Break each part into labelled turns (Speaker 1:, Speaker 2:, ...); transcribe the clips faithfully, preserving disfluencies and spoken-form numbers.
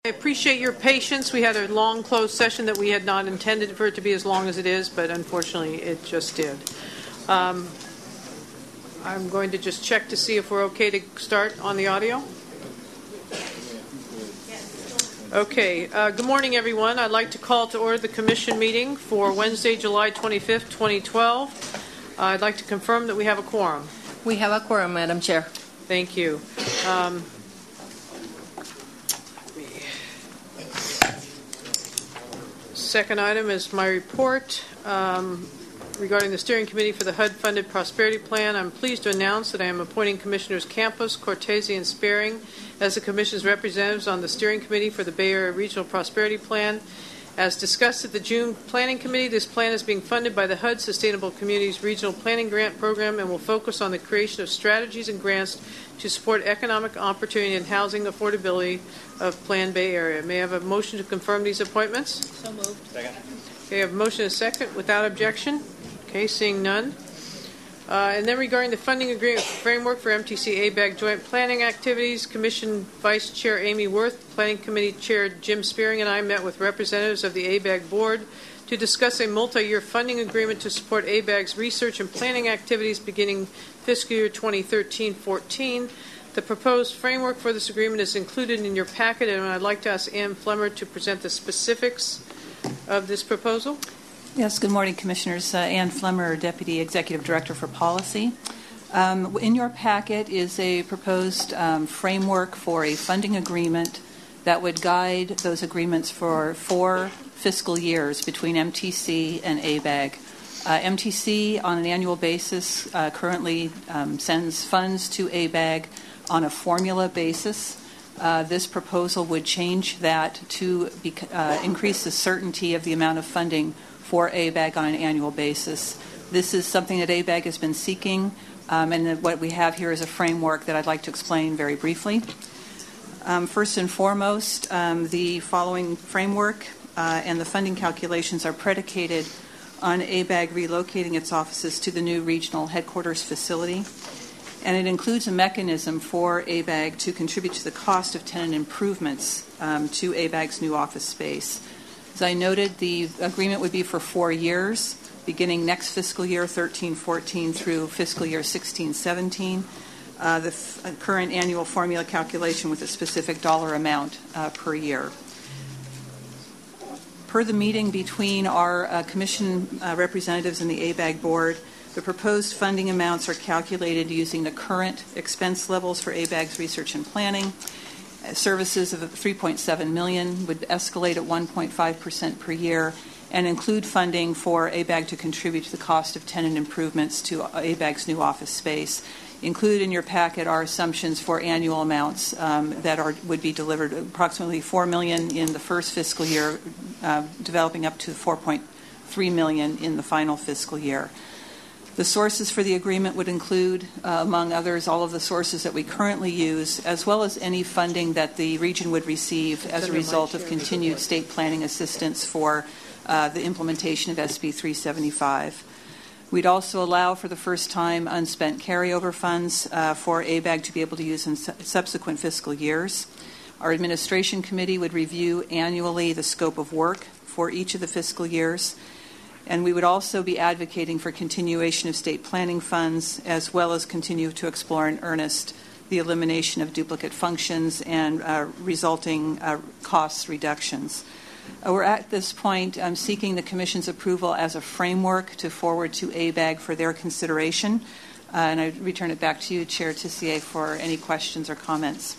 Speaker 1: I appreciate your patience. We had a long closed session that we had not intended for it to be as long as it is, but unfortunately it just did. Um, I'm going to just check to see if we're okay to start on the audio. Okay. Uh, good morning, everyone. I'd like to call to order the Commission meeting for Wednesday, July twenty-fifth, twenty twelve. Uh, I'd like to confirm that we have a quorum.
Speaker 2: We have a quorum, Madam Chair.
Speaker 1: Thank you. Um, Second item is my report um, regarding the steering committee for the H U D-funded Prosperity Plan. I'm pleased to announce that I am appointing Commissioners Campos, Cortese, and Sparing as the Commission's representatives on the steering committee for the Bay Area Regional Prosperity Plan. As discussed at the June Planning Committee, this plan is being funded by the H U D Sustainable Communities Regional Planning Grant Program and will focus on the creation of strategies and grants to support economic opportunity and housing affordability of Planned Bay Area. May I have a motion to confirm these appointments?
Speaker 2: So moved.
Speaker 3: Second.
Speaker 1: Okay, I have a motion and a second. Without objection? Okay, seeing none. Uh, and then regarding the funding agreement framework for M T C A B A G joint planning activities, Commission Vice Chair Amy Worth, Planning Committee Chair Jim Spearing, and I met with representatives of the A B A G board to discuss a multi-year funding agreement to support A B A G's research and planning activities beginning fiscal year twenty thirteen fourteen. The proposed framework for this agreement is included in your packet, and I'd like to ask Ann Flemmer to present the specifics of this proposal.
Speaker 4: Yes, good morning, Commissioners. Uh, Ann Flemmer, Deputy Executive Director for Policy. Um, in your packet is a proposed um, framework for a funding agreement that would guide those agreements for four fiscal years between M T C and A B A G. Uh, M T C, on an annual basis, uh, currently um, sends funds to A B A G on a formula basis. Uh, this proposal would change that to be, uh, increase the certainty of the amount of funding for A B A G on an annual basis. This is something that A B A G has been seeking, um, and what we have here is a framework that I'd like to explain very briefly. Um, first and foremost, um, the following framework uh, and the funding calculations are predicated on A B A G relocating its offices to the new regional headquarters facility, and it includes a mechanism for A B A G to contribute to the cost of tenant improvements um, to A B A G's new office space. As I noted, the agreement would be for four years, beginning next fiscal year thirteen fourteen through fiscal year sixteen seventeen. Uh, the f- current annual formula calculation with a specific dollar amount uh, per year. Per the meeting between our uh, Commission uh, representatives and the A B A G board, the proposed funding amounts are calculated using the current expense levels for A B A G's research and planning. Services of three point seven million dollars would escalate at one point five percent per year and include funding for A B A G to contribute to the cost of tenant improvements to A B A G's new office space. Included in your packet are assumptions for annual amounts um, that are would be delivered, approximately four million dollars in the first fiscal year, uh, developing up to four point three million dollars in the final fiscal year. The sources for the agreement would include, uh, among others, all of the sources that we currently use, as well as any funding that the region would receive as a result of continued state planning assistance for uh, the implementation of S B three seventy-five. We'd also allow for the first time unspent carryover funds uh, for A B A G to be able to use in su- subsequent fiscal years. Our administration committee would review annually the scope of work for each of the fiscal years. And we would also be advocating for continuation of state planning funds, as well as continue to explore in earnest the elimination of duplicate functions and uh, resulting uh, cost reductions. Uh, we're at this point um, seeking the Commission's approval as a framework to forward to A B A G for their consideration. Uh, and I return it back to you, Chair Tissier, for any questions or comments.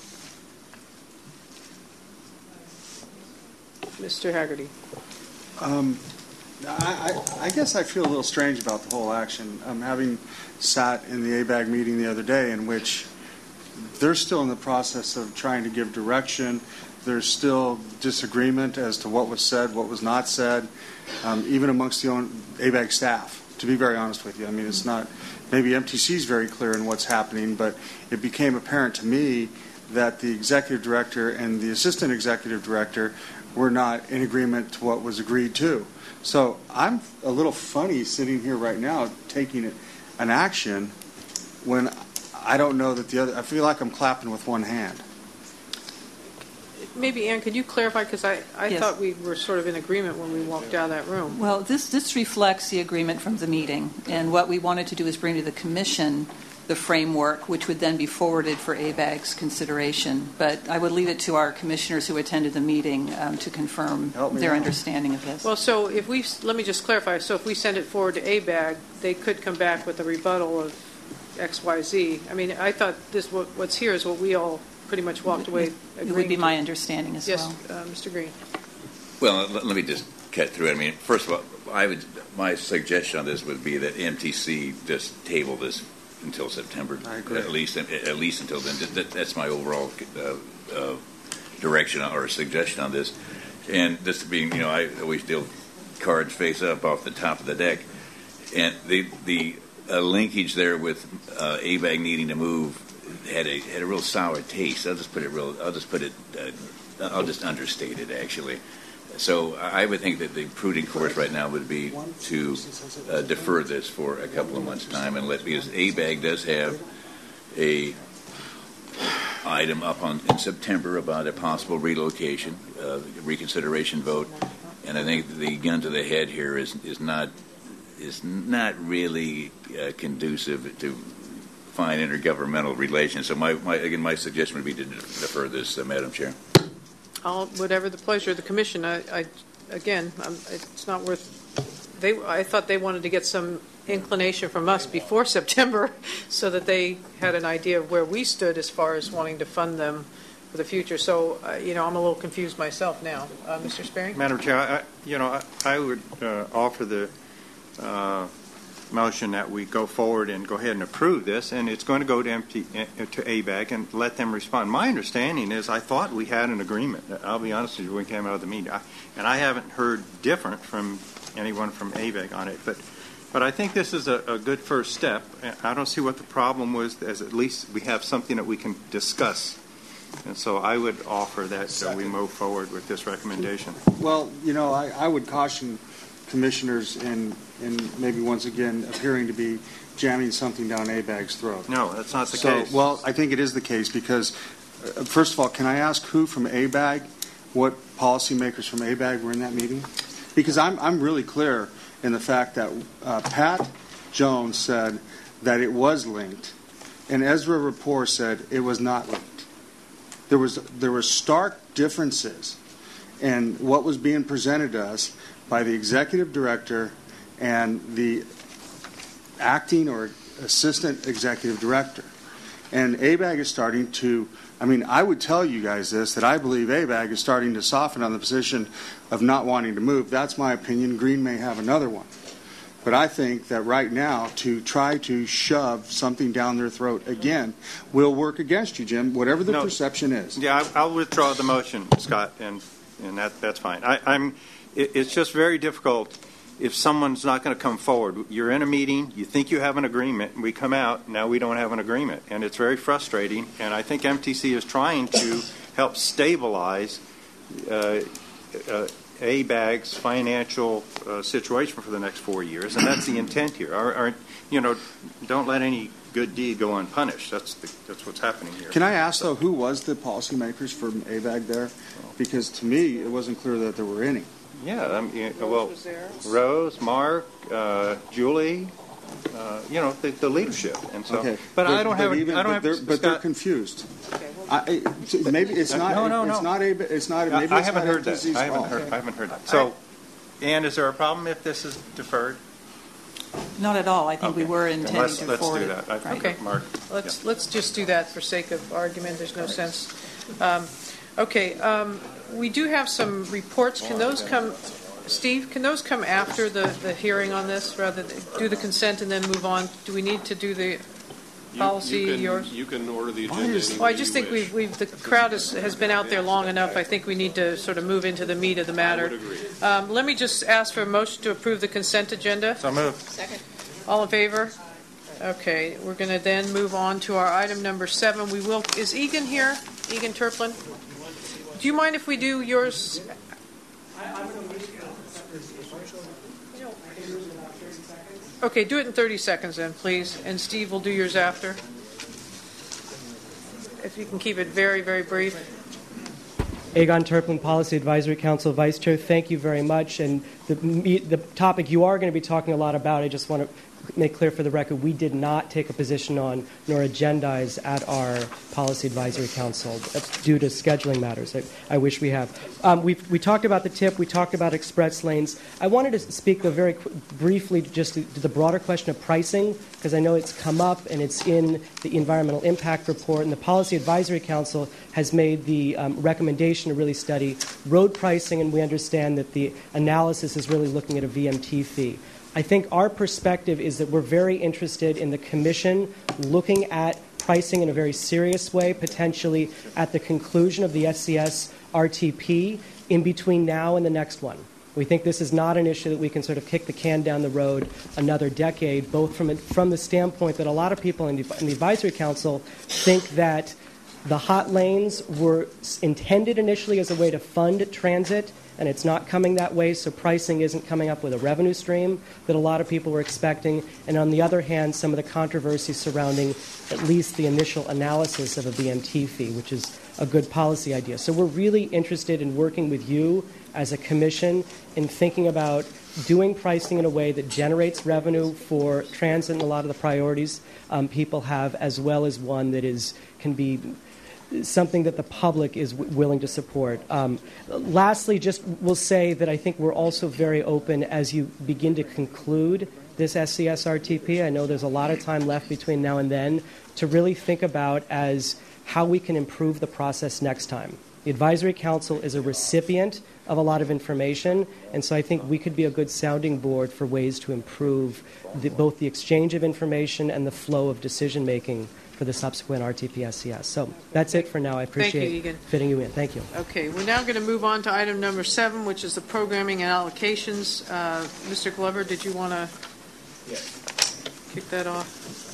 Speaker 1: Mister Haggerty.
Speaker 5: Um, I, I, I guess I feel a little strange about the whole action. Um, having sat in the A B A G meeting the other day, in which they're still in the process of trying to give direction. There's still disagreement as to what was said, what was not said, um, even amongst the own A B A G staff, to be very honest with you. I mean, it's not, maybe M T C is very clear in what's happening, but it became apparent to me that the executive director and the assistant executive director were not in agreement to what was agreed to. So I'm a little funny sitting here right now taking an action when I don't know that the other, I feel like I'm clapping with one hand.
Speaker 1: maybe, Ann, could you clarify? Because I, I
Speaker 4: Yes.
Speaker 1: thought we were sort of in agreement when we walked out of that room.
Speaker 4: Well, this, this reflects the agreement from the meeting, and what we wanted to do is bring to the Commission the framework, which would then be forwarded for A B A G's consideration. But I would leave it to our commissioners who attended the meeting um, to confirm
Speaker 5: Help me
Speaker 4: their
Speaker 5: out.
Speaker 4: understanding of this.
Speaker 1: Well, so if we, let me just clarify. So if we send it forward to A B A G, they could come back with a rebuttal of X, Y, Z. I mean, I thought this, what, what's here is what we all pretty much walked away agreeing
Speaker 4: It would be
Speaker 1: to.
Speaker 4: my understanding as
Speaker 1: Yes,
Speaker 4: well.
Speaker 1: uh, Mister Green.
Speaker 3: Well, let, let me just cut through it. I mean, first of all, I would my suggestion on this would be that M T C just table this until September,
Speaker 5: I agree.
Speaker 3: at least at least until then. That, that's my overall uh, uh, direction or suggestion on this. And this being, you know, I always deal cards face up off the top of the deck, and the the uh, linkage there with uh, A B A G needing to move had a had a real sour taste. I'll just put it real. I'll just put it. Uh, I'll just understate it actually. So I would think that the prudent course right now would be to uh, defer this for a couple of months' time and let, because A B A G does have a item up on in September about a possible relocation, uh, reconsideration vote, and I think the gun to the head here is is not is not really uh, conducive to fine intergovernmental relations. So my, my again my suggestion would be to defer this, uh, Madam Chair.
Speaker 1: I'll, whatever the pleasure of the commission. I, I again, I'm, it's not worth. They, I thought they wanted to get some inclination from us before September, so that they had an idea of where we stood as far as wanting to fund them for the future. So, uh, you know, I'm a little confused myself now, uh, Mister Sparing.
Speaker 6: Madam Chair, I, you know, I, I would uh, offer the uh, motion that we go forward and go ahead and approve this, and it's going to go to M T, to A B A G and let them respond. My understanding is I thought we had an agreement. I'll be honest with you, when we came out of the meeting, I, and I haven't heard different from anyone from A B A G on it. But, but I think this is a, a good first step. I don't see what the problem was, as at least we have something that we can discuss. And so I would offer that uh, we move forward with this recommendation.
Speaker 5: Well, you know, I, I would caution commissioners in, in maybe once again appearing to be jamming something down A B A G's throat.
Speaker 6: No, that's not the
Speaker 5: so,
Speaker 6: case.
Speaker 5: Well, I think it is the case because, uh, first of all, can I ask who from A B A G, what policymakers from A B A G were in that meeting? Because I'm, I'm really clear in the fact that uh, Pat Jones said that it was linked, and Ezra Rapport said it was not linked. There was there were stark differences in what was being presented to us by the executive director and the acting or assistant executive director. And A B A G is starting to, I mean, I would tell you guys this, that I believe A B A G is starting to soften on the position of not wanting to move. That's my opinion. Green may have another one. But I think that right now, to try to shove something down their throat again will work against you, Jim, whatever the
Speaker 6: No.
Speaker 5: perception is.
Speaker 6: Yeah, I- I'll withdraw the motion, Scott, and and that that's fine. I, I'm. It, it's just very difficult if someone's not going to come forward. You're in a meeting, you think you have an agreement, and we come out, now we don't have an agreement, and it's very frustrating. And I think M T C is trying to help stabilize uh, uh, A B A G's financial uh, situation for the next four years, and that's the intent here. Our, our, you know, don't let any good deed go unpunished. That's the, that's what's happening here.
Speaker 5: Can I ask, though, who was the policymakers from A B A G there? Because to me, it wasn't clear that there were any.
Speaker 6: Yeah, I mean,
Speaker 1: Rose
Speaker 6: well,
Speaker 1: was there.
Speaker 6: Rose, Mark, uh, Julie, uh, you know, the, the leadership, and so.
Speaker 5: Okay.
Speaker 6: But, I don't have. a-
Speaker 5: even-
Speaker 6: I don't
Speaker 5: but
Speaker 6: have.
Speaker 5: they're, but they're
Speaker 6: Scott,
Speaker 5: confused.
Speaker 1: Okay, well,
Speaker 5: I, I- maybe it's not.
Speaker 6: No, no,
Speaker 5: It's
Speaker 6: no.
Speaker 5: not A B A G. It's not.
Speaker 6: I,
Speaker 5: Maybe
Speaker 6: I
Speaker 5: it's
Speaker 6: haven't
Speaker 5: not
Speaker 6: heard that.
Speaker 5: M T C's
Speaker 6: I haven't
Speaker 5: fault.
Speaker 6: heard. I haven't heard that. So, Ann, is there a problem if this is deferred?
Speaker 4: Not at all. I think we
Speaker 6: Okay.
Speaker 4: were
Speaker 6: Then
Speaker 4: intending
Speaker 6: let's,
Speaker 4: to
Speaker 6: let's
Speaker 4: forward
Speaker 6: do
Speaker 4: it.
Speaker 6: that. I think
Speaker 1: Okay.
Speaker 6: Mark.
Speaker 1: Let's let's just do that for sake of argument. There's no sense. Um, okay, um, we do have some reports. Can those come, Steve? Can those come after the, the hearing on this, rather than do the consent and then move on? Do we need to do the policy?
Speaker 7: You, you can,
Speaker 1: yours?
Speaker 7: You can order the
Speaker 5: Why
Speaker 7: agenda
Speaker 5: is-
Speaker 7: any
Speaker 1: Well, I
Speaker 7: way
Speaker 1: just
Speaker 7: you
Speaker 1: think
Speaker 7: wish.
Speaker 1: we've, we've the crowd has, has been out there long enough. I think we need to sort of move into the meat of the matter.
Speaker 7: I would agree.
Speaker 1: Um, let me just ask for a motion to approve the consent agenda.
Speaker 6: So move.
Speaker 1: All in favor? Okay, we're going to then move on to our item number seven. We will. Is Egan here? Egan Turplin? Do you mind if we do yours? Okay, do it in thirty seconds then, please. And Steve will do yours after. If you can keep it very, very brief.
Speaker 7: Aegon Turpin, Policy Advisory Council Vice Chair. Thank you very much. And the, the topic you are going to be talking a lot about, I just want to make clear for the record, we did not take a position on nor agendize at our Policy Advisory Council due to scheduling matters. I, I wish we have. Um, we we talked about the tip. We talked about express lanes. I wanted to speak, though, very qu- briefly just to, to the broader question of pricing, because I know it's come up and it's in the Environmental Impact Report, and the Policy Advisory Council has made the um, recommendation to really study road pricing, and we understand that the analysis is really looking at a V M T fee. I think our perspective is that we're very interested in the Commission looking at pricing in a very serious way, potentially at the conclusion of the S C S R T P in between now and the next one. We think this is not an issue that we can sort of kick the can down the road another decade, both from, from the standpoint that a lot of people in the, in the Advisory Council think that the hot lanes were intended initially as a way to fund transit, and it's not coming that way, so pricing isn't coming up with a revenue stream that a lot of people were expecting. And on the other hand, some of the controversy surrounding at least the initial analysis of a V M T fee, which is a good policy idea. So we're really interested in working with you as a commission in thinking about doing pricing in a way that generates revenue for transit and a lot of the priorities um, people have, as well as one that is can be something that the public is w- willing to support. Um, lastly, just will say that I think we're also very open as you begin to conclude this S C S R T P. I know there's a lot of time left between now and then to really think about as how we can improve the process next time. The Advisory Council is a recipient of a lot of information, and so I think we could be a good sounding board for ways to improve the, both the exchange of information and the flow of decision-making for the subsequent R T P S C S. So that's it for now. I appreciate
Speaker 1: you, Egan.
Speaker 7: fitting you in. Thank you.
Speaker 1: Okay, we're now going to move on to item number seven, which is the programming and allocations. Uh, Mister Glover, did you want to
Speaker 8: yes.
Speaker 1: kick that off?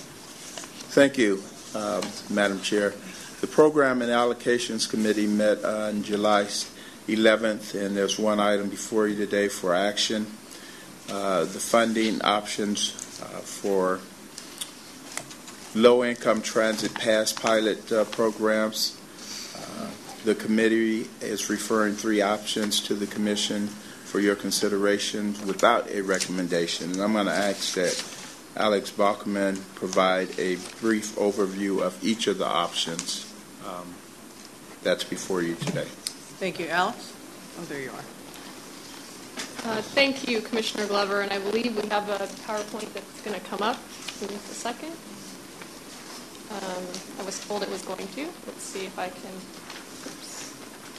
Speaker 8: Thank you, uh, Madam Chair. The Program and Allocations Committee met on July eleventh, and there's one item before you today for action. Uh, the funding options uh, for low-income transit pass pilot uh, programs. Uh, the committee is referring three options to the Commission for your consideration without a recommendation. And I'm going to ask that Alex Bachman provide a brief overview of each of the options um, that's before you today.
Speaker 1: Thank you. Alex? Oh, there you are.
Speaker 9: Uh, thank you, Commissioner Glover, and I believe we have a PowerPoint that's going to come up in just a second. Um, I was told it was going to. Let's see if I can. Oops.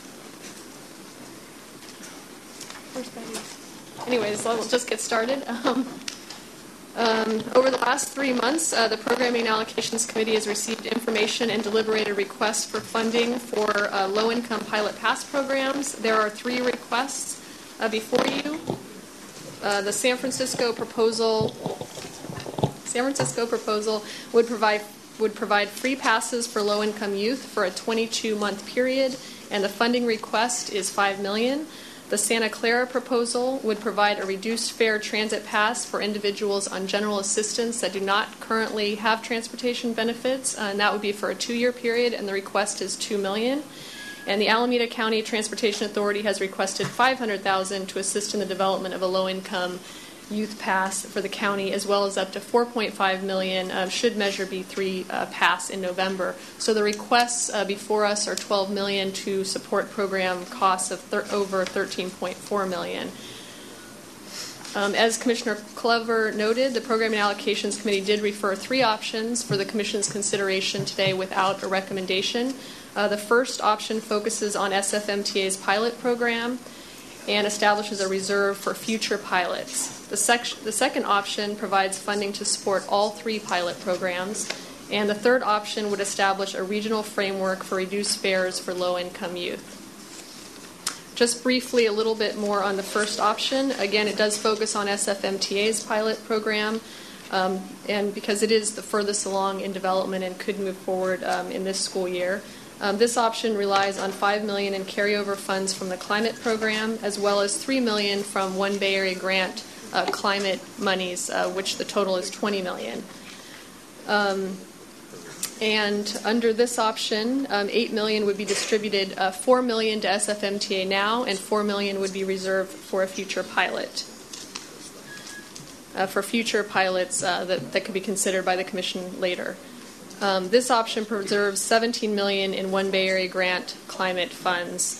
Speaker 9: Where's Betty? Anyways, I'll just get started. Um, um, over the last three months, uh, the Programming and Allocations Committee has received information and deliberated requests for funding for uh, low-income pilot pass programs. There are three requests uh, before you. Uh, the San Francisco proposal, San Francisco proposal would provide would provide free passes for low-income youth for a twenty-two month period, and the funding request is five million dollars. The Santa Clara proposal would provide a reduced fare transit pass for individuals on general assistance that do not currently have transportation benefits, uh, and that would be for a two-year period, and the request is two million dollars. And the Alameda County Transportation Authority has requested five hundred thousand dollars to assist in the development of a low-income youth pass for the county, as well as up to four point five million dollars uh, should Measure B three uh, pass in November. So the requests uh, before us are twelve million dollars to support program costs of thir- over thirteen point four million dollars. Um, as Commissioner Clever noted, the Program and Allocations Committee did refer three options for the Commission's consideration today without a recommendation. Uh, the first option focuses on S F M T A's pilot program and establishes a reserve for future pilots. The, sec- the second option provides funding to support all three pilot programs, and the third option would establish a regional framework for reduced fares for low-income youth. Just briefly, a little bit more on the first option. Again, it does focus on S F M T A's pilot program, um, and because it is the furthest along in development and could move forward um, in this school year. Um, this option relies on five million dollars in carryover funds from the climate program, as well as three million dollars from One Bay Area Grant uh, climate monies, uh, which the total is twenty million dollars. Um, And under this option, um, eight million dollars would be distributed, uh, four million dollars to S F M T A now, and four million dollars would be reserved for a future pilot. Uh, for future pilots uh, that, that could be considered by the Commission later. Um, this option preserves seventeen million dollars in One Bay Area grant climate funds.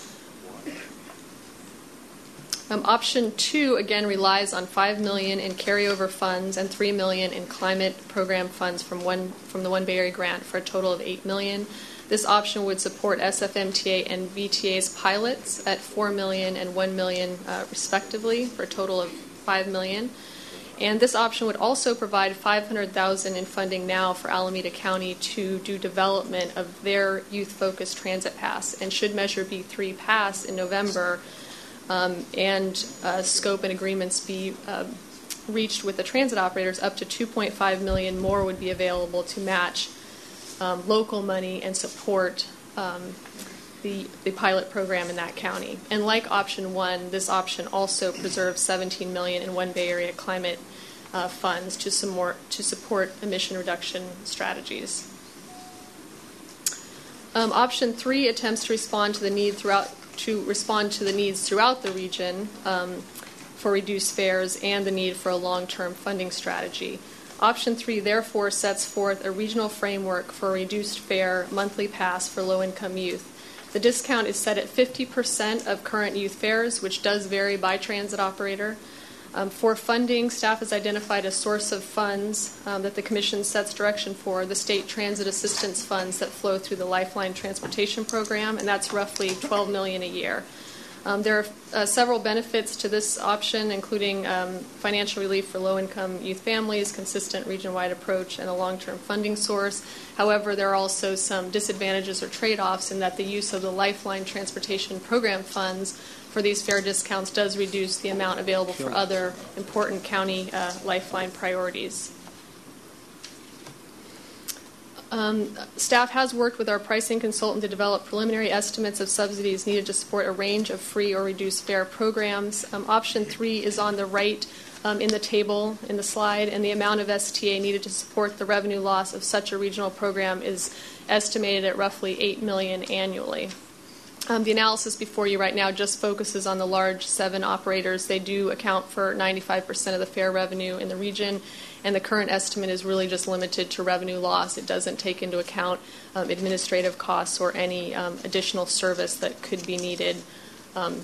Speaker 9: Um, option two, again, relies on five million dollars in carryover funds and three million dollars in climate program funds from one from the One Bay Area grant for a total of eight million dollars. This option would support S F M T A and V T A's pilots at four million dollars and one million dollars uh, respectively, for a total of five million dollars. And this option would also provide five hundred thousand dollars in funding now for Alameda County to do development of their youth-focused transit pass. And should Measure B three pass in November, um, and uh, scope and agreements be uh, reached with the transit operators, up to two point five million dollars more would be available to match um, local money and support um, the, the pilot program in that county. And like option one, this option also preserves seventeen million dollars in One Bay Area climate uh, funds to, some more, to support emission reduction strategies. Um, option three attempts to respond to the need throughout to respond to the needs throughout the region um, for reduced fares and the need for a long-term funding strategy. Option three, therefore, sets forth a regional framework for a reduced fare monthly pass for low-income youth. The discount is set at fifty percent of current youth fares, which does vary by transit operator. Um, for funding, staff has identified a source of funds um, that the Commission sets direction for, the State Transit Assistance Funds that flow through the Lifeline Transportation Program, and that's roughly twelve million dollars a year. Um, there are uh, several benefits to this option, including um, financial relief for low-income youth families, consistent region-wide approach, and a long-term funding source. However, there are also some disadvantages or trade-offs in that the use of the Lifeline Transportation Program funds for these fare discounts does reduce the amount available for other important county uh, Lifeline priorities. Um, staff has worked with our pricing consultant to develop preliminary estimates of subsidies needed to support a range of free or reduced fare programs. Um, option three is on the right um, in the table in the slide, and the amount of S T A needed to support the revenue loss of such a regional program is estimated at roughly eight million dollars annually. Um, the analysis before you right now just focuses on the large seven operators. They do account for ninety-five percent of the fare revenue in the region, and the current estimate is really just limited to revenue loss. It doesn't take into account um, administrative costs or any um, additional service that could be needed. Um,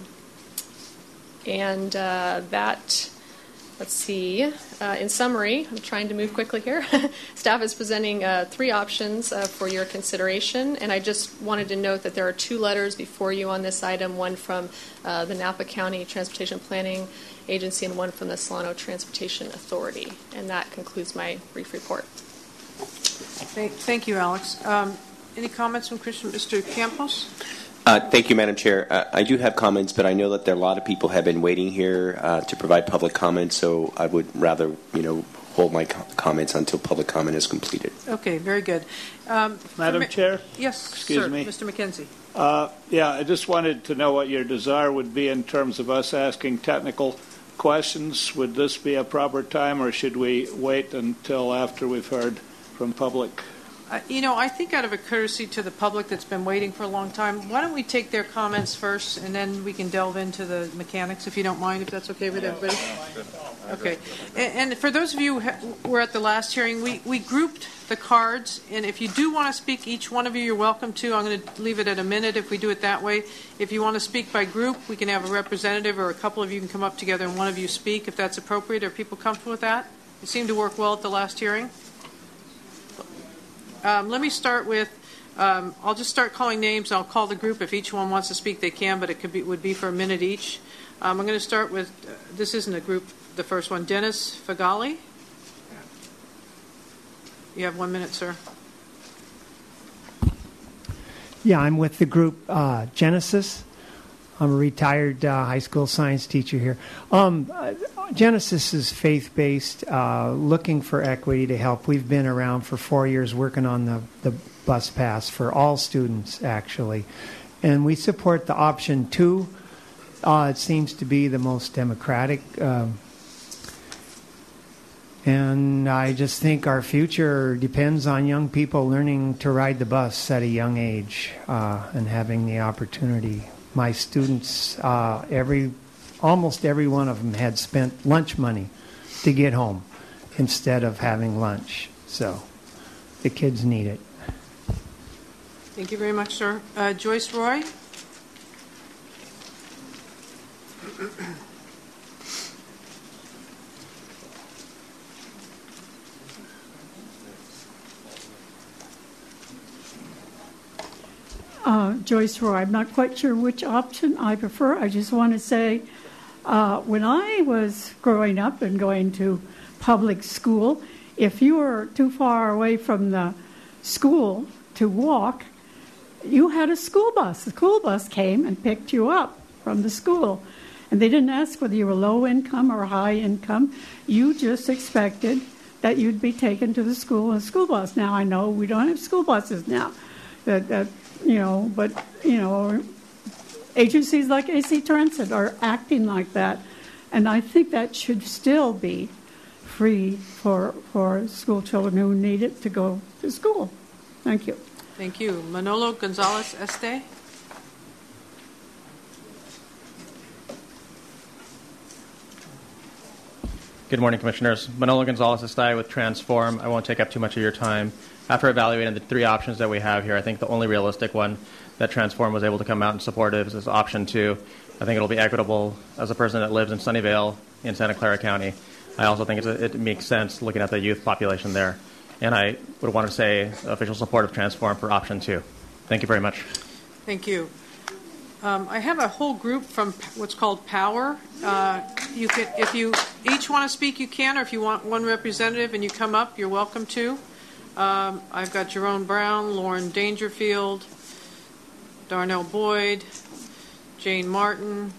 Speaker 9: and uh, that, let's see, uh, in summary, I'm trying to move quickly here. Staff is presenting uh, three options uh, for your consideration, and I just wanted to note that there are two letters before you on this item, one from uh, the Napa County Transportation Planning Agency and one from the Solano Transportation Authority. And that concludes my brief report.
Speaker 1: Thank, thank you, Alex. Um, any comments from Christian, Mister Campos?
Speaker 10: Uh, thank you, Madam Chair. Uh, I do have comments, but I know that there are a lot of people have been waiting here uh, to provide public comments, so I would rather, you know, hold my co- comments until public comment is completed.
Speaker 1: Okay, very good. Um,
Speaker 11: Madam
Speaker 1: Ma-
Speaker 11: Chair?
Speaker 1: Yes,
Speaker 11: Excuse
Speaker 1: sir.
Speaker 11: me.
Speaker 1: Mister McKenzie.
Speaker 11: Uh, yeah, I just wanted to know what your desire would be in terms of us asking technical questions. Would this be a proper time, or should we wait until after we've heard from public?
Speaker 1: Uh, you know, I think out of a courtesy to the public that's been waiting for a long time, why don't we take their comments first, and then we can delve into the mechanics, if you don't mind, if that's okay with everybody? Okay. And, and for those of you who were at the last hearing, we, we grouped the cards, and if you do want to speak, each one of you, you're welcome to. I'm going to leave it at a minute if we do it that way. If you want to speak by group, we can have a representative, or a couple of you can come up together and one of you speak, if that's appropriate. Are people comfortable with that? It seemed to work well at the last hearing. Um, let me start with, um, I'll just start calling names. I'll call the group. If each one wants to speak, they can, but it could be, would be for a minute each. Um, I'm going to start with, uh, this isn't a group, the first one, Dennis Fagali. You have one minute, sir.
Speaker 12: Yeah, I'm with the group uh, Genesis. I'm a retired uh, high school science teacher here. Um, uh, Genesis is faith-based, uh, looking for equity to help. We've been around for four years working on the, the bus pass for all students, actually. And we support the option two. Uh, it seems to be the most democratic. Um, And I just think our future depends on young people learning to ride the bus at a young age uh, and having the opportunity. My students, uh, every almost every one of them had spent lunch money to get home instead of having lunch. So the kids need it.
Speaker 1: Thank you very much, sir. Uh, Joyce Roy?
Speaker 13: Uh, Joyce Roy. I'm not quite sure which option I prefer. I just want to say, uh, when I was growing up and going to public school, if you were too far away from the school to walk, you had a school bus. The school bus came and picked you up from the school. And they didn't ask whether you were low income or high income. You just expected that you'd be taken to the school in a school bus. Now, I know we don't have school buses now. That, that you know, but, you know, agencies like A C Transit are acting like that. And I think that should still be free for, for school children who need it to go to school. Thank you.
Speaker 1: Thank you. Manolo Gonzalez Este?
Speaker 14: Good morning, Commissioners. Manolo Gonzalez Estay with Transform. I won't take up too much of your time. After evaluating the three options that we have here, I think the only realistic one that Transform was able to come out and support is, is option two. I think it'll be equitable. As a person that lives in Sunnyvale in Santa Clara County, I also think it's a, it makes sense looking at the youth population there. And I would want to say official support of Transform for option two. Thank you very much.
Speaker 1: Thank you. Um, I have a whole group from what's called Power. Uh, you can, if you each want to speak, you can, or if you want one representative and you come up, you're welcome to. Um, I've got Jerome Brown, Lauren Dangerfield, Darnell Boyd, Jane Martin,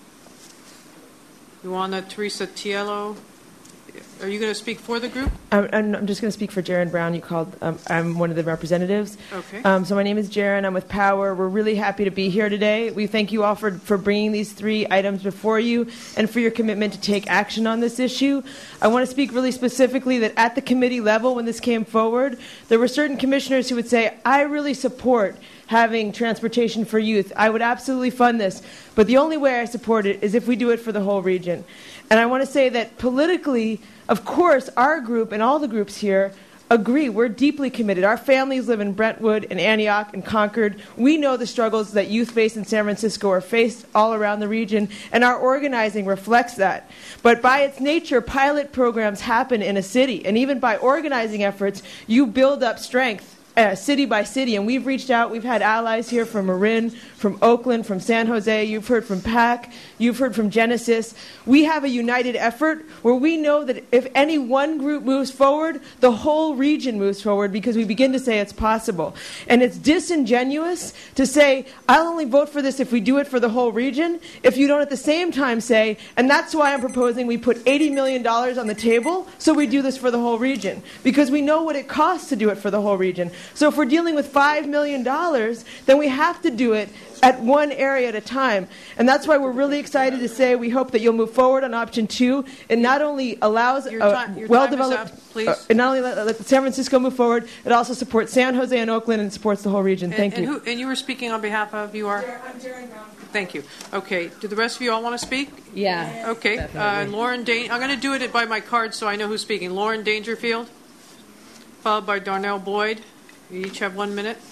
Speaker 1: Luana Teresa Tiello. Are you going to speak for the group?
Speaker 15: I'm, I'm just going to speak for Jaron Brown. You called. Um, I'm one of the representatives.
Speaker 1: Okay.
Speaker 15: Um, so my name is Jaron. I'm with Power. We're really happy to be here today. We thank you all for, for bringing these three items before you and for your commitment to take action on this issue. I want to speak really specifically that at the committee level, when this came forward, there were certain commissioners who would say, I really support having transportation for youth. I would absolutely fund this. But the only way I support it is if we do it for the whole region. And I want to say that politically, of course, our group and all the groups here agree. We're deeply committed. Our families live in Brentwood and Antioch and Concord. We know the struggles that youth face in San Francisco are faced all around the region, and our organizing reflects that. But by its nature, pilot programs happen in a city, and even by organizing efforts, you build up strength. Uh, city by city, and we've reached out. We've had allies here from Marin, from Oakland, from San Jose. You've heard from P A C. You've heard from Genesis. We have a united effort where we know that if any one group moves forward, the whole region moves forward because we begin to say it's possible. And it's disingenuous to say, I'll only vote for this if we do it for the whole region, if you don't at the same time say, and that's why I'm proposing we put eighty million dollars on the table so we do this for the whole region, because we know what it costs to do it for the whole region. So if we're dealing with five million dollars, then we have to do it at one area at a time. And that's why we're really excited to say we hope that you'll move forward on option two. It not only allows
Speaker 1: Your
Speaker 15: a
Speaker 1: time- your
Speaker 15: well-developed,
Speaker 1: time is up, please.
Speaker 15: uh, it not only let, let San Francisco move forward, it also supports San Jose and Oakland and supports the whole region.
Speaker 1: And,
Speaker 15: Thank
Speaker 1: and
Speaker 15: you.
Speaker 1: Who, and you were speaking on behalf of, you are?
Speaker 15: I'm Jaron Brown.
Speaker 1: Thank you. Okay. Do the rest of you all want to speak?
Speaker 2: Yeah.
Speaker 1: Okay. Uh, Lauren Dan- I'm going to do it by my card so I know who's speaking. Lauren Dangerfield, followed by Darnell Boyd. You each have one minute.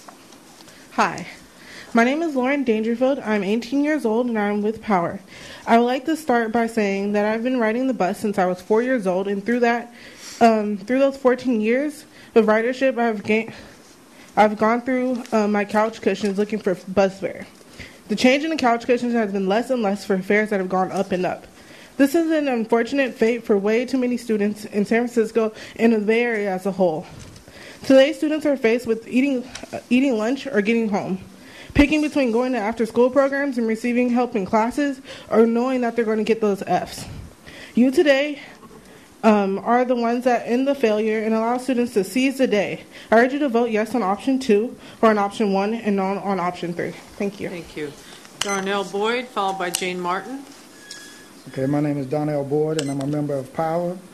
Speaker 16: Hi, my name is Lauren Dangerfield. I'm eighteen years old and I'm with Power. I would like to start by saying that I've been riding the bus since I was four years old, and through that, um, through those fourteen years of ridership, I've gained, I've gone through uh, my couch cushions looking for bus fare. The change in the couch cushions has been less and less for fares that have gone up and up. This is an unfortunate fate for way too many students in San Francisco and the Bay Area as a whole. Today, students are faced with eating, uh, eating lunch or getting home, picking between going to after-school programs and receiving help in classes, or knowing that they're going to get those Fs. You today um, are the ones that end the failure and allow students to seize the day. I urge you to vote yes on option two or on option one and no on option three. Thank you.
Speaker 1: Thank you. Darnell Boyd, followed by Jane Martin.
Speaker 17: Okay, my name is Darnell Boyd, and I'm a member of Power.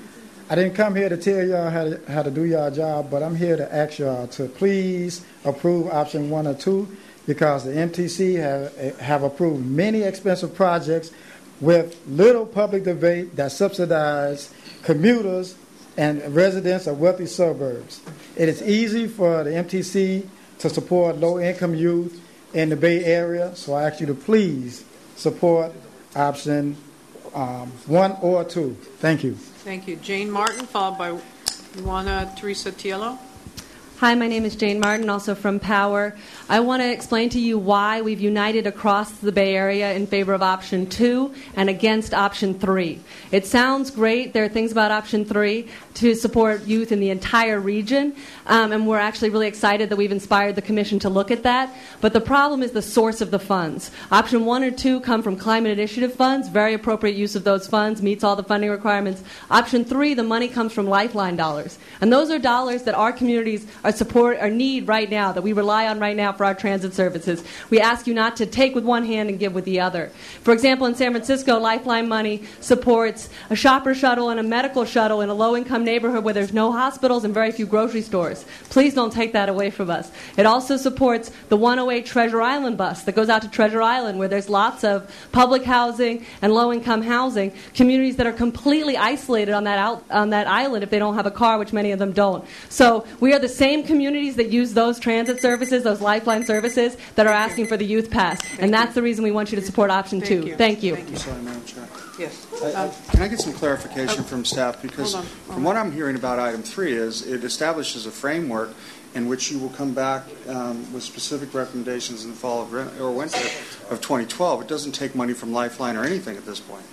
Speaker 17: I didn't come here to tell y'all how to, how to do y'all job, but I'm here to ask y'all to please approve option one or two, because the M T C have, have approved many expensive projects with little public debate that subsidize commuters and residents of wealthy suburbs. It is easy for the M T C to support low-income youth in the Bay Area, so I ask you to please support option um, one or two. Thank you.
Speaker 1: Thank you. Jane Martin, followed by Juana Teresa Tielo.
Speaker 18: Hi, my name is Jane Martin, also from Power. I want to explain to you why we've united across the Bay Area in favor of option two and against option three. It sounds great. There are things about option three to support youth in the entire region, um, and we're actually really excited that we've inspired the Commission to look at that. But the problem is the source of the funds. Option one or two come from Climate Initiative funds, very appropriate use of those funds, meets all the funding requirements. Option three, the money comes from Lifeline dollars. And those are dollars that our communities are support or need right now, that we rely on right now for our transit services. We ask you not to take with one hand and give with the other. For example, in San Francisco, Lifeline money supports a shopper shuttle and a medical shuttle in a low-income neighborhood where there's no hospitals and very few grocery stores. Please don't take that away from us. It also supports the one oh eight Treasure Island bus that goes out to Treasure Island, where there's lots of public housing and low-income housing, communities that are completely isolated on that out, on that island if they don't have a car, which many of them don't. So we are the same communities that use those transit services, those Lifeline services, that are asking for the youth pass. And that's the reason we want you to support option
Speaker 1: Thank
Speaker 18: two.
Speaker 1: you.
Speaker 18: Thank you.
Speaker 5: I'm sorry, Madam Chair.
Speaker 1: Yes.
Speaker 5: I, I, can I get some clarification from staff? Because
Speaker 1: Hold on.
Speaker 5: from what I'm hearing about item three is it establishes a framework in which you will come back um, with specific recommendations in the fall of or winter of twenty twelve. It doesn't take money from Lifeline or anything at this point.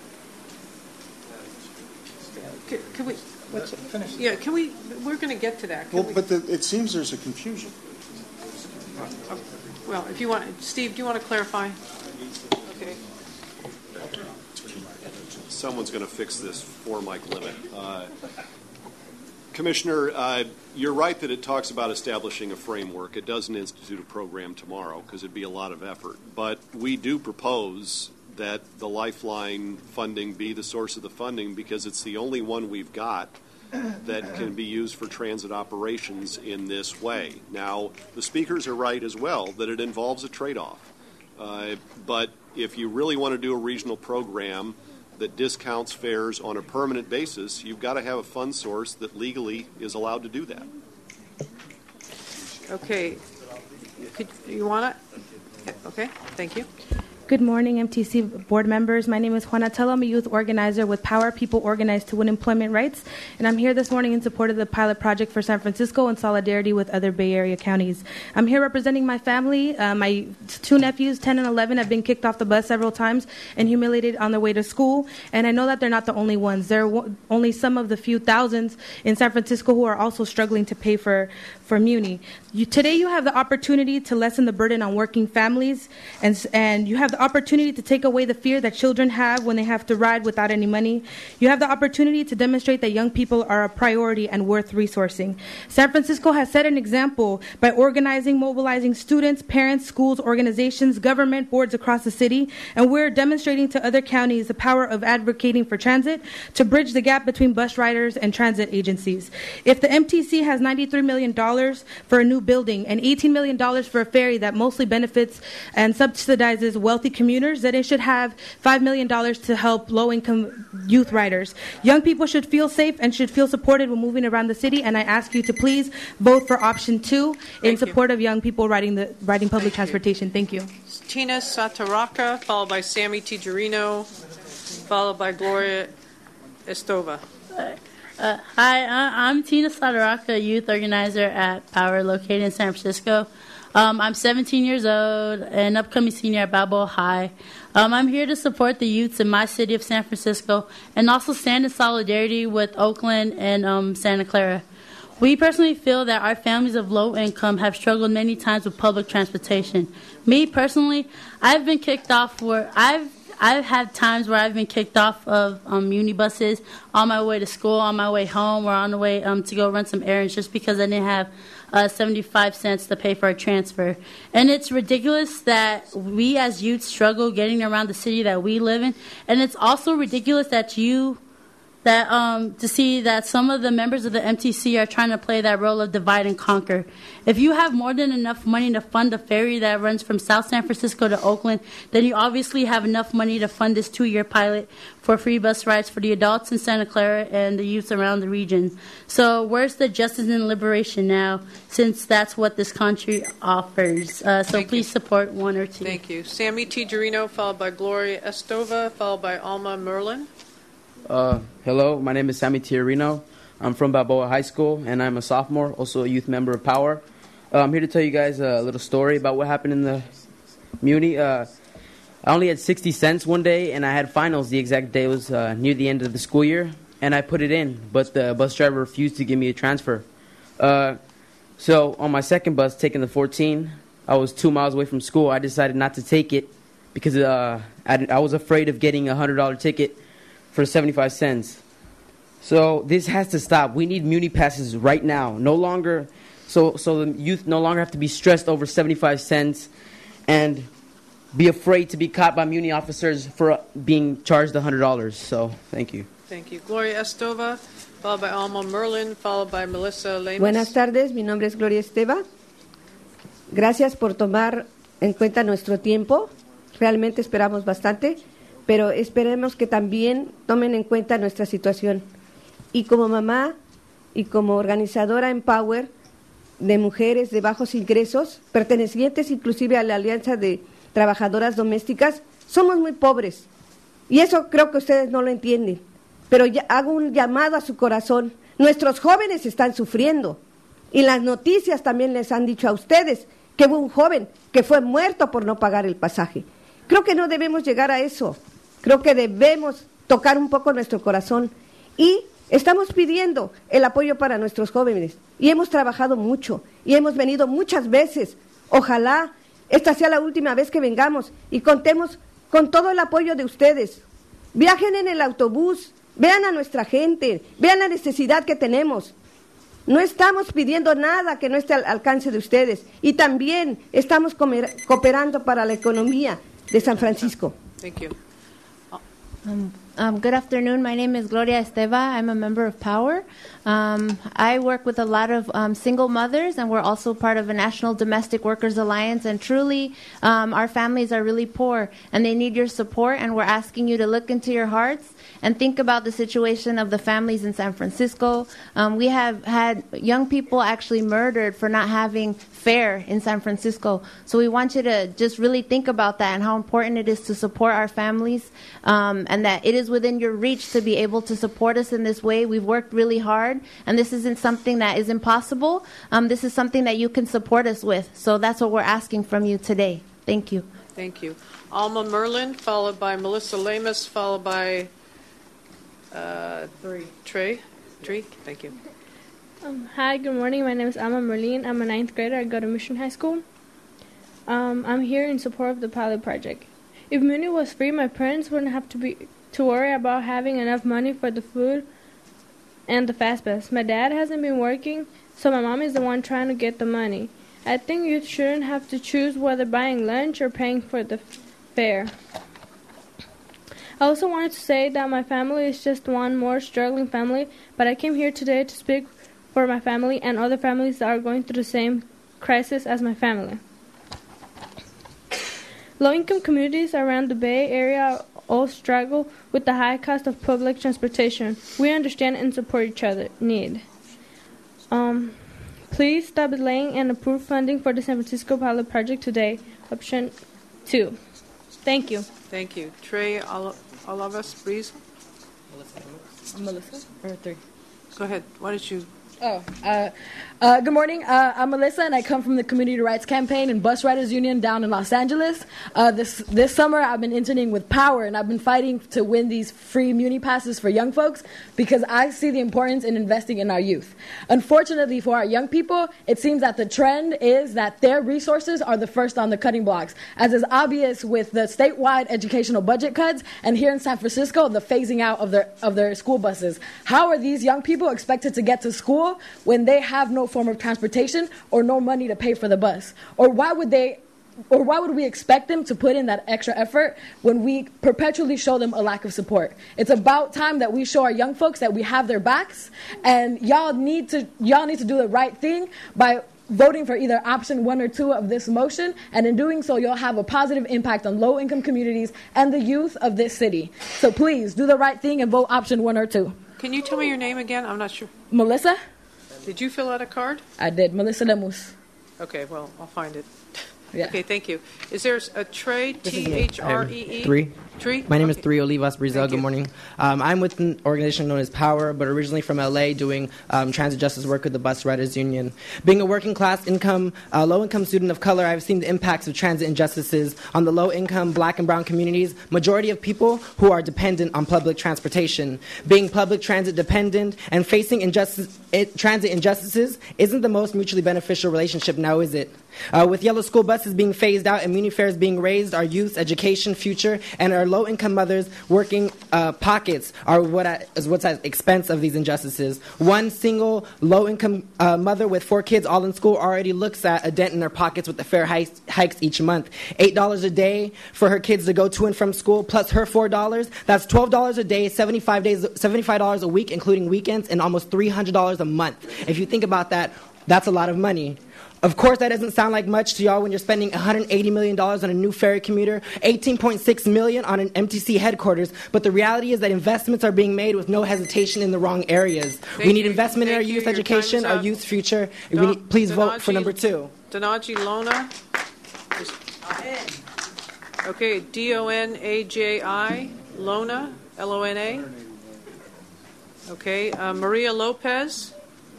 Speaker 1: Can, can we? What's it? Yeah. Can we? We're going to get to that. Can
Speaker 5: Well,
Speaker 1: we,
Speaker 5: but the, it seems there's a confusion.
Speaker 1: uh, well, if you want, Steve, do you want to clarify? Okay.
Speaker 19: Someone's going to fix this for Mike Limit. Uh, Commissioner, uh, you're right that it talks about establishing a framework. It doesn't institute a program tomorrow because it'd be a lot of effort. But we do propose that the Lifeline funding be the source of the funding because it's the only one we've got that can be used for transit operations in this way. Now, the speakers are right as well that it involves a trade-off. Uh, but if you really want to do a regional program that discounts fares on a permanent basis, you've got to have a fund source that legally is allowed to do that.
Speaker 1: Okay. Could, you want it? Okay. Thank you.
Speaker 20: Good morning, M T C board members. My name is Juana Tello. I'm a youth organizer with Power, People Organized to Win Employment Rights, and I'm here this morning in support of the pilot project for San Francisco in solidarity with other Bay Area counties. I'm here representing my family. Uh, my two nephews, ten and eleven, have been kicked off the bus several times and humiliated on their way to school, and I know that they're not the only ones. There are only some of the few thousands in San Francisco who are also struggling to pay for, for Muni. You, today you have the opportunity to lessen the burden on working families, and, and you have the opportunity to take away the fear that children have when they have to ride without any money. You have the opportunity to demonstrate that young people are a priority and worth resourcing. San Francisco has set an example by organizing, mobilizing students, parents, schools, organizations, government boards across the city, and we're demonstrating to other counties the power of advocating for transit to bridge the gap between bus riders and transit agencies. If the M T C has ninety-three million dollars for a new building and eighteen million dollars for a ferry that mostly benefits and subsidizes wealthy commuters, then it should have five million dollars to help low-income youth riders. Young people should feel safe and should feel supported when moving around the city, and I ask you to please vote for option two in support of young people riding the riding public transportation. Thank you.
Speaker 1: Tina Sataraka, followed by Sammy Tijerino, followed by Gloria Estova.
Speaker 21: Uh, hi, I'm Tina Sadaraka, youth organizer at Power, located in San Francisco. Um, I'm seventeen years old, an upcoming senior at Balboa High. Um, I'm here to support the youths in my city of San Francisco and also stand in solidarity with Oakland and um, Santa Clara. We personally feel that our families of low income have struggled many times with public transportation. Me personally, I've been kicked off for I've I've had times where I've been kicked off of um, uni buses on my way to school, on my way home, or on the way um, to go run some errands just because I didn't have uh, seventy-five cents to pay for a transfer. And it's ridiculous that we as youth struggle getting around the city that we live in. And it's also ridiculous that you that um, to see that some of the members of the M T C are trying to play that role of divide and conquer. If you have more than enough money to fund a ferry that runs from South San Francisco to Oakland, then you obviously have enough money to fund this two-year pilot for free bus rides for the adults in Santa Clara and the youth around the region. So where's the justice and liberation now, since that's what this country offers? Uh, so
Speaker 1: Thank
Speaker 21: please
Speaker 1: you.
Speaker 21: support one or two.
Speaker 1: Thank you. Sammy Tijerino, followed by Gloria Estova, followed by Alma Merlin.
Speaker 3: Uh, hello, my name is Sammy Tijerino. I'm from Balboa High School, and I'm a sophomore, also a youth member of Power. Uh, I'm here to tell you guys a little story about what happened in the Muni. Uh, I only had sixty cents one day, and I had finals the exact day. It was uh, near the end of the school year, and I put it in, but the bus driver refused to give me a transfer. Uh, so on my second bus, taking the fourteen, I was two miles away from school. I decided not to take it because uh, I, I was afraid of getting a one hundred dollar ticket for seventy-five cents. So this has to stop. We need Muni passes right now. No longer, so so the youth no longer have to be stressed over seventy-five cents and be afraid to be caught by Muni officers for being charged one hundred dollars. So thank you.
Speaker 1: Thank you. Gloria Estova, followed by Alma Merlin, followed by Melissa Lemus.
Speaker 22: Buenas tardes, mi nombre es Gloria Esteva. Gracias por tomar en cuenta nuestro tiempo. Realmente esperamos bastante. Pero esperemos que también tomen en cuenta nuestra situación. Y como mamá y como organizadora en Power de mujeres de bajos ingresos, pertenecientes inclusive a la Alianza de Trabajadoras Domésticas, somos muy pobres. Y eso creo que ustedes no lo entienden. Pero ya hago un llamado a su corazón. Nuestros jóvenes están sufriendo. Y las noticias también les han dicho a ustedes que hubo un joven que fue muerto por no pagar el pasaje. Creo que no debemos llegar a eso. Creo que debemos tocar un poco nuestro corazón y estamos pidiendo el apoyo para nuestros jóvenes y hemos trabajado mucho y hemos venido muchas veces. Ojalá esta sea la última vez que vengamos y contemos con todo el apoyo de ustedes. Viajen en el autobús, vean a nuestra gente, vean la necesidad que tenemos. No estamos pidiendo nada que no esté al alcance de ustedes y también estamos comer, cooperando para la economía de San Francisco.
Speaker 1: Thank you.
Speaker 20: Um, um, good afternoon. My name is Gloria Esteva. I'm a member of Power. Um, I work with a lot of um, single mothers, and we're also part of a National Domestic Workers Alliance. And truly, um, our families are really poor, and they need your support. And we're asking you to look into your hearts and think about the situation of the families in San Francisco. Um, we have had young people actually murdered for not having fare in San Francisco. So we want you to just really think about that and how important it is to support our families, um, and that it is within your reach to be able to support us in this way. We've worked really hard, and this isn't something that is impossible. Um, this is something that you can support us with. So that's what we're asking from you today. Thank you.
Speaker 1: Thank you. Alma Merlin, followed by Melissa Lemus, followed by uh, Trey. Trey. Trey. Thank you.
Speaker 23: Um, hi, good morning. My name is Alma Merlin. I'm a ninth grader. I go to Mission High School. Um, I'm here in support of the pilot project. If Muni was free, my parents wouldn't have to be to worry about having enough money for the food and the fast pass. My dad hasn't been working, so my mom is the one trying to get the money. I think youth shouldn't have to choose whether buying lunch or paying for the fare. I also wanted to say that my family is just one more struggling family, but I came here today to speak for my family and other families that are going through the same crisis as my family. Low-income communities around the Bay Area all struggle with the high cost of public transportation. We understand and support each other need. Um, please stop delaying and approve funding for the San Francisco pilot project today. Option two. Thank you.
Speaker 1: Thank you. Trey, all, all of us, please.
Speaker 2: Melissa? Or three?
Speaker 1: Go ahead. Why don't you...
Speaker 2: Oh, uh, uh, good morning. Uh, I'm Melissa, and I come from the Community Rights Campaign and Bus Riders Union down in Los Angeles. Uh, this this summer, I've been interning with Power, and I've been fighting to win these free Muni passes for young folks because I see the importance in investing in our youth. Unfortunately for our young people, it seems that the trend is that their resources are the first on the cutting blocks, as is obvious with the statewide educational budget cuts, and here in San Francisco, the phasing out of their of their school buses. How are these young people expected to get to school when they have no form of transportation or no money to pay for the bus? Or why would they or why would we expect them to put in that extra effort when we perpetually show them a lack of support? It's about time that we show our young folks that we have their backs, and y'all need to y'all need to do the right thing by voting for either option one or two of this motion, and in doing so, you'll have a positive impact on low-income communities and the youth of this city. So please, do the right thing and vote option one or two.
Speaker 1: Can you tell me your name again? I'm not sure.
Speaker 2: Melissa?
Speaker 1: Did you fill out a card?
Speaker 2: I did. Melissa Lemus.
Speaker 1: Okay, well, I'll find it.
Speaker 2: Yeah.
Speaker 1: Okay, thank you. Is there a Trey, T H R E E?
Speaker 4: Three.
Speaker 1: Tree?
Speaker 4: My name
Speaker 1: Okay.
Speaker 4: is Three Olivas Brizal. Good morning. Um, I'm with an organization known as Power, but originally from L A, doing um, transit justice work with the Bus Riders Union. Being a working class income, uh, low income student of color, I've seen the impacts of transit injustices on the low income black and brown communities, majority of people who are dependent on public transportation. Being public transit dependent and facing injustice, it, transit injustices isn't the most mutually beneficial relationship, now is it? Uh, with yellow school buses being phased out and muni fares being raised, our youth's education, future, and our low-income mothers' working uh, pockets are what at, is what's at expense of these injustices. One single low-income uh, mother with four kids all in school already looks at a dent in her pockets with the fare hikes, hikes each month. eight dollars a day for her kids to go to and from school, plus her four dollars. That's twelve dollars a day, seventy-five days, seventy-five dollars a week, including weekends, and almost three hundred dollars a month. If you think about that, that's a lot of money. Of course, that doesn't sound like much to y'all when you're spending one hundred eighty million dollars on a new ferry commuter, eighteen point six million dollars on an M T C headquarters, but the reality is that investments are being made with no hesitation in the wrong areas.
Speaker 1: Thank
Speaker 4: we need
Speaker 1: you.
Speaker 4: investment in our
Speaker 1: Thank you.
Speaker 4: youth
Speaker 1: Your
Speaker 4: education,
Speaker 1: time is
Speaker 4: our
Speaker 1: up.
Speaker 4: youth future.
Speaker 1: Don-
Speaker 4: we need, please vote for
Speaker 1: Donaji-
Speaker 4: number two.
Speaker 1: Donaji Lona. Okay, D O N A J I, Lona, L O N A. Okay, uh, Maria Lopez.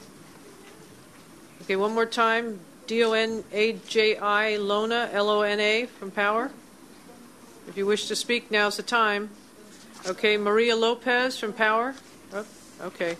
Speaker 1: Okay, one more time. D O N A J I, Lona, L O N A, from Power. If you wish to speak, now's the time. Okay, Maria Lopez from Power. Oh, okay.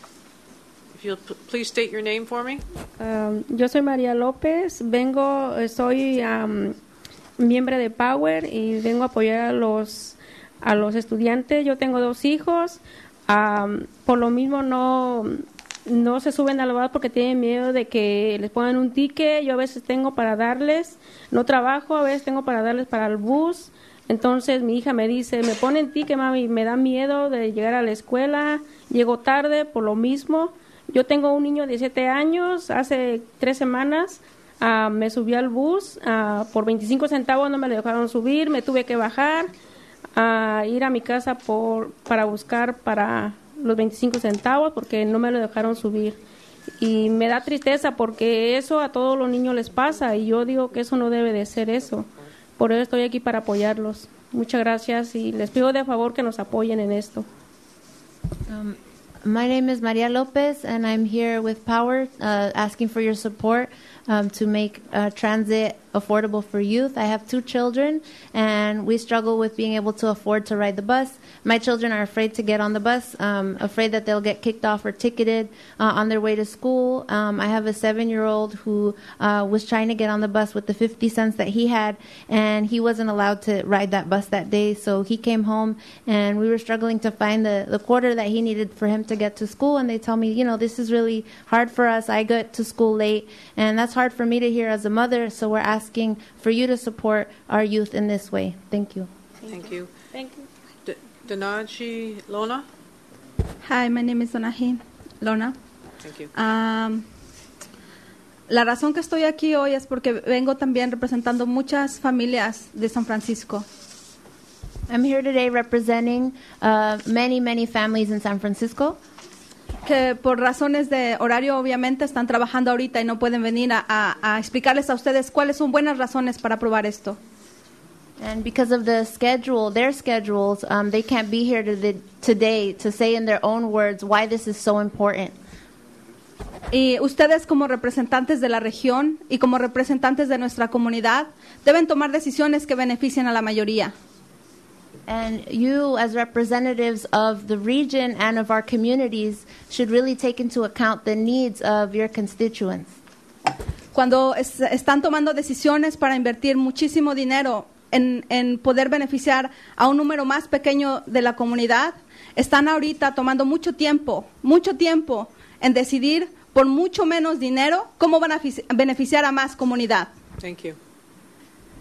Speaker 1: If you'll p- please state your name for me.
Speaker 23: Um, yo soy María López, vengo, eh, soy um, miembro de Power y vengo a apoyar a los, a los estudiantes. Yo tengo dos hijos, um, por lo mismo no, no se suben al bus porque tienen miedo de que les pongan un ticket. Yo a veces tengo para darles, no trabajo, a veces tengo para darles para el bus. Entonces mi hija me dice, me ponen ticket, mami, me da miedo de llegar a la escuela, llego tarde por lo mismo. Yo tengo un niño de diecisiete años, hace tres semanas uh, me subí al bus, uh, por veinticinco centavos no me lo dejaron subir, me tuve que bajar, uh, ir a mi casa por, para buscar para los veinticinco centavos porque no me lo dejaron subir. Y me da tristeza porque eso a todos los niños les pasa y yo digo que eso no debe de ser eso. Por eso estoy aquí para apoyarlos. Muchas gracias y les pido de favor que nos apoyen en esto.
Speaker 6: Um, my name is Maria Lopez, and I'm here with Power, uh, asking for your support um, to make uh, transit affordable for youth. I have two children, and we struggle with being able to afford to ride the bus. My children are afraid to get on the bus, um, afraid that they'll get kicked off or ticketed uh, on their way to school. Um, I have a seven-year-old who uh, was trying to get on the bus with the fifty cents that he had, and he wasn't allowed to ride that bus that day, so he came home, and we were struggling to find the, the quarter that he needed for him to get to school, and they tell me, you know, this is really hard for us. I get to school late, and that's hard for me to hear as a mother, so we're asking for you to support our youth in this way. Thank you.
Speaker 1: Thank you.
Speaker 23: Thank you.
Speaker 1: D- Donaji Lona.
Speaker 7: Hi, my name is Donaji Lona.
Speaker 1: Thank you.
Speaker 7: Um, la razón que estoy aquí hoy es porque vengo también representando muchas familias de San Francisco.
Speaker 6: I'm here today representing uh, many, many families in San Francisco.
Speaker 7: Que por razones de horario obviamente están trabajando ahorita y no pueden venir a, a, a explicarles a ustedes cuáles son buenas razones para aprobar esto.
Speaker 6: And because of the schedule, their schedules, um, they can't be here to the, today to say in their own words why this is so important.
Speaker 7: Y ustedes como representantes de la región y como representantes de nuestra comunidad deben tomar decisiones que beneficien a la mayoría.
Speaker 6: And you, as representatives of the region and of our communities, should really take into account the needs of your constituents.
Speaker 7: Cuando es, están tomando decisiones para invertir muchísimo dinero en, en poder beneficiar a un número más pequeño de la comunidad, están ahorita tomando mucho tiempo, mucho tiempo en decidir por mucho menos dinero cómo van a beneficiar a más comunidad.
Speaker 1: Thank you.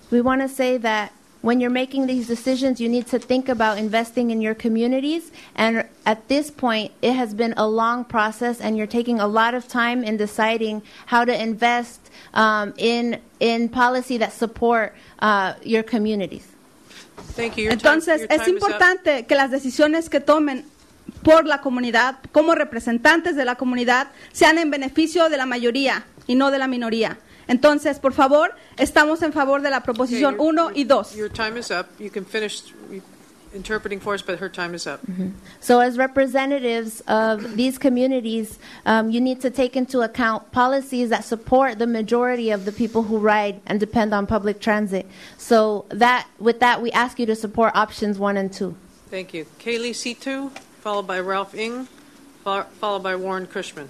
Speaker 6: we want to say that when you're making these decisions, you need to think about investing in your communities. And at this point, it has been a long process, and you're taking a lot of time in deciding how to invest um, in in policy that support uh, your communities.
Speaker 1: Thank you. Your
Speaker 7: Entonces,
Speaker 1: time, your time
Speaker 7: es importante que las decisiones que tomen por la comunidad, como representantes de la comunidad, sean en beneficio de la mayoría y no de la minoría. Entonces, por favor, estamos en favor de la proposición
Speaker 1: okay,
Speaker 7: uno y dos.
Speaker 1: Your time is up. You can finish interpreting for us, but her time is up.
Speaker 6: Mm-hmm. So as representatives of these communities, um, you need to take into account policies that support the majority of the people who ride and depend on public transit. So that, with that, we ask you to support options one and two.
Speaker 1: Thank you. Kaylee Situ, followed by Ralph Ng, fo- followed by Warren Cushman.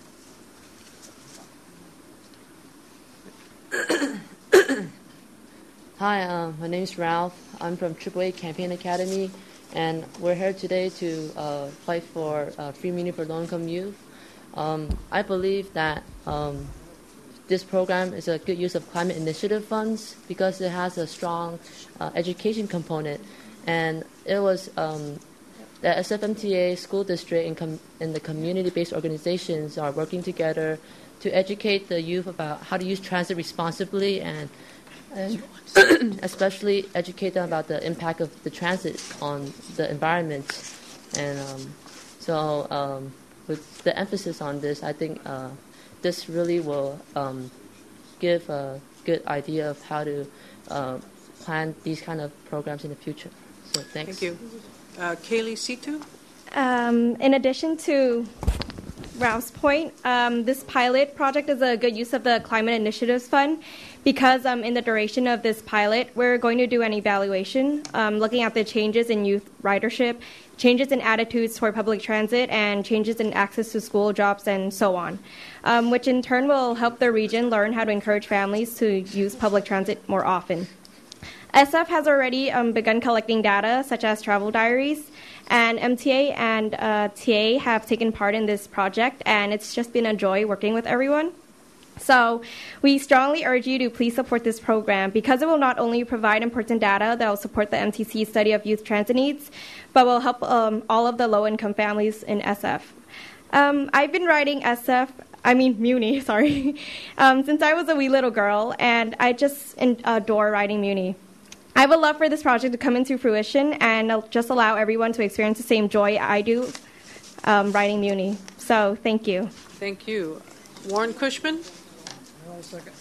Speaker 8: Hi, uh, my name is Ralph. I'm from triple A Campaign Academy, and we're here today to uh, fight for uh, free Muni for low-income youth. Um, I believe that um, this program is a good use of climate initiative funds because it has a strong uh, education component, and it was um, the S F M T A school district and, com- and the community-based organizations are working together to educate the youth about how to use transit responsibly and, and especially educate them about the impact of the transit on the environment. And um, so um, with the emphasis on this, I think uh, this really will um, give a good idea of how to uh, plan these kind of programs in the future. So thanks.
Speaker 1: Thank you. Uh, Kaylee Situ?
Speaker 9: Um, in addition to Ralph's point, um, this pilot project is a good use of the Climate Initiatives Fund because um, in the duration of this pilot, we're going to do an evaluation um, looking at the changes in youth ridership, changes in attitudes toward public transit, and changes in access to school, jobs, and so on, um, which in turn will help the region learn how to encourage families to use public transit more often. S F has already um, begun collecting data, such as travel diaries, and M T A and uh, T A have taken part in this project, and it's just been a joy working with everyone. So we strongly urge you to please support this program because it will not only provide important data that will support the M T C study of youth transit needs, but will help um, all of the low-income families in S F. Um, I've been riding S F, I mean Muni, sorry, um, since I was a wee little girl, and I just adore riding Muni. I would love for this project to come into fruition and just allow everyone to experience the same joy I do um, riding Muni. So thank you.
Speaker 1: Thank you. Warren Cushman?
Speaker 10: Hold on a second.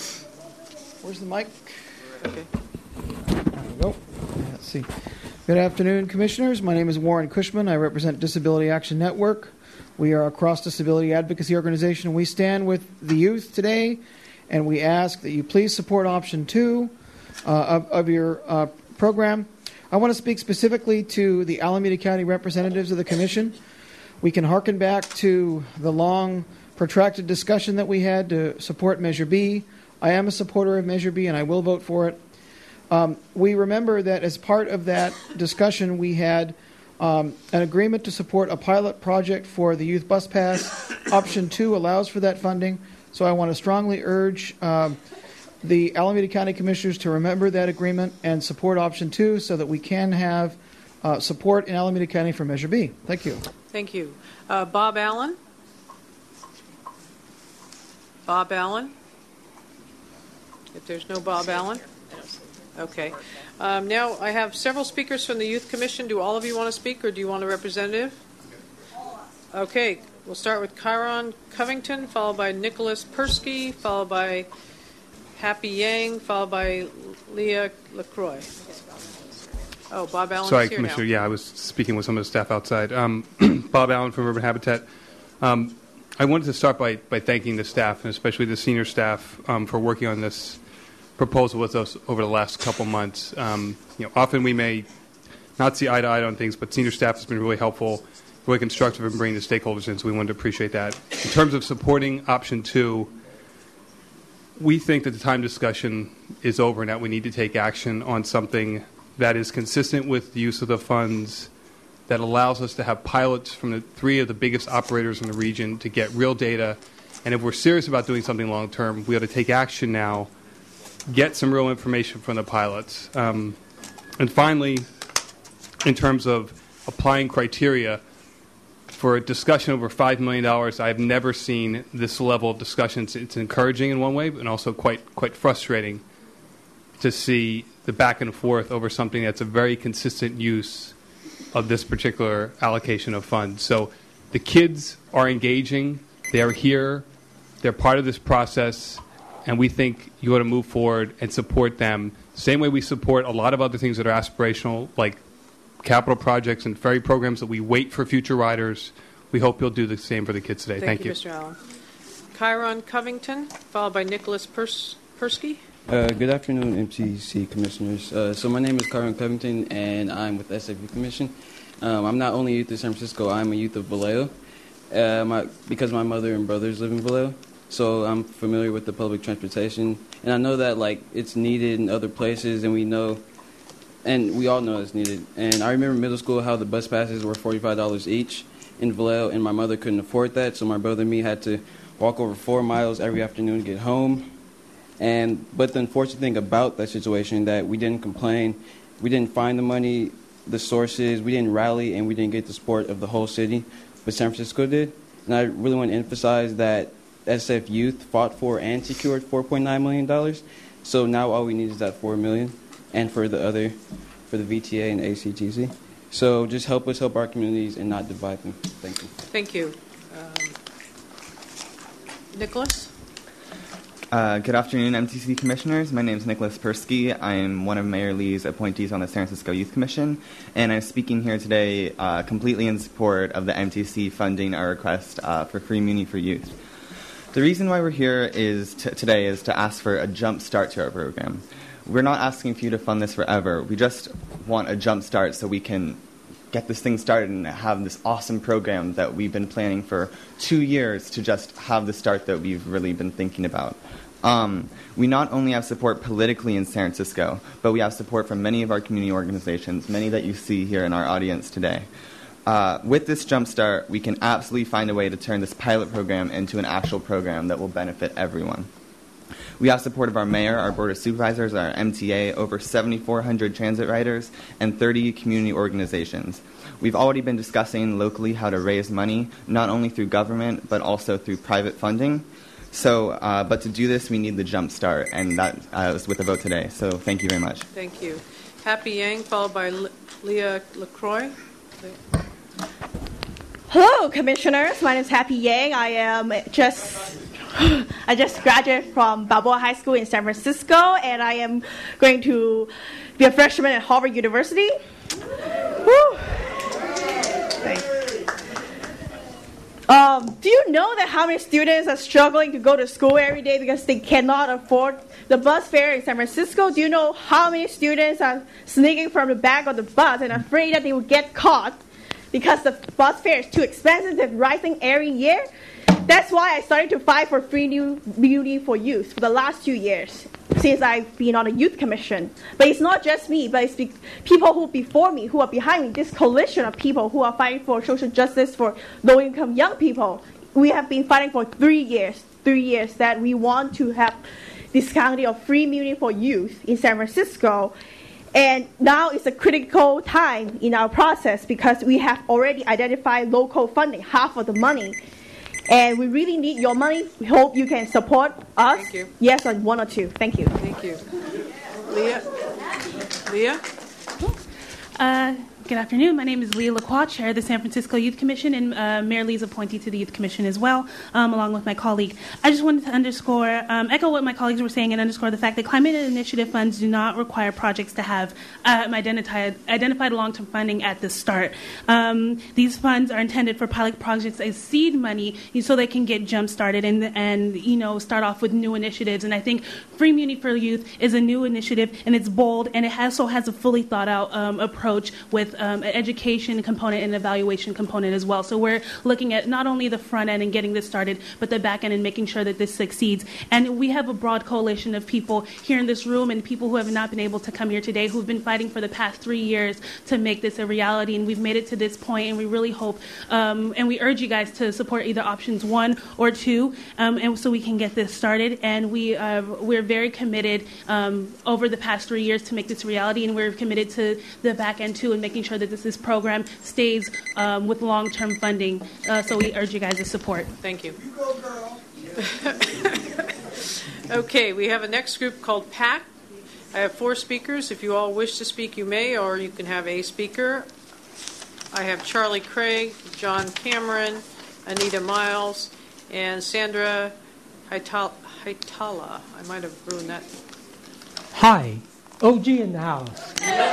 Speaker 10: Where's the mic?
Speaker 1: Okay.
Speaker 10: There we go. Let's see. Good afternoon, Commissioners. My name is Warren Cushman. I represent Disability Action Network. We are a cross-disability advocacy organization. We stand with the youth today, and we ask that you please support option two Uh, of, of your uh, program. I want to speak specifically to the Alameda County representatives of the Commission. We can hearken back to the long, protracted discussion that we had to support Measure B. I am a supporter of Measure B, and I will vote for it. Um, we remember that as part of that discussion, we had um, an agreement to support a pilot project for the Youth Bus Pass. Option two allows for that funding, so I want to strongly urge um, the Alameda County Commissioners to remember that agreement and support option two so that we can have uh, support in Alameda County for Measure B. Thank you.
Speaker 1: Thank you. Uh, Bob Allen? Bob Allen? If there's no Bob Allen? Okay. Um, now I have several speakers from the Youth Commission. Do all of you want to speak, or do you want a representative? Okay. We'll start with Chiron Covington, followed by Nicholas Persky, followed by Happy Yang, followed by Leah LaCroix. Oh, Bob Allen
Speaker 24: Sorry,
Speaker 1: is here
Speaker 24: Commissioner.
Speaker 1: now.
Speaker 24: Yeah, I was speaking with some of the staff outside. Um, Bob Allen from Urban Habitat. Um, I wanted to start by, by thanking the staff, and especially the senior staff, um, for working on this proposal with us over the last couple months. Um, you know, often we may not see eye to eye on things, but senior staff has been really helpful, really constructive in bringing the stakeholders in, so we wanted to appreciate that. In terms of supporting option two, we think that the time discussion is over and that we need to take action on something that is consistent with the use of the funds, that allows us to have pilots from the three of the biggest operators in the region to get real data. And if we're serious about doing something long term, we ought to take action now get some real information from the pilots. Um, and finally, in terms of applying criteria, for a discussion over five million dollars, I've never seen this level of discussion. It's, it's encouraging in one way, but also quite quite frustrating to see the back and forth over something that's a very consistent use of this particular allocation of funds. So the kids are engaging. They are here. They're part of this process, and we think you ought to move forward and support them. Same way we support a lot of other things that are aspirational, like capital projects and ferry programs that we wait for future riders. We hope you'll do the same for the kids today.
Speaker 1: Thank,
Speaker 24: Thank
Speaker 1: you,
Speaker 24: you.
Speaker 1: Mister Allen. Chiron Covington, followed by Nicholas Pers- Persky.
Speaker 11: Uh, good afternoon, M T C commissioners. Uh, so my name is Chiron Covington, and I'm with the S F U Commission. Um, I'm not only a youth of San Francisco, I'm a youth of Vallejo, uh, my, because my mother and brothers live in Vallejo. So I'm familiar with the public transportation, and I know that like it's needed in other places, and we know, and we all know it's needed. And I remember middle school how the bus passes were forty-five dollars each in Vallejo, and my mother couldn't afford that, so my brother and me had to walk over four miles every afternoon to get home. And but the unfortunate thing about that situation that we didn't complain, we didn't find the money, the sources, we didn't rally, and we didn't get the support of the whole city, but San Francisco did. And I really want to emphasize that S F Youth fought for and secured four point nine million dollars. So now all we need is that four million dollars, and for the other, for the V T A and A C T C. So just help us help our communities and not divide them. Thank you.
Speaker 1: Thank you. Um, Nicholas?
Speaker 12: Uh, good afternoon, M T C commissioners. My name is Nicholas Persky. I am one of Mayor Lee's appointees on the San Francisco Youth Commission, and I'm speaking here today uh, completely in support of the M T C funding our request uh, for Free Muni for Youth. The reason why we're here is t- today is to ask for a jump start to our program. We're not asking for you to fund this forever. We just want a jump start so we can get this thing started and have this awesome program that we've been planning for two years to just have the start that we've really been thinking about. Um, we not only have support politically in San Francisco, but we have support from many of our community organizations, many that you see here in our audience today. Uh, with this jumpstart, we can absolutely find a way to turn this pilot program into an actual program that will benefit everyone. We have support of our mayor, our board of supervisors, our M T A, over seventy-four hundred transit riders, and thirty community organizations. We've already been discussing locally how to raise money, not only through government, but also through private funding. So, uh, but to do this, we need the jump start, and that uh, is with the vote today. So thank you very much.
Speaker 1: Thank you. Happy Yang, followed by Le- Leah LaCroix.
Speaker 13: Hello, commissioners. My name is Happy Yang. I am just I just graduated from Balboa High School in San Francisco, and I am going to be a freshman at Harvard University. Woo. Thanks. Um, do you know that how many students are struggling to go to school every day because they cannot afford the bus fare in San Francisco? Do you know how many students are sneaking from the back of the bus and afraid that they will get caught because the bus fare is too expensive and rising every year? That's why I started to fight for free new beauty for youth for the last two years since I've been on a youth commission. But it's not just me, but it's be- people who before me, who are behind me, this coalition of people who are fighting for social justice for low-income young people. We have been fighting for three years, three years that we want to have discounting of free beauty for youth in San Francisco. And now is a critical time in our process because we have already identified local funding, half of the money. And we really need your money. We hope you can support us.
Speaker 1: Thank you.
Speaker 13: Yes, on one or two. Thank you.
Speaker 1: Thank you. Leah? Leah?
Speaker 14: Uh, good afternoon. My name is Leah LaCroix, Chair of the San Francisco Youth Commission, and uh, Mayor Lee's appointee to the Youth Commission as well, um, along with my colleague. I just wanted to underscore, um, echo what my colleagues were saying, and underscore the fact that climate initiative funds do not require projects to have um, identified, identified long-term funding at the start. Um, these funds are intended for pilot projects as seed money, so they can get jump-started and, and you know, start off with new initiatives. And I think Free Muni for Youth is a new initiative, and it's bold, and it also has a fully thought-out um, approach with um, an education component and evaluation component as well. So we're looking at not only the front end and getting this started, but the back end and making sure that this succeeds. And we have a broad coalition of people here in this room and people who have not been able to come here today who've been fighting for the past three years to make this a reality. And we've made it to this point, and we really hope, um, and we urge you guys to support either options one or two, um, and so we can get this started. And we, uh, we're very committed um, over the past three years to make this a reality, and we're committed to the back end too and making sure that this, this program stays um, with long-term funding. Uh, so we urge you guys to support.
Speaker 1: Thank you. You go, girl. Okay, we have a next group called PAC. I have four speakers. If you all wish to speak, you may, or you can have a speaker. I have Charlie Craig, John Cameron, Anita Miles, and Sandra Haitala. I might have ruined that.
Speaker 15: Hi, O G in the house.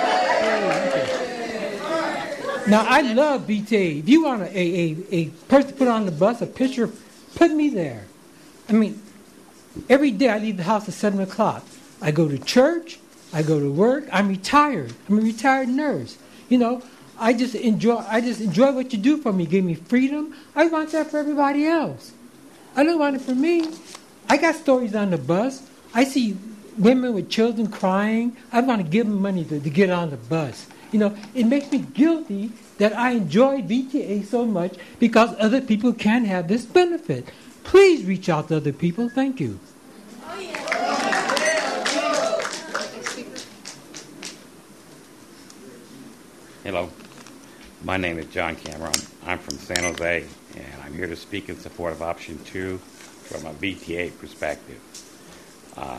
Speaker 15: Now, I love B T A. If you want a, a, a person to put on the bus, a picture, put me there. I mean, every day I leave the house at seven o'clock. I go to church. I go to work. I'm retired. I'm a retired nurse. You know, I just enjoy I just enjoy what you do for me. Give me freedom. I want that for everybody else. I don't want it for me. I got stories on the bus. I see women with children crying. I want to give them money to, to get on the bus. You know, it makes me guilty that I enjoy V T A so much because other people can have this benefit. Please reach out to other people. Thank you.
Speaker 16: Hello, my name is John Cameron. I'm from San Jose, and I'm here to speak in support of option two from a V T A perspective. Uh,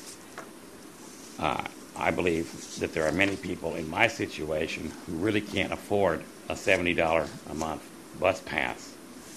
Speaker 16: uh, I believe that there are many people in my situation who really can't afford a seventy dollars a month bus pass,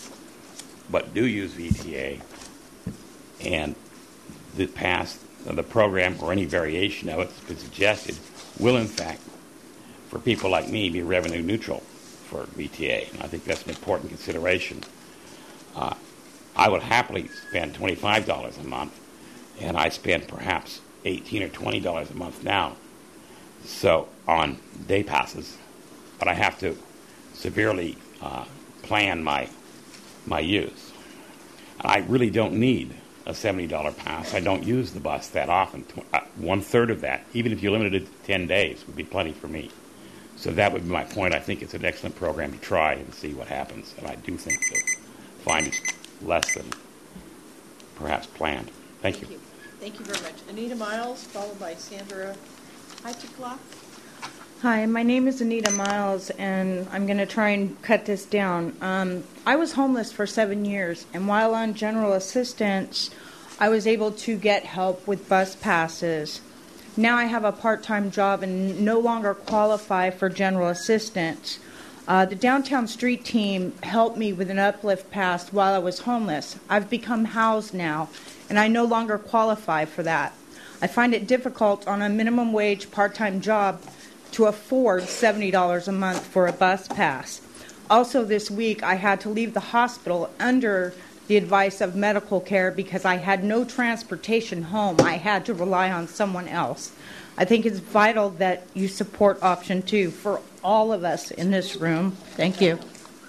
Speaker 16: but do use V T A, and the pass, the program, or any variation of it that's been suggested will, in fact, for people like me, be revenue neutral for V T A. And I think that's an important consideration. Uh, I would happily spend twenty-five dollars a month, and I spend perhaps eighteen dollars or twenty dollars a month now so on day passes, but I have to severely uh, plan my my use. I really don't need a seventy dollars pass. I don't use the bus that often. Uh, one-third of that, even if you limited it to ten days, would be plenty for me. So that would be my point. I think it's an excellent program to try and see what happens. And I do think the fine is less than perhaps planned. Thank,
Speaker 1: Thank
Speaker 16: you.
Speaker 1: you. Thank you very much. Anita Miles, followed by Sandra Heitekla.
Speaker 17: Hi, my name is Anita Miles, and I'm going to try and cut this down. Um, I was homeless for seven years, and while on general assistance, I was able to get help with bus passes. Now I have a part-time job and no longer qualify for general assistance. Uh, the Downtown Street team helped me with an uplift pass while I was homeless. I've become housed now, and I no longer qualify for that. I find it difficult on a minimum wage part-time job to afford seventy dollars a month for a bus pass. Also this week, I had to leave the hospital under the advice of medical care because I had no transportation home. I had to rely on someone else. I think it's vital that you support option two for all of us in this room. Thank you.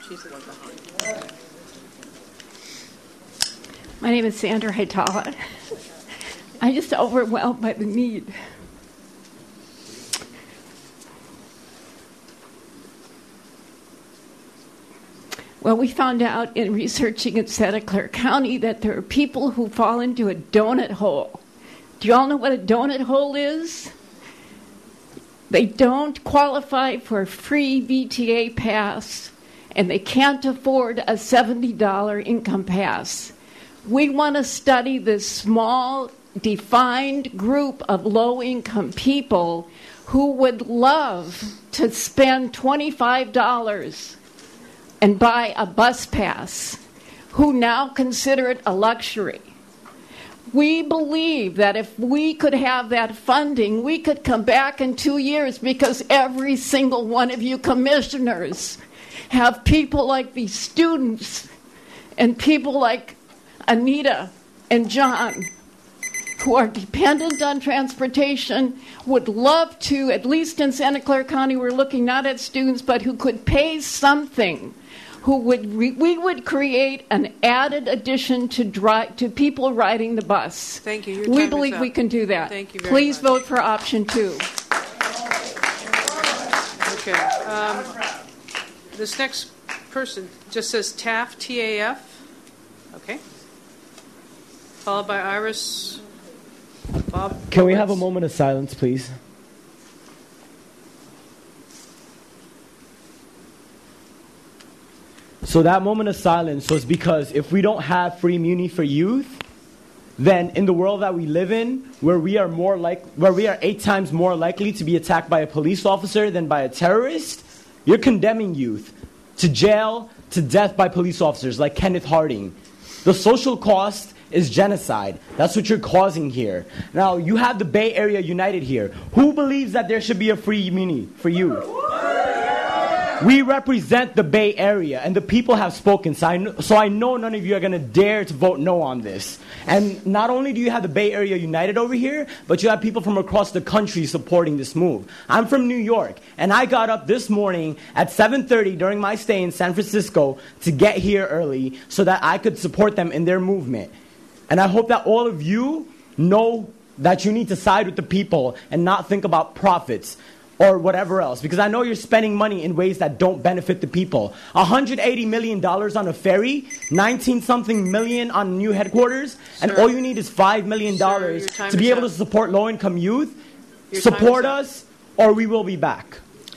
Speaker 18: My name is Sandra Haitala. I'm just overwhelmed by the need. Well, we found out in researching in Santa Clara County that there are people who fall into a donut hole. Do you all know what a donut hole is? They don't qualify for a free V T A pass, and they can't afford a seventy dollars income pass. We want to study this small, defined group of low-income people who would love to spend twenty-five dollars and buy a bus pass, who now consider it a luxury. We believe that if we could have that funding, we could come back in two years because every single one of you commissioners have people like these students and people like Anita and John who are dependent on transportation, would love to, at least in Santa Clara County, we're looking not at students, but who could pay something, who would re- we would create an added addition to drive to people riding the bus.
Speaker 1: Thank you. Your
Speaker 18: We
Speaker 1: time
Speaker 18: believe
Speaker 1: is up.
Speaker 18: we can do that.
Speaker 1: Thank you very
Speaker 18: Please
Speaker 1: much.
Speaker 18: vote for option two.
Speaker 1: Okay. Um, this next person just says T A F, T A F. Okay. Followed by Iris. Bob.
Speaker 3: Can we have a moment of silence, please? So that moment of silence was because if we don't have free muni for youth, then in the world that we live in, where we are more like, where we are eight times more likely to be attacked by a police officer than by a terrorist, you're condemning youth to jail, to death by police officers like Kenneth Harding. The social cost is genocide. That's what you're causing here. Now, you have the Bay Area United here. Who believes that there should be a free muni for youth? We represent the Bay Area, and the people have spoken, so I, know, so I know none of you are going to dare to vote no on this. And not only do you have the Bay Area United over here, but you have people from across the country supporting this move. I'm from New York, and I got up this morning at seven thirty during my stay in San Francisco to get here early so that I could support them in their movement. And I hope that all of you know that you need to side with the people and not think about profits or whatever else, because I know you're spending money in ways that don't benefit the people. one hundred eighty million dollars on a ferry, nineteen something million on new headquarters, and all you need is five million dollars to be able to support low-income youth.
Speaker 1: Your time
Speaker 3: Support
Speaker 1: is up.
Speaker 3: us, or we will be back.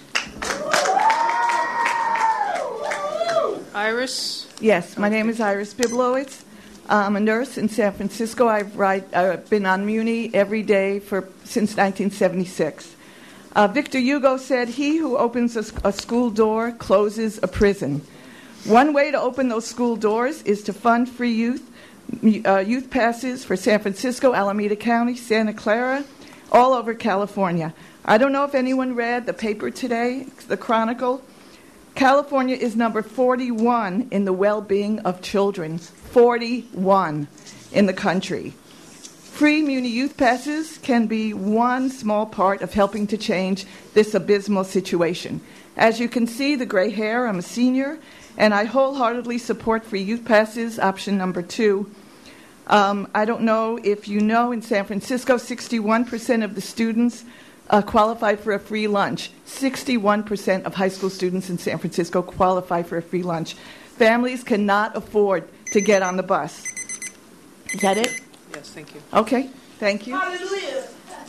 Speaker 1: Iris.
Speaker 5: Yes, my name is Iris Biblowitz. I'm a nurse in San Francisco. I've ride, uh, been on Muni every day for since nineteen seventy-six. Uh, Victor Hugo said, "He who opens a, a school door closes a prison." One way to open those school doors is to fund free youth, uh, youth passes for San Francisco, Alameda County, Santa Clara, all over California. I don't know if anyone read the paper today, the Chronicle. California is number forty-one in the well-being of children. forty-one in the country. Free Muni Youth Passes can be one small part of helping to change this abysmal situation. As you can see, the gray hair, I'm a senior, and I wholeheartedly support Free Youth Passes, option number two. Um, I don't know if you know, in San Francisco, sixty-one percent of the students uh, qualify for a free lunch. sixty-one percent of high school students in San Francisco qualify for a free lunch. Families cannot afford to get on the bus. Is that it?
Speaker 1: Yes, thank you.
Speaker 5: Okay, thank you.
Speaker 1: Hallelujah.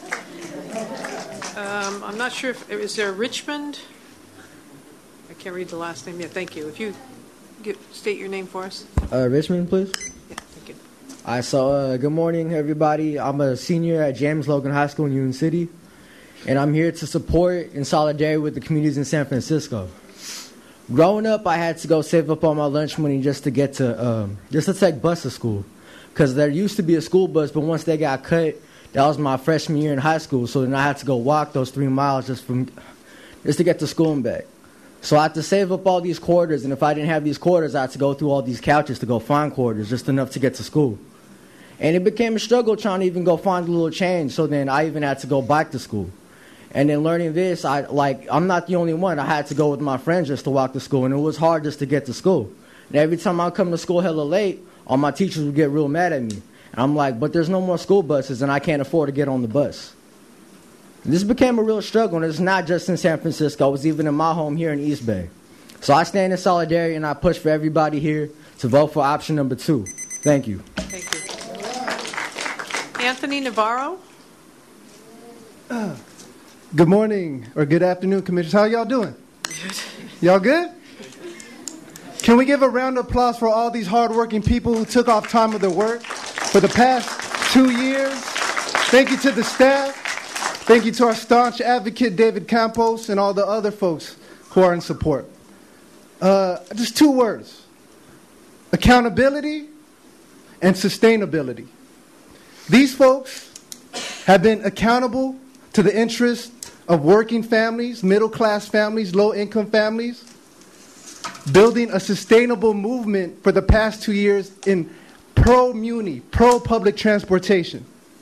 Speaker 1: Um, I'm not sure if is there Richmond. I can't read the last name yet. Thank you. If you get, state your name for us.
Speaker 19: Uh, Richmond, please.
Speaker 1: Yeah, thank you.
Speaker 19: All right, so uh, good morning, everybody. I'm a senior at James Logan High School in Union City, and I'm here to support in solidarity with the communities in San Francisco. Growing up, I had to go save up all my lunch money just to get to um, just to take bus to school. Because there used to be a school bus, but once they got cut, that was my freshman year in high school. So then I had to go walk those three miles just from just to get to school and back. So I had to save up all these quarters, and if I didn't have these quarters, I had to go through all these couches to go find quarters, just enough to get to school. And it became a struggle trying to even go find a little change. So then I even had to go back to school. And then learning this, I like I'm not the only one. I had to go with my friends just to walk to school, and it was hard just to get to school. And every time I come to school hella late, all my teachers would get real mad at me. And I'm like, but there's no more school buses, and I can't afford to get on the bus. This became a real struggle, and it's not just in San Francisco. It was even in my home here in East Bay. So I stand in solidarity, and I push for everybody here to vote for option number two. Thank you.
Speaker 1: Thank you. Anthony Navarro.
Speaker 21: Uh, good morning, or good afternoon, Commissioners. How y'all doing? Good. Y'all good? Can we give a round of applause for all these hardworking people who took off time of their work for the past two years? Thank you to the staff. Thank you to our staunch advocate, David Campos, and all the other folks who are in support. Uh, just two words: accountability and sustainability. These folks have been accountable to the interests of working families, middle-class families, low-income families, building a sustainable movement for the past two years in pro-muni, pro-public transportation.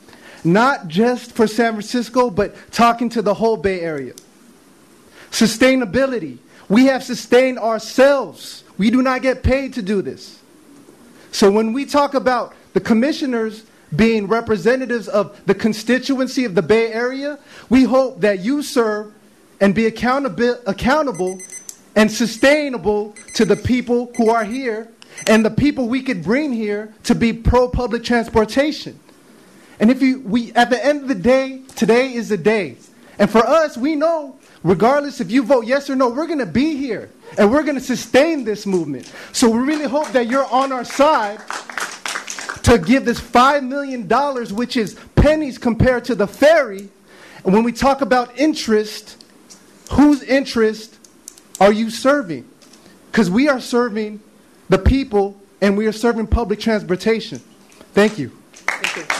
Speaker 21: not just for San Francisco, but talking to the whole Bay Area. Sustainability. We have sustained ourselves. We do not get paid to do this. So when we talk about the commissioners being representatives of the constituency of the Bay Area, we hope that you serve and be accountable, accountable and sustainable to the people who are here and the people we could bring here to be pro-public transportation. And if you, we, at the end of the day, today is the day. And for us, we know, regardless if you vote yes or no, we're going to be here. And we're going to sustain this movement. So we really hope that you're on our side to give this five million dollars, which is pennies compared to the ferry. And when we talk about interest, whose interest are you serving? Because we are serving the people, and we are serving public transportation. Thank you.
Speaker 1: Thank you.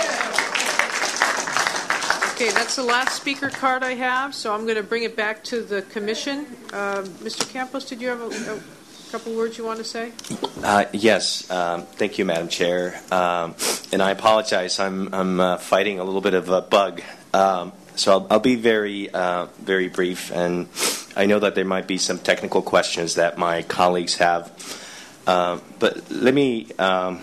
Speaker 1: Okay, that's the last speaker card I have, so I'm going to bring it back to the commission. Uh, Mister Campos, did you have a, a couple words you want to say?
Speaker 2: Uh, yes, um, thank you, Madam Chair. Um, and I apologize, I'm, I'm uh, fighting a little bit of a bug. Um, so I'll, I'll be very, uh, very brief, and I know that there might be some technical questions that my colleagues have. Uh, but let me um,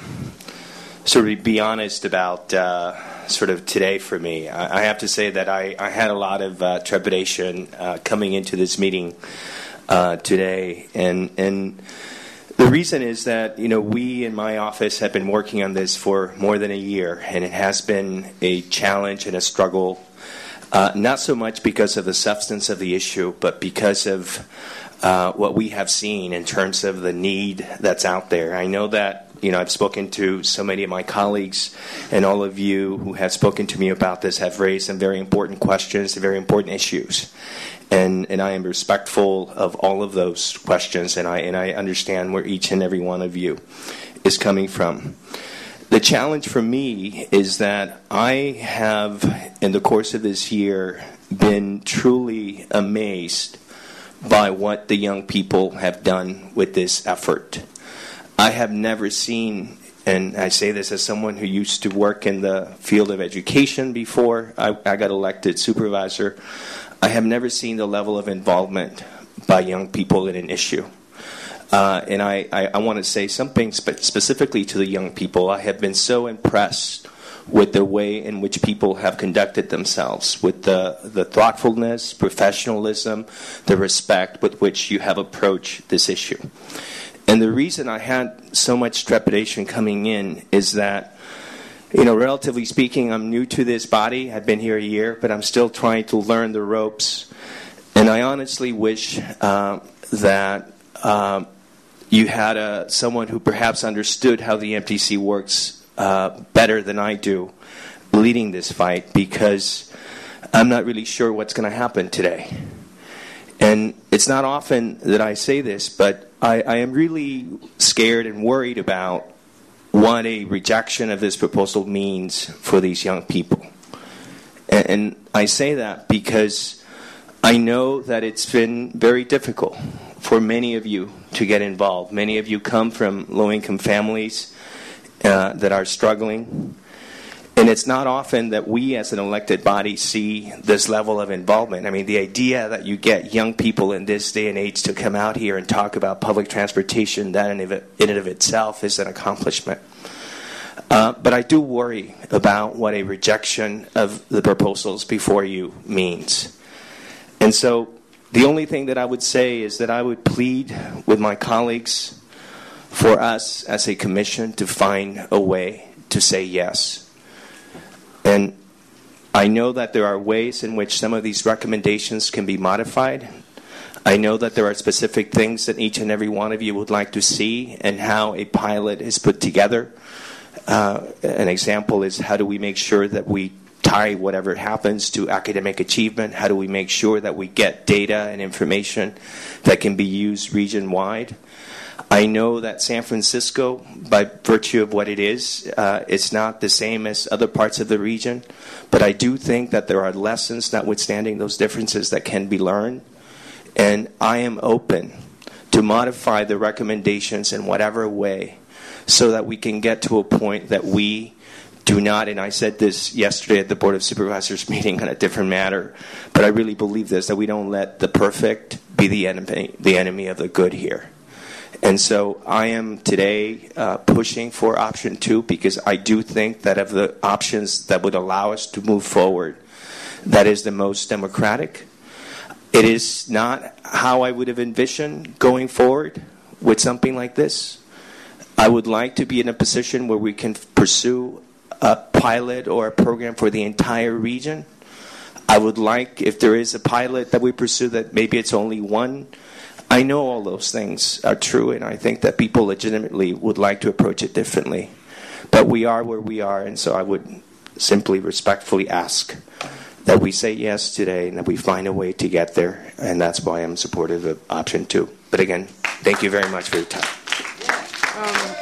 Speaker 2: sort of be honest about uh, sort of today for me. I, I have to say that I, I had a lot of uh, trepidation uh, coming into this meeting uh, today, and and the reason is that, you know, we in my office have been working on this for more than a year, and it has been a challenge and a struggle, uh, not so much because of the substance of the issue, but because of uh, what we have seen in terms of the need that's out there. I know that, you know, I've spoken to so many of my colleagues, and all of you who have spoken to me about this have raised some very important questions, very important issues. And, and I am respectful of all of those questions, and I, and I understand where each and every one of you is coming from. The challenge for me is that I have, in the course of this year, been truly amazed by what the young people have done with this effort. I have never seen, and I say this as someone who used to work in the field of education before I, I got elected supervisor, I have never seen the level of involvement by young people in an issue. Uh, and I, I, I want to say something spe- specifically to the young people. I have been so impressed with the way in which people have conducted themselves, with the, the thoughtfulness, professionalism, the respect with which you have approached this issue. And the reason I had so much trepidation coming in is that, you know, relatively speaking, I'm new to this body. I've been here a year, but I'm still trying to learn the ropes. And I honestly wish uh, that uh, you had a, someone who perhaps understood how the M T C works uh, better than I do leading this fight, because I'm not really sure what's going to happen today. And it's not often that I say this, but I, I am really scared and worried about what a rejection of this proposal means for these young people. And, and I say that because I know that it's been very difficult for many of you to get involved. Many of you come from low-income families uh, that are struggling. And it's not often that we as an elected body see this level of involvement. I mean, the idea that you get young people in this day and age to come out here and talk about public transportation, that in, in and of itself is an accomplishment. Uh, but I do worry about what a rejection of the proposals before you means. And so the only thing that I would say is that I would plead with my colleagues for us as a commission to find a way to say yes. And I know that there are ways in which some of these recommendations can be modified. I know that there are specific things that each and every one of you would like to see and how a pilot is put together. Uh, an example is, how do we make sure that we tie whatever happens to academic achievement? How do we make sure that we get data and information that can be used region-wide? I know that San Francisco, by virtue of what it is, uh, it's not the same as other parts of the region, but I do think that there are lessons, notwithstanding those differences, that can be learned, and I am open to modify the recommendations in whatever way so that we can get to a point that we do not, and I said this yesterday at the Board of Supervisors meeting on a different matter, but I really believe this, that we don't let the perfect be the enemy, the enemy of the good here. And so I am today uh, pushing for option two because I do think that of the options that would allow us to move forward, that is the most democratic. It is not how I would have envisioned going forward with something like this. I would like to be in a position where we can pursue a pilot or a program for the entire region. I would like, if there is a pilot that we pursue, that maybe it's only one. I know all those things are true, and I think that people legitimately would like to approach it differently. But we are where we are, and so I would simply respectfully ask that we say yes today and that we find a way to get there, and that's why I'm supportive of option two. But again, thank you very much for your time.
Speaker 1: Um,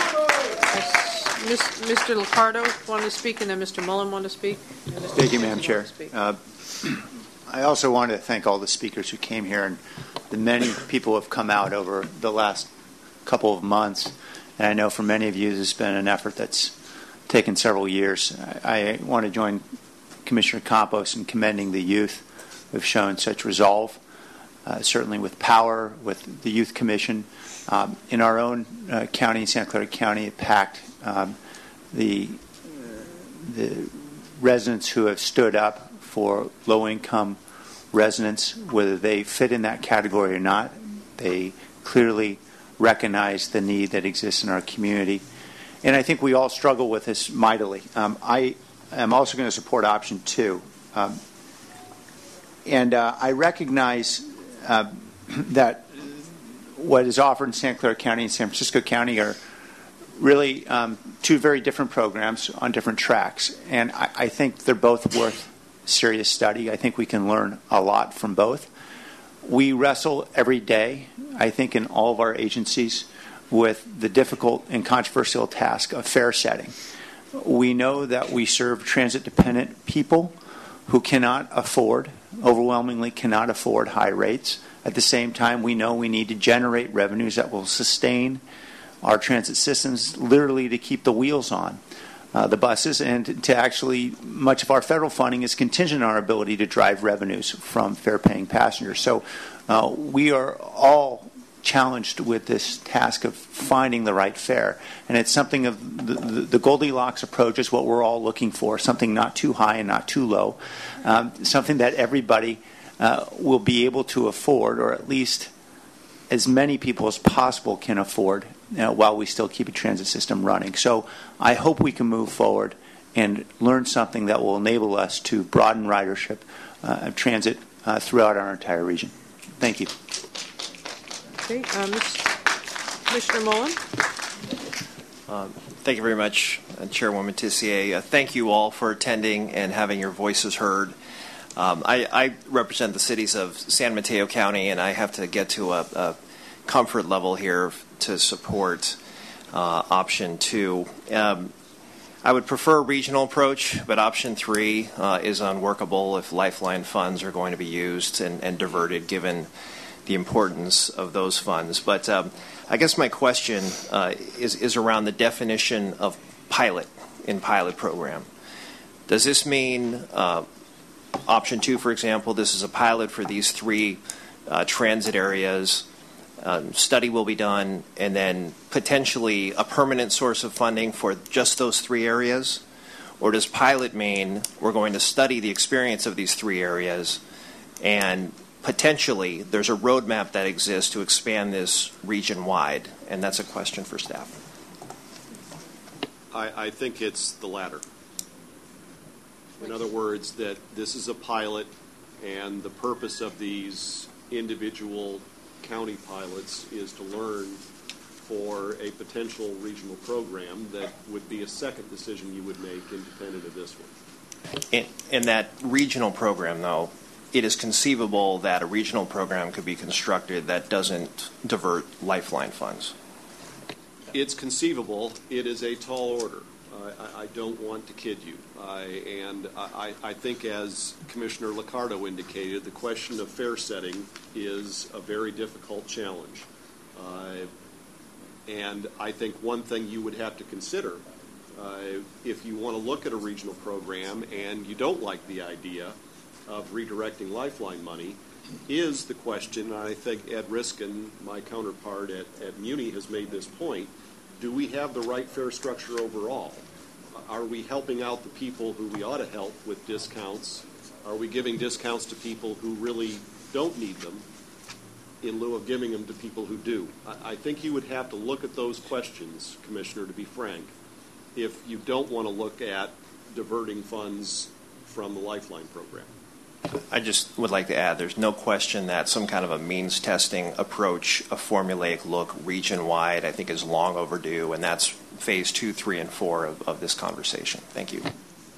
Speaker 1: Mister Liccardo wanted to speak, and then Mister Mullen wanted to speak.
Speaker 4: Thank you, Madam Chair. Uh, I also want to thank all the speakers who came here and the many people who have come out over the last couple of months. And I know for many of you, this has been an effort that's taken several years. I, I want to join Commissioner Campos in commending the youth who have shown such resolve, uh, certainly with power, with the Youth Commission. Um, in our own uh, county, Santa Clara County, PACT, um, the, the residents who have stood up for low-income residents, whether they fit in that category or not, they clearly recognize the need that exists in our community. And I think we all struggle with this mightily. Um, I am also going to support option two. Um, and uh, I recognize uh, that what is offered in Santa Clara County and San Francisco County are really um, two very different programs on different tracks. And I, I think they're both worth serious study. I think we can learn a lot from both. We wrestle every day, I think, in all of our agencies with the difficult and controversial task of fare setting. We know that we serve transit-dependent people who cannot afford, overwhelmingly cannot afford high rates. At the same time, we know we need to generate revenues that will sustain our transit systems, literally to keep the wheels on uh, the buses, and to actually, much of our federal funding is contingent on our ability to drive revenues from fare-paying passengers. So uh, we are all challenged with this task of finding the right fare, and it's something of the, the, the Goldilocks approach is what we're all looking for, something not too high and not too low, um, something that everybody uh, will be able to afford, or at least as many people as possible can afford, you know, while we still keep a transit system running. So I hope we can move forward and learn something that will enable us to broaden ridership uh, of transit uh, throughout our entire region. Thank you.
Speaker 1: Okay, uh, Miz Commissioner Mullen.
Speaker 20: Um, thank you very much, uh, Chairwoman Tissier. Uh, thank you all for attending and having your voices heard. Um, I, I represent the cities of San Mateo County, and I have to get to a, a comfort level here to support uh, option two. Um, I would prefer a regional approach, but option three uh, is unworkable if Lifeline funds are going to be used and, and diverted, given the importance of those funds. But um, I guess my question uh, is, is around the definition of pilot in pilot program. Does this mean uh, option two, for example, this is a pilot for these three uh, transit areas, um, study will be done, and then potentially a permanent source of funding for just those three areas? Or does pilot mean we're going to study the experience of these three areas, and potentially there's a roadmap that exists to expand this region-wide? And that's a question for staff.
Speaker 22: I, I think it's the latter. In other words, that this is a pilot, and the purpose of these individual county pilots is to learn for a potential regional program that would be a second decision you would make independent of this one.
Speaker 20: In, in that regional program, though, it is conceivable that a regional program could be constructed that doesn't divert Lifeline funds.
Speaker 22: It's conceivable. It is a tall order. I, I don't want to kid you. I, and I, I think, as Commissioner Liccardo indicated, the question of fare setting is a very difficult challenge. Uh, and I think one thing you would have to consider Uh, if you want to look at a regional program and you don't like the idea of redirecting Lifeline money, is the question, and I think Ed Riskin, my counterpart at, at Muni, has made this point, do we have the right fare structure overall? Are we helping out the people who we ought to help with discounts? Are we giving discounts to people who really don't need them in lieu of giving them to people who do? I, I think you would have to look at those questions, Commissioner, to be frank, if you don't want to look at diverting funds from the Lifeline program.
Speaker 20: I just would like to add, there's no question that some kind of a means testing approach, a formulaic look region-wide, I think is long overdue, and that's phase two, three, and four of, of this conversation. Thank you.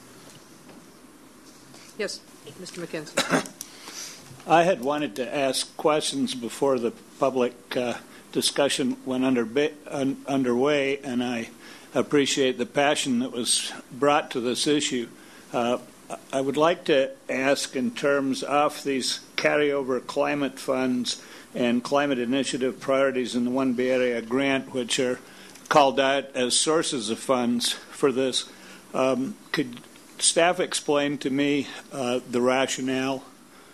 Speaker 1: Yes, Mister McKenzie.
Speaker 6: I had wanted to ask questions before the public uh, discussion went under, un, underway, and I appreciate the passion that was brought to this issue. Uh, I would like to ask, in terms of these carryover climate funds and climate initiative priorities in the One Bay Area grant, which are called out as sources of funds for this, um, could staff explain to me uh, the rationale?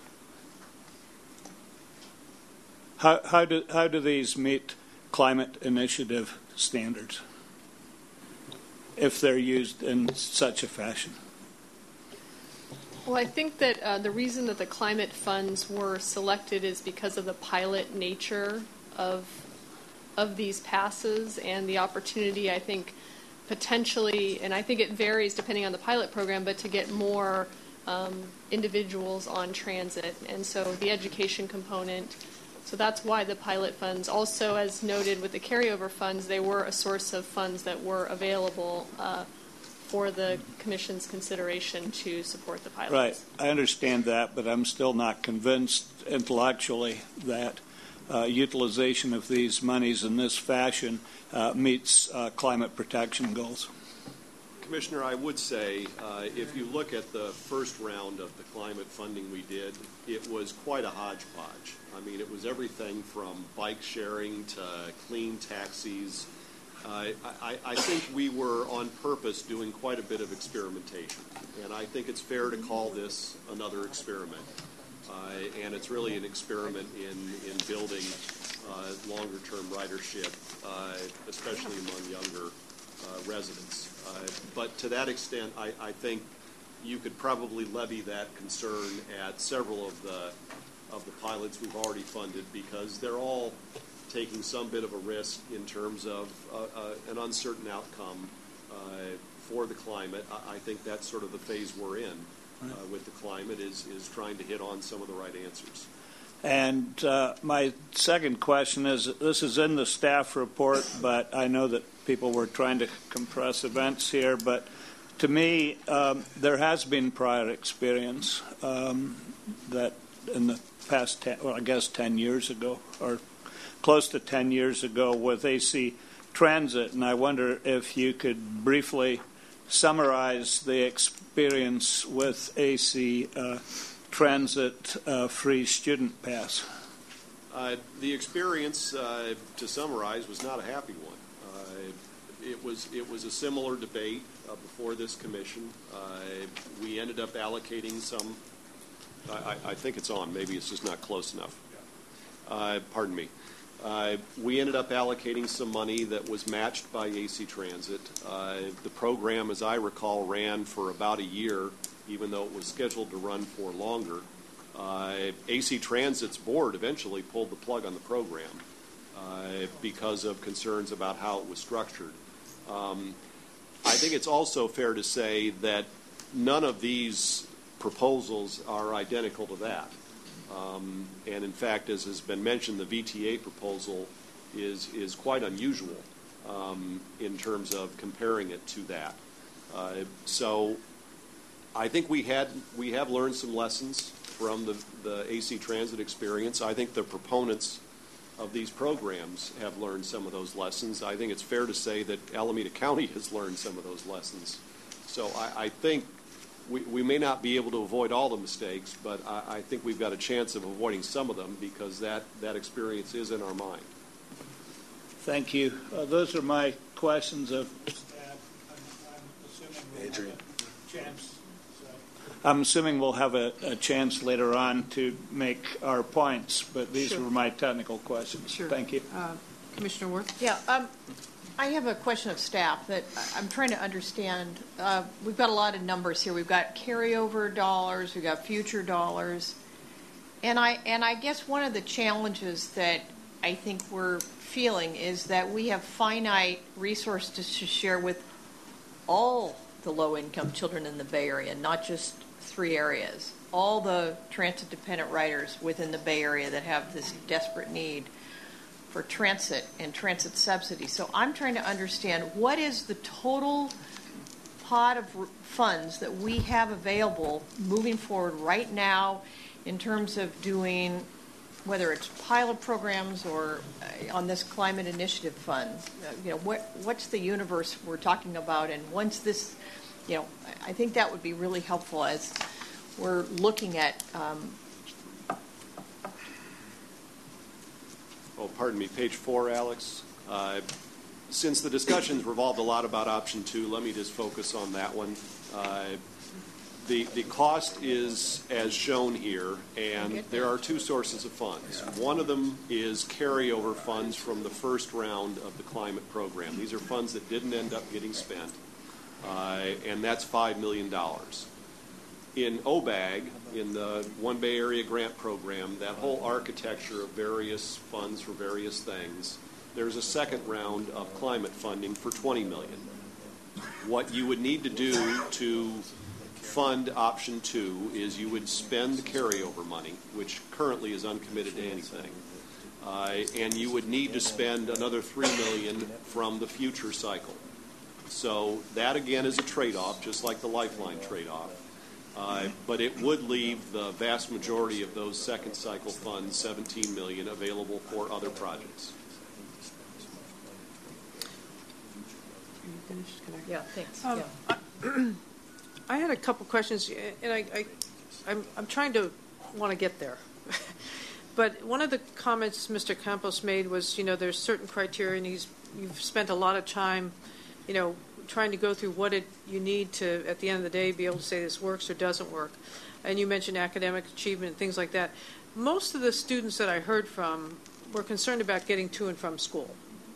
Speaker 6: How, how do how do these meet climate initiative standards if they're used in such a fashion?
Speaker 7: Well, I think that uh, the reason that the climate funds were selected is because of the pilot nature of of these passes and the opportunity, I think, potentially, and I think it varies depending on the pilot program, but to get more um, individuals on transit. And so the education component, so that's why the pilot funds. Also, as noted with the carryover funds, they were a source of funds that were available uh, for the Commission's consideration to support the pilots.
Speaker 6: Right. I understand that, but I'm still not convinced intellectually that uh, utilization of these monies in this fashion uh, meets uh, climate protection goals.
Speaker 22: Commissioner, I would say uh, if you look at the first round of the climate funding we did, it was quite a hodgepodge. I mean, it was everything from bike sharing to clean taxis. Uh, I, I think we were on purpose doing quite a bit of experimentation, and I think it's fair to call this another experiment. Uh, and it's really an experiment in, in building uh, longer-term ridership, uh, especially among younger uh, residents. Uh, but to that extent, I, I think you could probably levy that concern at several of the of the pilots we've already funded, because they're all taking some bit of a risk in terms of uh, uh, an uncertain outcome uh, for the climate. I, I think that's sort of the phase we're in uh, with the climate, is, is trying to hit on some of the right answers.
Speaker 6: And uh, my second question is, this is in the staff report, but I know that people were trying to compress events here, but to me, um, there has been prior experience um, that in the past, ten, well, I guess ten years ago, or close to ten years ago with A C Transit, and I wonder if you could briefly summarize the experience with A C uh, Transit uh, free student pass.
Speaker 22: Uh, the experience, uh, to summarize, was not a happy one. Uh, it was it was a similar debate uh, before this commission. Uh, we ended up allocating some. I, I think it's on. Maybe it's just not close enough. Uh, pardon me. Uh, we ended up allocating some money that was matched by A C Transit. Uh, the program, as I recall, ran for about a year, even though it was scheduled to run for longer. Uh, A C Transit's board eventually pulled the plug on the program uh, because of concerns about how it was structured. Um, I think it's also fair to say that none of these proposals are identical to that. Um, and in fact, as has been mentioned, the V T A proposal is is quite unusual um, in terms of comparing it to that. Uh, so I think we had we have learned some lessons from the, the A C Transit experience. I think the proponents of these programs have learned some of those lessons. I think it's fair to say that Alameda County has learned some of those lessons. So I, I think We, we may not be able to avoid all the mistakes, but I, I think we've got a chance of avoiding some of them because that, that experience is in our mind.
Speaker 6: Thank you. Uh, those are my questions of staff. I'm, I'm chance. I'm assuming we'll have a, a chance later on to make our points, but these
Speaker 1: Sure.
Speaker 6: were my technical questions.
Speaker 1: Sure.
Speaker 6: Thank you.
Speaker 1: Uh, Commissioner Worth?
Speaker 8: Yeah, um, I have a question of staff that I'm trying to understand. Uh, we've got a lot of numbers here. We've got carryover dollars, we've got future dollars, and I and I guess one of the challenges that I think we're feeling is that we have finite resources to share with all the low-income children in the Bay Area, not just three areas. All the transit-dependent riders within the Bay Area that have this desperate need for transit and transit subsidy. So I'm trying to understand what is the total pot of r- funds that we have available moving forward right now in terms of doing, whether it's pilot programs or uh, on this climate initiative fund. Uh, you know, what what's the universe we're talking about? And once this, you know, I think that would be really helpful as we're looking at. Um,
Speaker 22: Oh, pardon me, page four, Alex. Uh, since the discussions revolved a lot about option two, let me just focus on that one. Uh, the, the cost is as shown here, and there are two sources of funds. One of them is carryover funds from the first round of the climate program. These are funds that didn't end up getting spent, uh, and that's five million dollars. In O B A G, in the One Bay Area Grant Program, that whole architecture of various funds for various things, there's a second round of climate funding for twenty million dollars. What you would need to do to fund option two is you would spend the carryover money, which currently is uncommitted to anything, uh, and you would need to spend another three million dollars from the future cycle. So that, again, is a trade-off, just like the Lifeline trade-off. Uh, but it would leave the vast majority of those second cycle funds, seventeen million dollars, available for other projects.
Speaker 8: Yeah, thanks.
Speaker 1: Um,
Speaker 8: yeah.
Speaker 1: I, I had a couple questions, and I, I, I'm, I'm trying to want to get there. But one of the comments Mister Campos made was, you know, there's certain criteria, and he's you've spent a lot of time, you know, trying to go through what it you need to, at the end of the day, be able to say this works or doesn't work. And you mentioned academic achievement and things like that. Most of the students that I heard from were concerned about getting to and from school.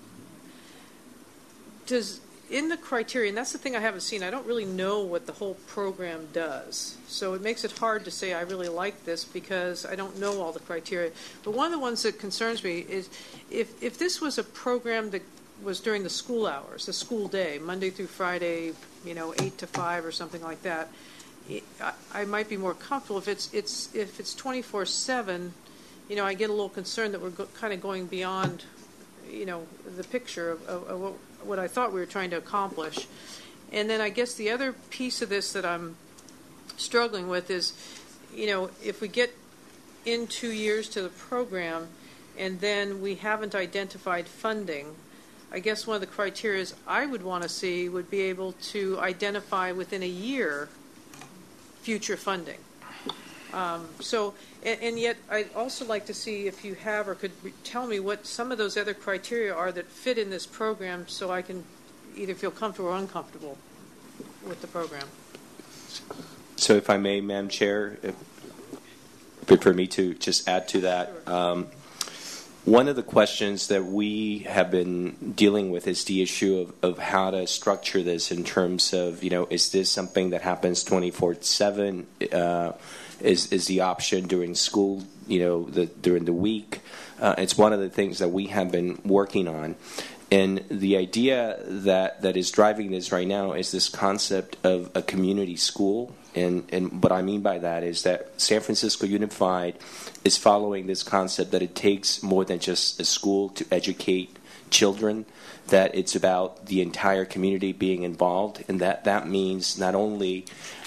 Speaker 1: Does, in the criteria, and that's the thing I haven't seen, I don't really know what the whole program does. So it makes it hard to say I really like this because I don't know all the criteria. But one of the ones that concerns me is if, if this was a program that was during the school hours, the school day, Monday through Friday, you know, eight to five or something like that, it, I, I might be more comfortable. If it's it's if it's twenty-four seven, you know, I get a little concerned that we're go, kind of going beyond, you know, the picture of, of, of what, what I thought we were trying to accomplish. And then I guess the other piece of this that I'm struggling with is, you know, if we get in two years to the program and then we haven't identified funding, I guess one of the criteria I would want to see would be able to identify within a year future funding. Um, so, and, and yet I'd also like to see if you have or could re- tell me what some of those other criteria are that fit in this program so I can either feel comfortable or uncomfortable with the program.
Speaker 2: So if I may, Madam Chair, if, if for me to just add to that, um, one of the questions that we have been dealing with is the issue of, of how to structure this in terms of, you know, is this something that happens twenty-four seven? Uh, is is the option during school, you know, the, during the week? Uh, it's one of the things that we have been working on. And the idea that, that is driving this right now is this concept of a community school. And, and what I mean by that is that San Francisco Unified is following this concept that it takes more than just a school to educate children, that it's about the entire community being involved, and that that means not only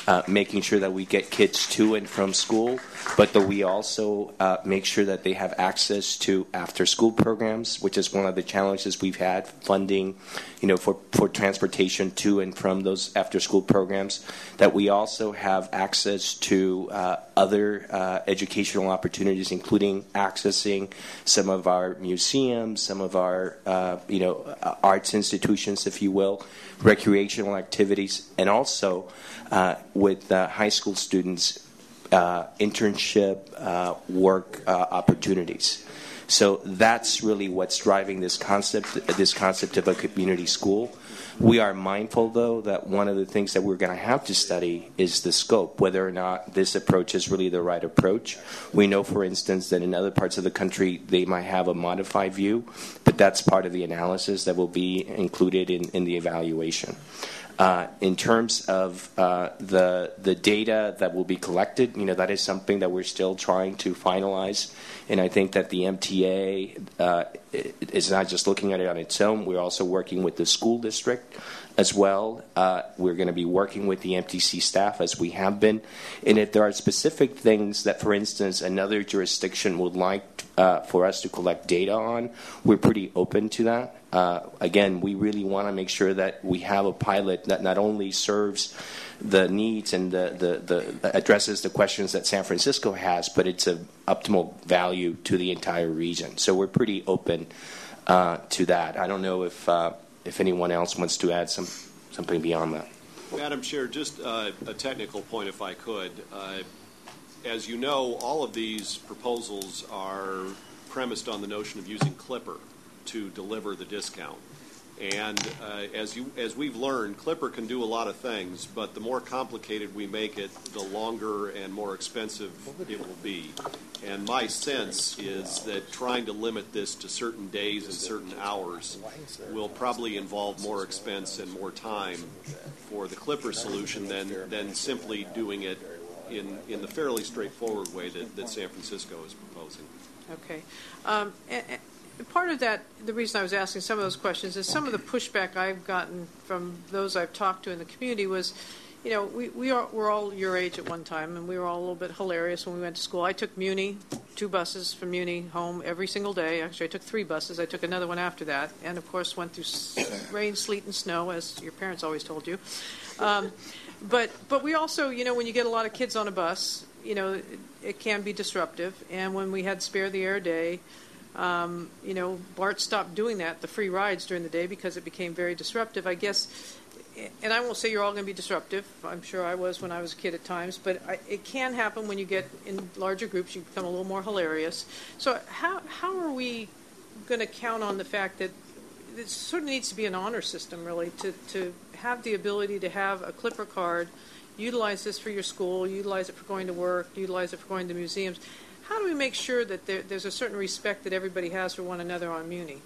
Speaker 2: uh, making sure that we get kids to and from school, but that we also uh, make sure that they have access to after-school programs, which is one of the challenges we've had, funding, you know, for, for transportation to and from those after-school programs, that we also have access to uh, other uh, educational opportunities, including accessing some of our museums, some of our, uh, you know, arts institutions, if you will, recreational activities, and also uh, with uh, high school students, uh, internship, uh, work uh, opportunities. So that's really what's driving this concept, this concept of a community school. We are mindful, though, that one of the things that we're going to have to study is the scope, whether or not this approach is really the right approach. We know, for instance, that in other parts of the country they might have a modified view, but that's part of the analysis that will be included in, in the evaluation. Uh, in terms of uh, the the data that will be collected, you know, that is something that we're still trying to finalize, and I think that the M T A uh, is not just looking at it on its own. We're also working with the school district as well. Uh, we're going to be working with the M T C staff as we have been, and if there are specific things that, for instance, another jurisdiction would like uh, for us to collect data on, we're pretty open to that. Uh, again, we really want to make sure that we have a pilot that not only serves the needs and the, the, the addresses the questions that San Francisco has, but it's of optimal value to the entire region. So we're pretty open uh, to that. I don't know if uh, if anyone else wants to add some something beyond that.
Speaker 22: Madam Chair, just uh, a technical point, if I could. Uh, as you know, all of these proposals are premised on the notion of using Clipper to deliver the discount. And uh, as you as we've learned, Clipper can do a lot of things, but the more complicated we make it, the longer and more expensive it will be. And my sense is that trying to limit this to certain days and certain hours will probably involve more expense and more time for the Clipper solution than, than simply doing it in, in the fairly straightforward way that, that San Francisco is proposing.
Speaker 1: Okay. Um, and, and part of that, the reason I was asking some of those questions is some of the pushback I've gotten from those I've talked to in the community was, you know, we, we are, we're all your age at one time, and we were all a little bit hilarious when we went to school. I took Muni, two buses from Muni home every single day. Actually, I took three buses. I took another one after that, and, of course, went through rain, sleet, and snow, as your parents always told you. Um, but, but we also, you know, when you get a lot of kids on a bus, you know, it, it can be disruptive. And when we had Spare the Air Day, Um, you know, BART stopped doing that, the free rides during the day, because it became very disruptive. I guess, and I won't say you're all going to be disruptive. I'm sure I was when I was a kid at times, but I, it can happen when you get in larger groups. You become a little more hilarious. So how how are we going to count on the fact that it sort of needs to be an honor system, really, to, to have the ability to have a Clipper card, utilize this for your school, utilize it for going to work, utilize it for going to museums. How do we make sure that there, there's a certain respect that everybody has for one another on Muni?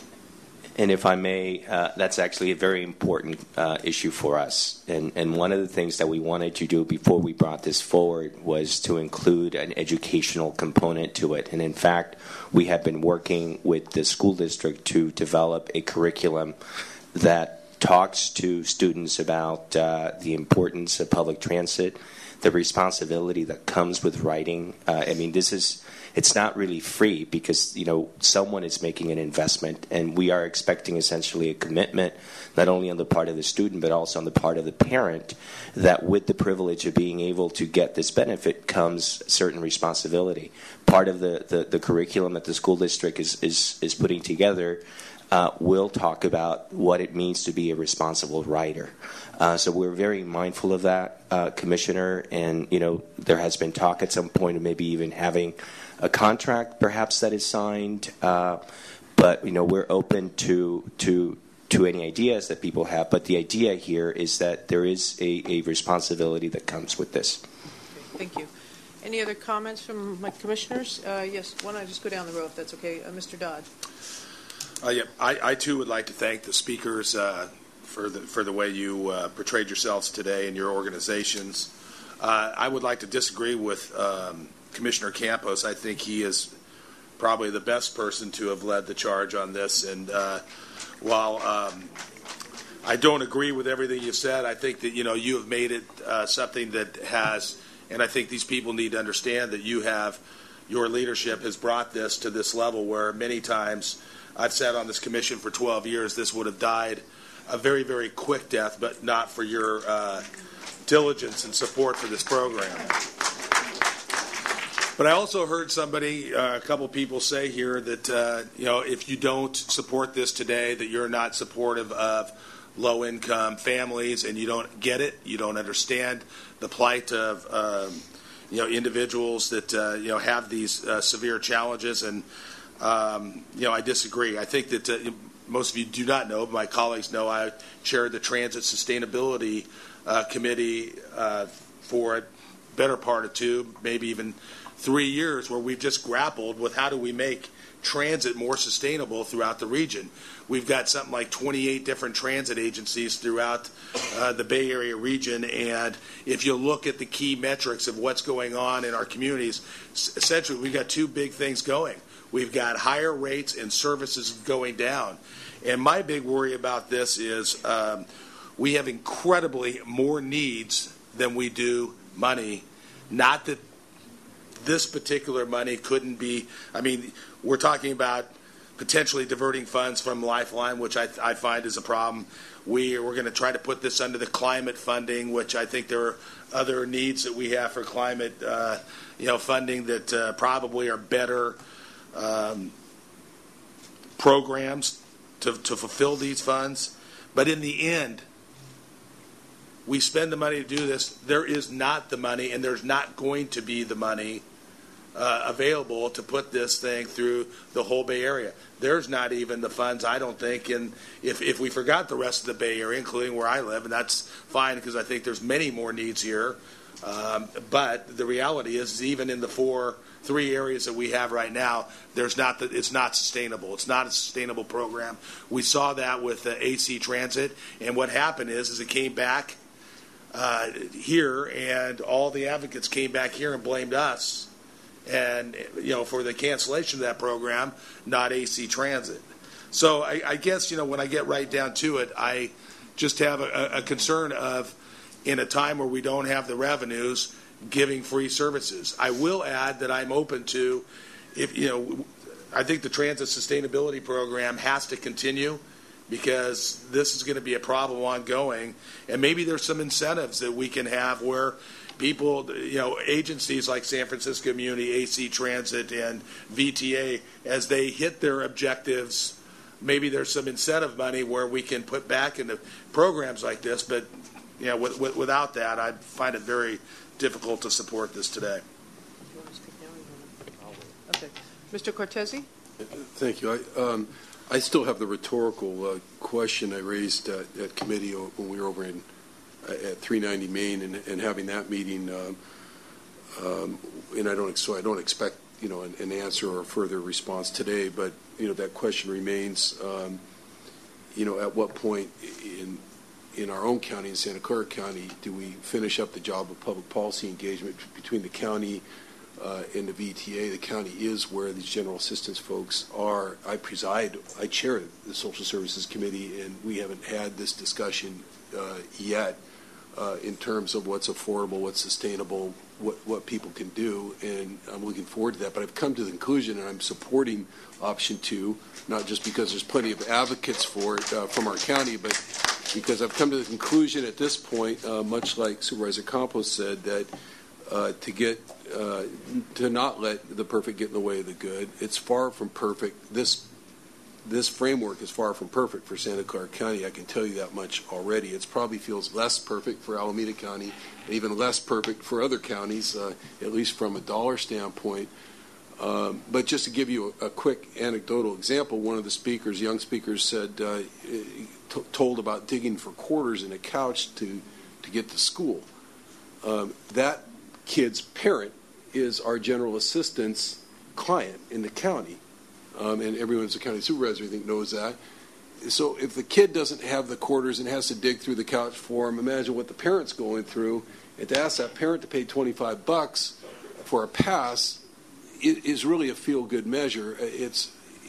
Speaker 2: And if I may, uh, that's actually a very important uh, issue for us. And, and one of the things that we wanted to do before we brought this forward was to include an educational component to it. And in fact, we have been working with the school district to develop a curriculum that talks to students about uh, the importance of public transit, the responsibility that comes with riding. Uh, I mean, this is, it's not really free because, you know, someone is making an investment, and we are expecting essentially a commitment, not only on the part of the student, but also on the part of the parent, that with the privilege of being able to get this benefit comes certain responsibility. Part of the, the, the curriculum that the school district is, is, is putting together uh, will talk about what it means to be a responsible rider. Uh, so we're very mindful of that, uh, Commissioner, and, you know, there has been talk at some point of maybe even having a contract perhaps that is signed, uh, but, you know, we're open to to to any ideas that people have, but the idea here is that there is a, a responsibility that comes with this.
Speaker 1: Okay, thank you. Any other comments from my commissioners? Uh, yes, why don't I just go down the row if that's okay. Uh, Mister Dodd.
Speaker 9: Uh, yeah, I, I too would like to thank the speakers uh, for the for the way you uh, portrayed yourselves today and your organizations. Uh, I would like to disagree with um, Commissioner Campos. I think he is probably the best person to have led the charge on this. And uh, while um, I don't agree with everything you said. I think that, you know, you have made it uh, something that has, and I think these people need to understand that you have, your leadership has brought this to this level where many times I've sat on this commission for twelve years, this would have died a very, very quick death, but not for your uh, diligence and support for this program. But I also heard somebody, uh, a couple people say here that, uh, you know, if you don't support this today, that you're not supportive of low-income families and you don't get it, you don't understand the plight of, um, you know, individuals that, uh, you know, have these uh, severe challenges. And, um, you know, I disagree. I think that uh, most of you do not know, but my colleagues know, I chair the Transit Sustainability uh, Committee uh, for a better part of two, maybe even three years, where we've just grappled with how do we make transit more sustainable throughout the region. We've got something like twenty-eight different transit agencies throughout uh, the Bay Area region, and if you look at the key metrics of what's going on in our communities, essentially we've got two big things going. We've got higher rates and services going down. And my big worry about this is um, we have incredibly more needs than we do money. Not that this particular money couldn't be, I mean, we're talking about potentially diverting funds from Lifeline, which I, I find is a problem. We, we're going to try to put this under the climate funding, which I think there are other needs that we have for climate uh, you know, funding that uh, probably are better um, programs to, to fulfill these funds. But in the end, we spend the money to do this. There is not the money, and there's not going to be the money uh, available to put this thing through the whole Bay Area. There's not even the funds, I don't think, and if, if we forgot the rest of the Bay Area, including where I live, and that's fine because I think there's many more needs here, um, but the reality is even in the four, three areas that we have right now, there's not the, it's not sustainable. It's not a sustainable program. We saw that with uh, A C Transit, and what happened is, is it came back Uh, here, and all the advocates came back here and blamed us, and you know, for the cancellation of that program, not A C Transit. So I, I guess, you know, when I get right down to it, I just have a, a concern of, in a time where we don't have the revenues, giving free services. I will add that I'm open to, if you know, I think the Transit Sustainability Program has to continue, because this is going to be a problem ongoing, and maybe there's some incentives that we can have where people, you know, agencies like San Francisco Community, A C Transit, and V T A, as they hit their objectives, maybe there's some incentive money where we can put back into programs like this. But, you know, with, with, without that, I find it very difficult to support this today.
Speaker 1: Okay. Mister Cortese?
Speaker 10: Thank you. I, um, I still have the rhetorical uh, question I raised uh, at committee when we were over in uh, at three ninety Main and, and having that meeting, um, um, and I don't so I don't expect you know an, an answer or a further response today. But you know that question remains. Um, you know, at what point in in our own county, in Santa Clara County, do we finish up the job of public policy engagement between the county Uh, in the V T A? The county is where these general assistance folks are. I preside, I chair the Social Services Committee, and we haven't had this discussion uh, yet uh, in terms of what's affordable, what's sustainable, what, what people can do, and I'm looking forward to that. But I've come to the conclusion, and I'm supporting option two, not just because there's plenty of advocates for it uh, from our county, but because I've come to the conclusion at this point, uh, much like Supervisor Campos said, that uh, to get Uh, to not let the perfect get in the way of the good. It's far from perfect. This this framework is far from perfect for Santa Clara County. I can tell you that much already. It probably feels less perfect for Alameda County, and even less perfect for other counties, uh, at least from a dollar standpoint. Um, but just to give you a, a quick anecdotal example, one of the speakers, young speakers, said uh, t- told about digging for quarters in a couch to to get to school. Um, that kid's parent is our general assistance client in the county, um, and everyone's a county supervisor, I think, knows that. So if the kid doesn't have the quarters and has to dig through the couch for him, imagine what the parent's going through. And to ask that parent to pay twenty-five bucks for a pass is really a feel-good measure. It's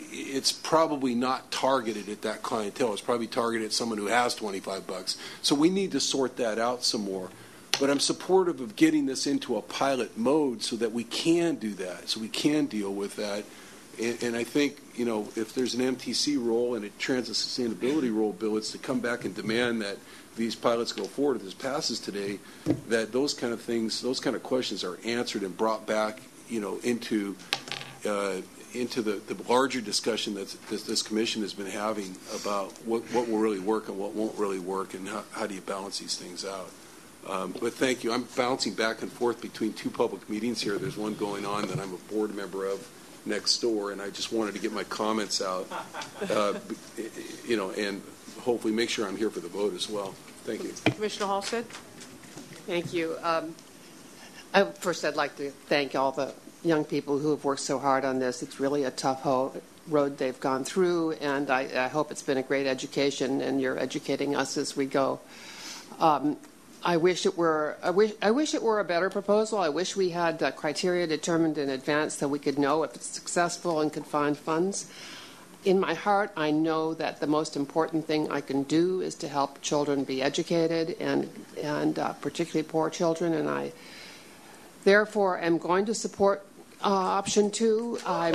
Speaker 10: it's probably not targeted at that clientele. It's probably targeted at someone who has twenty-five bucks. So we need to sort that out some more. But I'm supportive of getting this into a pilot mode so that we can do that, so we can deal with that. And, and I think, you know, if there's an M T C role and a transit sustainability role, Bill, it's to come back and demand that these pilots go forward, if this passes today, that those kind of things, those kind of questions are answered and brought back, you know, into uh, into the, the larger discussion that this, this commission has been having about what, what will really work and what won't really work, and how, how do you balance these things out. Um, but thank you. I'm bouncing back and forth between two public meetings here. There's one going on that I'm a board member of next door, and I just wanted to get my comments out, uh, you know, and hopefully make sure I'm here for the vote as well. Thank you.
Speaker 1: Commissioner Halstead.
Speaker 11: Thank you. Um, I, first, I'd like to thank all the young people who have worked so hard on this. It's really a tough ho- road they've gone through, and I, I hope it's been a great education, and you're educating us as we go. Um, I wish it were. I wish. I wish it were a better proposal. I wish we had uh, criteria determined in advance so we could know if it's successful and could find funds. In my heart, I know that the most important thing I can do is to help children be educated, and and uh, particularly poor children. And I, therefore, am going to support uh, option two. I'm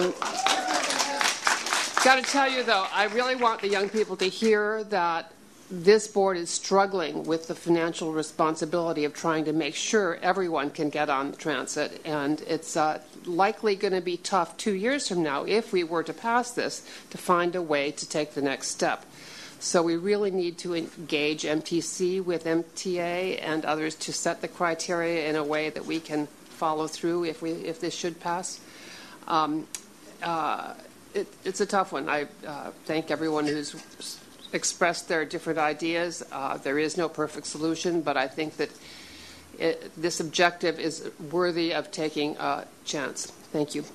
Speaker 11: got to tell you, though, I really want the young people to hear that this board is struggling with the financial responsibility of trying to make sure everyone can get on transit, and it's uh, likely going to be tough two years from now if we were to pass this to find a way to take the next step. So we really need to engage M T C with M T A and others to set the criteria in a way that we can follow through if we if this should pass. Um, uh, it, it's a tough one. I uh, thank everyone who's expressed their different ideas. Uh, there is no perfect solution, but I think that it, this objective is worthy of taking a chance. Thank you.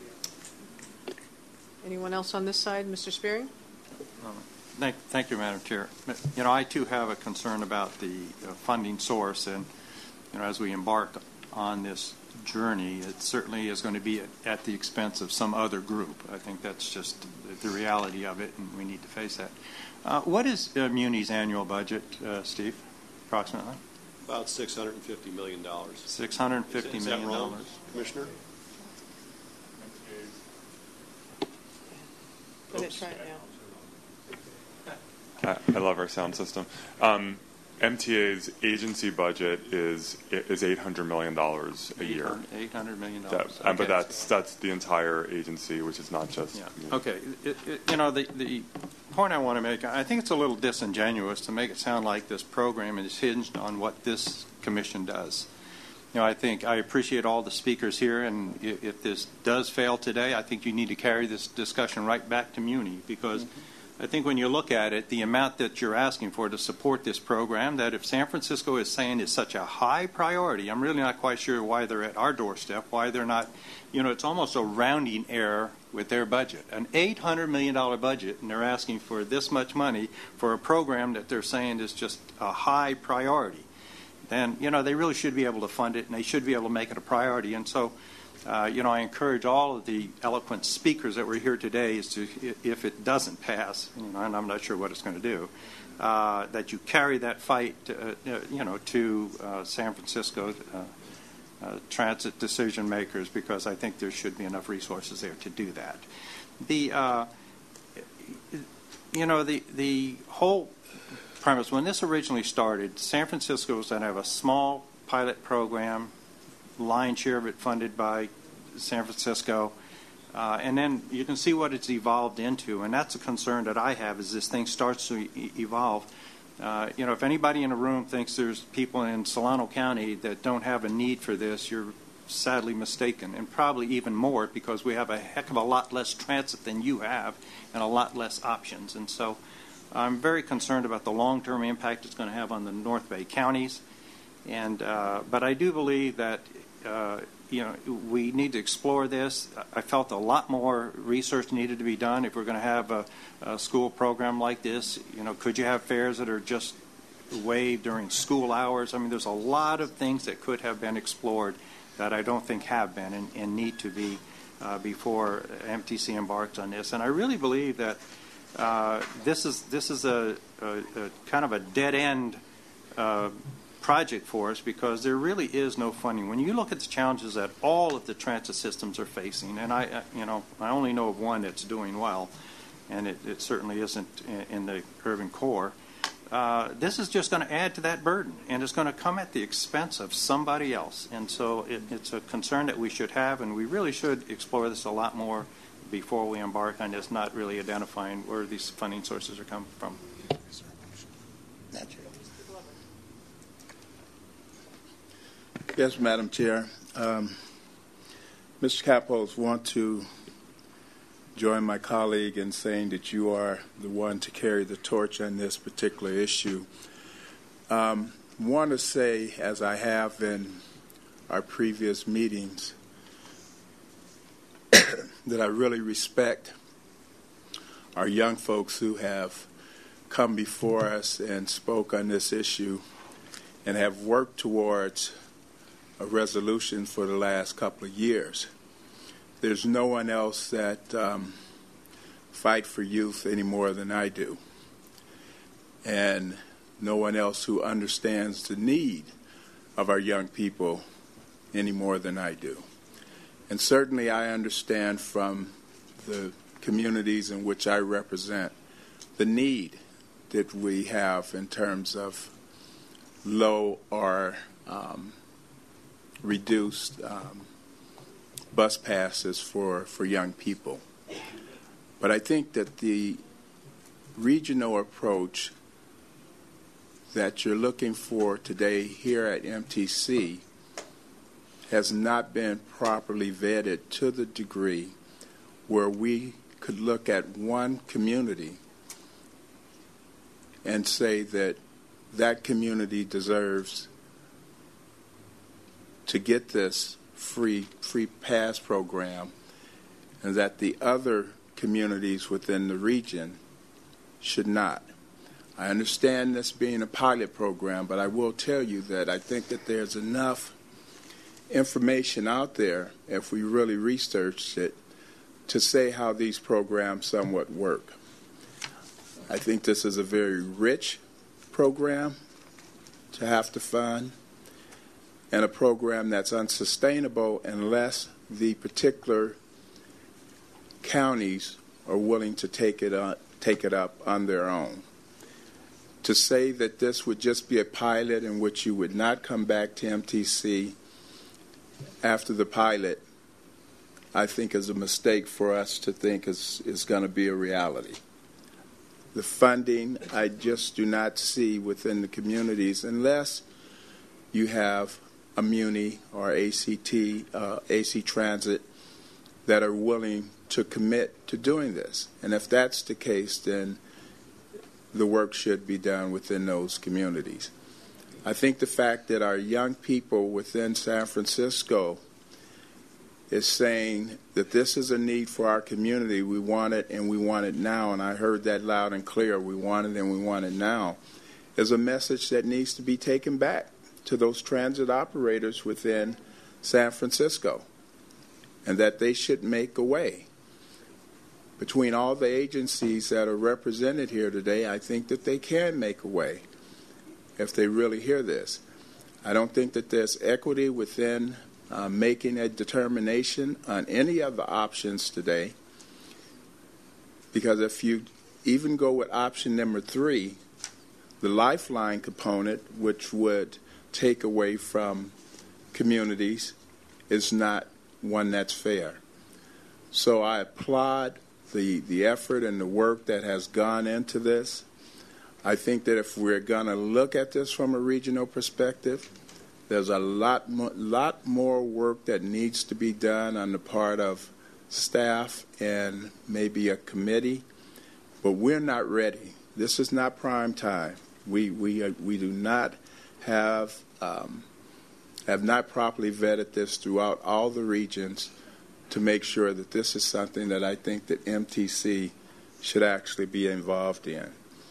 Speaker 1: Anyone else on this side? Mister Spearing?
Speaker 12: Uh, thank, thank you, Madam Chair. You know, I too have a concern about the uh, funding source, and you know, as we embark on this journey, it certainly is going to be at, at the expense of some other group. I think that's just the, the reality of it, and we need to face that. Uh, what is uh, Muni's annual budget, uh, Steve, approximately?
Speaker 22: About six hundred fifty million dollars.
Speaker 12: six hundred fifty million dollars.
Speaker 22: Commissioner?
Speaker 1: Go ahead, try it now.
Speaker 23: I, I love our sound system. Um, M T A's agency budget is is eight hundred million dollars a year.
Speaker 12: eight hundred million dollars.
Speaker 23: That, okay. But that's that's the entire agency, which is not just.
Speaker 12: Yeah. Okay. It, it, you know, the the point I want to make, I think it's a little disingenuous to make it sound like this program is hinged on what this commission does. You know, I think I appreciate all the speakers here, and if, if this does fail today, I think you need to carry this discussion right back to Muni, because. Mm-hmm. I think when you look at it, the amount that you're asking for to support this program, that if San Francisco is saying is such a high priority, I'm really not quite sure why they're at our doorstep, why they're not, you know, it's almost a rounding error with their budget. An eight hundred million dollars budget, and they're asking for this much money for a program that they're saying is just a high priority. Then, you know, they really should be able to fund it, and they should be able to make it a priority. And so, Uh, you know, I encourage all of the eloquent speakers that were here today is to, if it doesn't pass, you know, and I'm not sure what it's going to do, uh, that you carry that fight, uh, you know, to uh, San Francisco uh, uh, transit decision makers, because I think there should be enough resources there to do that. The, uh, you know, the the whole premise, when this originally started, San Francisco was going to have a small pilot program, lion's share of it funded by San Francisco, uh, and then you can see what it's evolved into, and that's a concern that I have as this thing starts to e- evolve. Uh, you know, if anybody in the room thinks there's people in Solano County that don't have a need for this, you're sadly mistaken, and probably even more, because we have a heck of a lot less transit than you have and a lot less options. And so I'm very concerned about the long-term impact it's going to have on the North Bay counties. And uh, but I do believe that uh, you know we need to explore this. I felt a lot more research needed to be done if we're going to have a, a school program like this. You know, could you have fares that are just waived during school hours? I mean, there's a lot of things that could have been explored that I don't think have been and, and need to be uh, before M T C embarks on this. And I really believe that uh, this is this is a, a, a kind of a dead end uh, project for us, because there really is no funding. When you look at the challenges that all of the transit systems are facing, and I, you know, I only know of one that's doing well, and it, it certainly isn't in, in the urban core. Uh, this is just going to add to that burden, and it's going to come at the expense of somebody else. And so it, it's a concern that we should have, and we really should explore this a lot more before we embark on this, not really identifying where these funding sources are coming from.
Speaker 13: Yes, Madam Chair. Um, Mister Campos, want to join my colleague in saying that you are the one to carry the torch on this particular issue. Um, want to say, as I have in our previous meetings, that I really respect our young folks who have come before us and spoke on this issue and have worked towards a resolution for the last couple of years. There's no one else that um, fight for youth any more than I do, and no one else who understands the need of our young people any more than I do. And certainly I understand from the communities in which I represent the need that we have in terms of low or um, reduced um, bus passes for, for young people. But I think that the regional approach that you're looking for today here at M T C has not been properly vetted to the degree where we could look at one community and say that that community deserves to get this free free pass program, and that the other communities within the region should not. I understand this being a pilot program, but I will tell you that I think that there's enough information out there, if we really researched it, to say how these programs somewhat work. I think this is a very rich program to have to fund, and a program that's unsustainable unless the particular counties are willing to take it up, take it up on their own. To say that this would just be a pilot in which you would not come back to M T C after the pilot, I think is a mistake for us to think is, is going to be a reality. The funding, I just do not see within the communities unless you have a Muni or A C T, uh, A C Transit that are willing to commit to doing this. And if that's the case, then the work should be done within those communities. I think the fact that our young people within San Francisco is saying that this is a need for our community, we want it and we want it now, and I heard that loud and clear, we want it and we want it now, is a message that needs to be taken back to those transit operators within San Francisco, and that they should make a way. Between all the agencies that are represented here today, I think that they can make a way if they really hear this. I don't think that there's equity within uh, making a determination on any of the options today, because if you even go with option number three, the lifeline component, which would take away from communities, is not one that's fair. So I applaud the, the effort and the work that has gone into this. I think that if we're going to look at this from a regional perspective, there's a lot more, lot more work that needs to be done on the part of staff and maybe a committee, but we're not ready. This is not prime time. We we uh, we do not have um, have not properly vetted this throughout all the regions to make sure that this is something that I think that M T C should actually be involved in.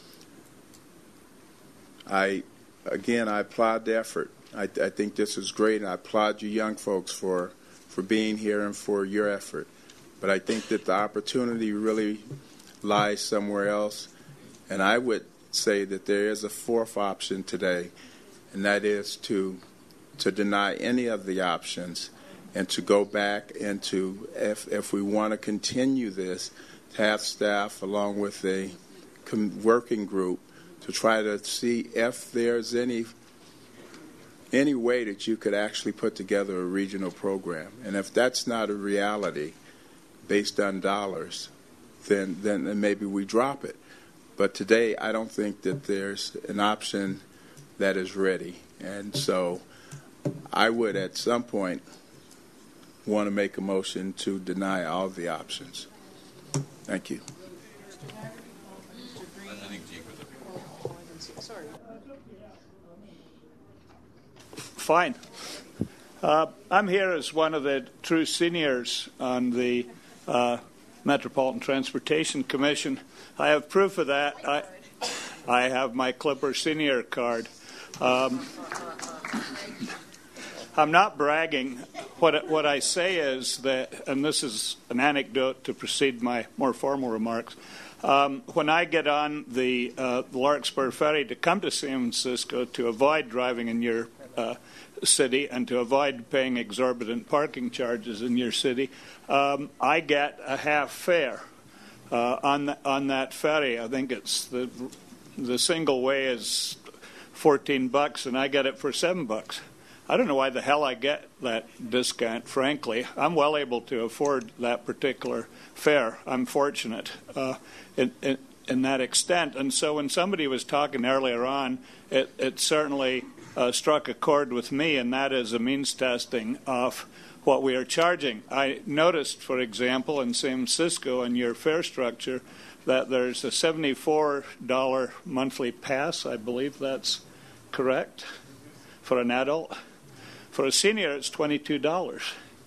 Speaker 13: I, again, I applaud the effort. I, I think this is great, and I applaud you young folks for, for being here and for your effort. But I think that the opportunity really lies somewhere else. And I would say that there is a fourth option today, and that is to to deny any of the options and to go back and to, if, if we want to continue this, to have staff along with a working group to try to see if there's any any way that you could actually put together a regional program. And if that's not a reality based on dollars, then, then, then maybe we drop it. But today, I don't think that there's an option that is ready. And so I would, at some point, want to make a motion to deny all the options. Thank you.
Speaker 6: Fine. Uh, I'm here as one of the true seniors on the uh, Metropolitan Transportation Commission. I have proof of that. I, I have my Clipper senior card. Um, I'm not bragging. What what I say is that, and this is an anecdote to precede my more formal remarks. Um, when I get on the, uh, the Larkspur Ferry to come to San Francisco to avoid driving in your uh, city and to avoid paying exorbitant parking charges in your city, um, I get a half fare uh, on the, on that ferry. I think it's the the single way is fourteen bucks, and I get it for seven bucks. I don't know why the hell I get that discount, frankly. I'm well able to afford that particular fare. I'm fortunate uh, in, in, in that extent. And so when somebody was talking earlier on, it, it certainly uh, struck a chord with me, and that is a means testing of what we are charging. I noticed, for example, in San Francisco in your fare structure that there's a seventy-four dollars monthly pass. I believe that's correct for an adult. For a senior, it's twenty-two dollars.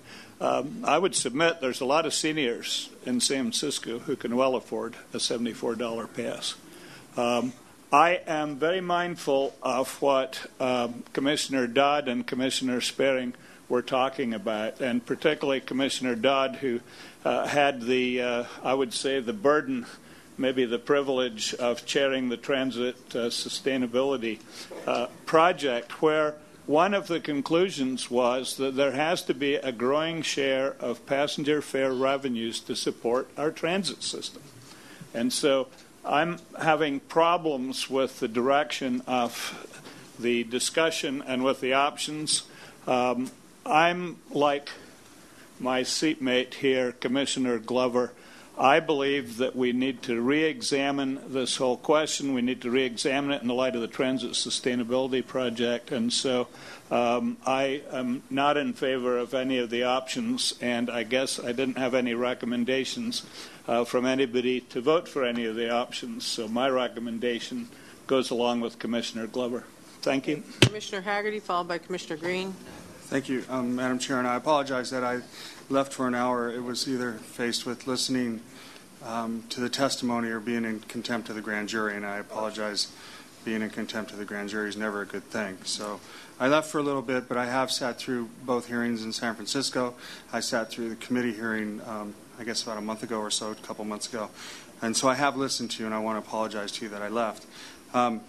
Speaker 6: Um, I would submit there's a lot of seniors in San Francisco who can well afford a seventy-four dollars pass. Um, I am very mindful of what um, Commissioner Dodd and Commissioner Sparing were talking about, and particularly Commissioner Dodd, who uh, had the, uh, I would say, the burden, maybe the privilege of chairing the Transit uh, Sustainability uh, Project, where one of the conclusions was that there has to be a growing share of passenger fare revenues to support our transit system. And so I'm having problems with the direction of the discussion and with the options. Um, I'm like my seatmate here, Commissioner Glover. I believe that we need to re-examine this whole question. We need to re-examine it in the light of the Transit Sustainability Project. And so um, I am not in favor of any of the options, and I guess I didn't have any recommendations uh, from anybody to vote for any of the options. So my recommendation goes along with Commissioner Glover. Thank you.
Speaker 1: Commissioner Haggerty, followed by Commissioner Green.
Speaker 14: Thank you, um, Madam Chair, and I apologize that I left for an hour. It was either faced with listening um, to the testimony or being in contempt of the grand jury, and I apologize. Being in contempt of the grand jury is never a good thing. So I left for a little bit, but I have sat through both hearings in San Francisco. I sat through the committee hearing, um, I guess about a month ago or so, a couple months ago. And so I have listened to you, and I want to apologize to you that I left. Um,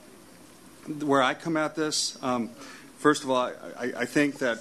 Speaker 14: where I come at this, um, first of all, I, I think that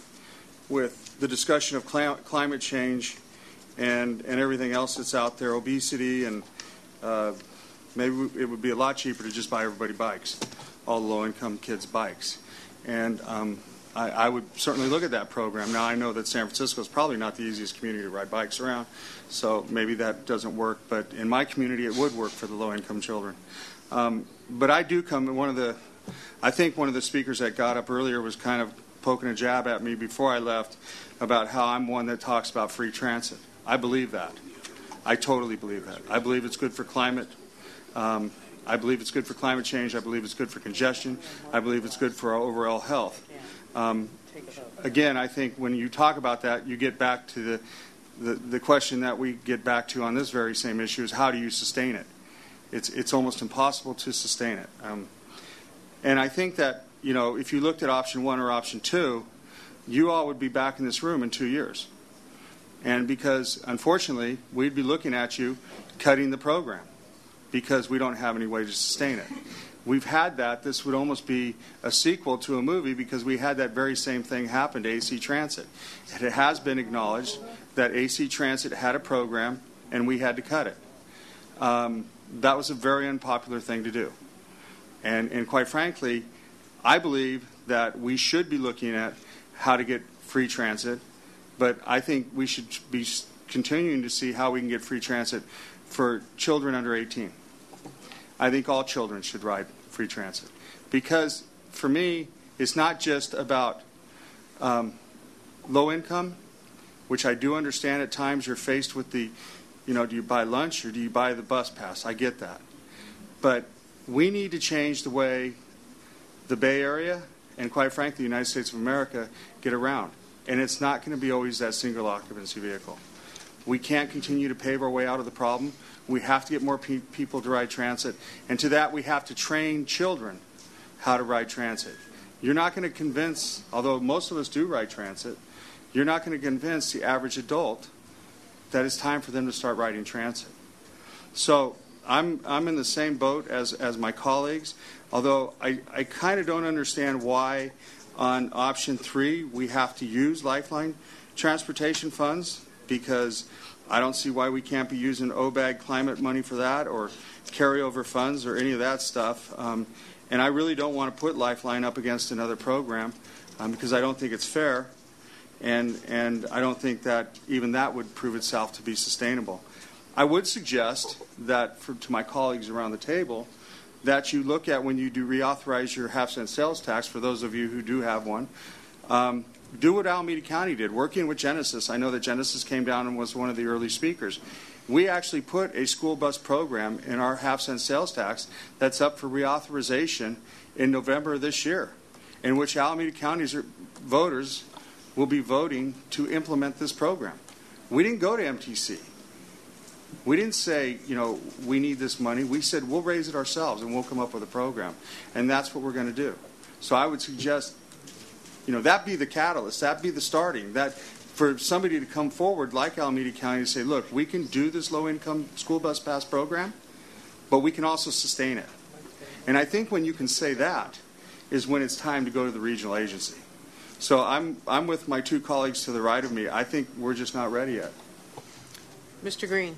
Speaker 14: with the discussion of cl- climate change and, and everything else that's out there, obesity, and uh, maybe it would be a lot cheaper to just buy everybody bikes, all the low-income kids' bikes. And um, I, I would certainly look at that program. Now, I know that San Francisco is probably not the easiest community to ride bikes around, so maybe that doesn't work. But in my community, it would work for the low-income children. Um, but I do come, one of the, I think one of the speakers that got up earlier was kind of poking a jab at me before I left about how I'm one that talks about free transit. I believe that. I totally believe that. I believe it's good for climate. Um, I believe it's good for climate change. I believe it's good for congestion. I believe it's good for our overall health. Um, again, I think when you talk about that, you get back to the, the, the question that we get back to on this very same issue is how do you sustain it? It's, it's almost impossible to sustain it. Um, and I think that, you know, if you looked at option one or option two, you all would be back in this room in two years. And because, unfortunately, we'd be looking at you cutting the program because we don't have any way to sustain it. We've had that. This would almost be a sequel to a movie because we had that very same thing happen to A C Transit. And it has been acknowledged that A C Transit had a program and we had to cut it. Um, that was a very unpopular thing to do. And, and quite frankly, I believe that we should be looking at how to get free transit, but I think we should be continuing to see how we can get free transit for children under eighteen. I think all children should ride free transit because, for me, it's not just about um, low income, which I do understand at times you're faced with the, you know, do you buy lunch or do you buy the bus pass? I get that. But we need to change the way the Bay Area and, quite frankly, the United States of America get around. And it's not going to be always that single occupancy vehicle. We can't continue to pave our way out of the problem. We have to get more pe- people to ride transit. And to that, we have to train children how to ride transit. You're not going to convince, although most of us do ride transit, you're not going to convince the average adult that it's time for them to start riding transit. So I'm, I'm in the same boat as, as my colleagues, although I, I kind of don't understand why on option three we have to use Lifeline transportation funds, because I don't see why we can't be using O B A G climate money for that or carryover funds or any of that stuff. Um, and I really don't want to put Lifeline up against another program um, because I don't think it's fair. And, and I don't think that even that would prove itself to be sustainable. I would suggest that for, to my colleagues around the table that you look at when you do reauthorize your half-cent sales tax, for those of you who do have one, um, do what Alameda County did, working with Genesis. I know that Genesis came down and was one of the early speakers. We actually put a school bus program in our half-cent sales tax that's up for reauthorization in November of this year, in which Alameda County's voters will be voting to implement this program. We didn't go to M T C. We didn't say, you know, we need this money. We said we'll raise it ourselves and we'll come up with a program. And that's what we're going to do. So I would suggest, you know, that be the catalyst, that be the starting, that for somebody to come forward like Alameda County to say, look, we can do this low-income school bus pass program, but we can also sustain it. And I think when you can say that is when it's time to go to the regional agency. So I'm, I'm with my two colleagues to the right of me. I think we're just not ready yet.
Speaker 1: Mister Green.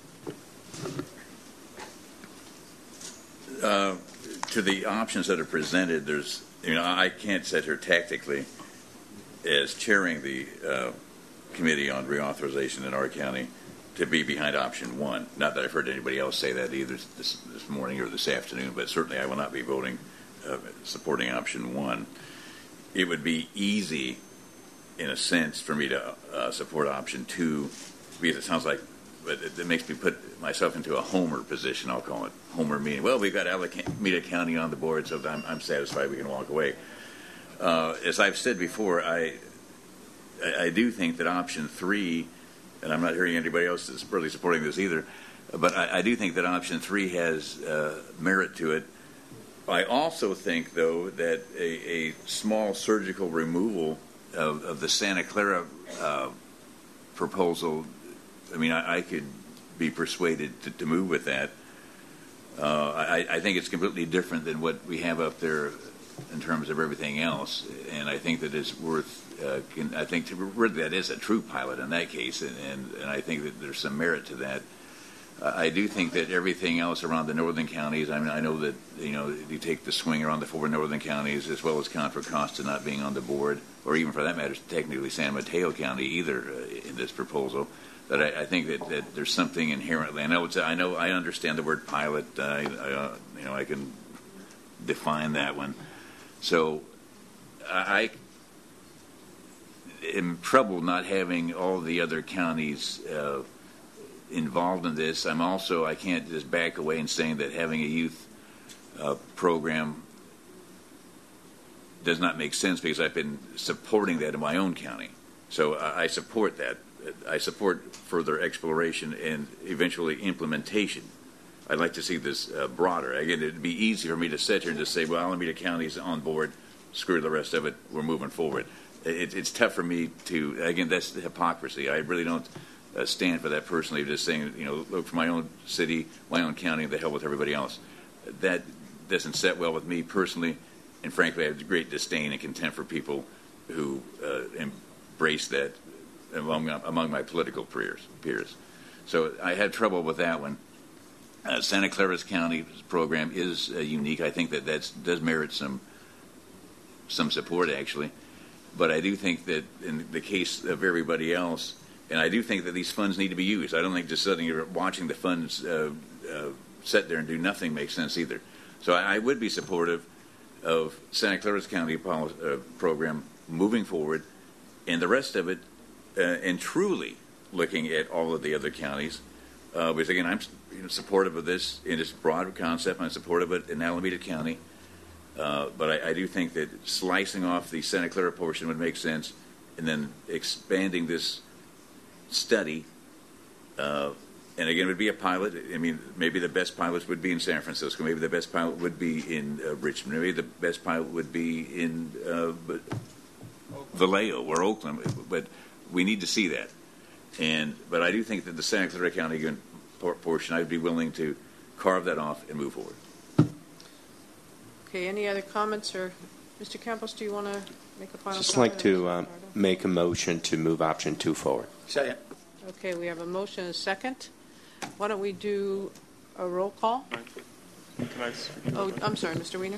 Speaker 15: Uh, to the options that are presented, there's, you know, I can't sit here tactically as chairing the uh, committee on reauthorization in our county to be behind option one. Not that I've heard anybody else say that either this, this morning or this afternoon, but certainly I will not be voting uh, supporting option one. It would be easy, in a sense, for me to uh, support option two, because it sounds like, but it, it makes me put myself into a homer position, I'll call it. Homer meaning, well, we've got Alameda County on the board, so I'm, I'm satisfied we can walk away. Uh, as I've said before, I, I I do think that option three, and I'm not hearing anybody else that's really supporting this either, but I, I do think that option three has uh, merit to it. I also think, though, that a, a small surgical removal of, of the Santa Clara uh, proposal, I mean, I, I could be persuaded to, to move with that. Uh, I, I think it's completely different than what we have up there in terms of everything else, and I think that it's worth. Uh, can, I think to, really that is a true pilot in that case, and, and, and I think that there's some merit to that. Uh, I do think that everything else around the northern counties. I mean, I know that you know you take the swing around the four northern counties, as well as Contra Costa not being on the board, or even for that matter, technically San Mateo County either uh, in this proposal. That I, I think that, that there's something inherently. I know. It's, I know. I understand the word pilot. Uh, I, uh, you know, I can define that one. So I am troubled not having all the other counties uh, involved in this. I'm also, I can't just back away and saying that having a youth uh, program does not make sense because I've been supporting that in my own county. So I, I support that. I support further exploration and eventually implementation. I'd like to see this uh, broader. Again, it'd be easy for me to sit here and just say, well, Alameda County's on board, screw the rest of it, we're moving forward. it, it's tough for me to, again, that's the hypocrisy. I really don't uh, stand for that personally, just saying, you know, look, for my own city, my own county, the hell with everybody else. That doesn't set well with me personally, and frankly, I have great disdain and contempt for people who uh, embrace that among, among my political peers. peers. So I had trouble with that one. Uh, Santa Clara's County program is uh, unique. I think that that does merit some some support, actually. But I do think that in the case of everybody else, and I do think that these funds need to be used. I don't think just sitting here watching the funds uh, uh, sit there and do nothing makes sense either. So I, I would be supportive of Santa Clara's County policy, uh, program moving forward, and the rest of it, uh, and truly looking at all of the other counties. Uh, because again, I'm you know, supportive of this in its broad concept. I'm supportive of it in Alameda County. Uh, but I, I do think that slicing off the Santa Clara portion would make sense, and then expanding this study, uh, and again, it would be a pilot. I mean, maybe the best pilots would be in San Francisco. Maybe the best pilot would be in uh, Richmond. Maybe the best pilot would be in uh, Vallejo or Oakland. But we need to see that. And but I do think that the Santa Clara County portion, I'd be willing to carve that off and move forward.
Speaker 1: Okay, any other comments? Or Mister Campos, do you want to make a final
Speaker 2: Just
Speaker 1: comment?
Speaker 2: like to um, make a motion to move option two forward.
Speaker 4: Second.
Speaker 1: Okay, we have a motion and a second. Why don't we do a roll call?
Speaker 23: Can I speak?
Speaker 1: Oh, I'm sorry, Mister Wiener.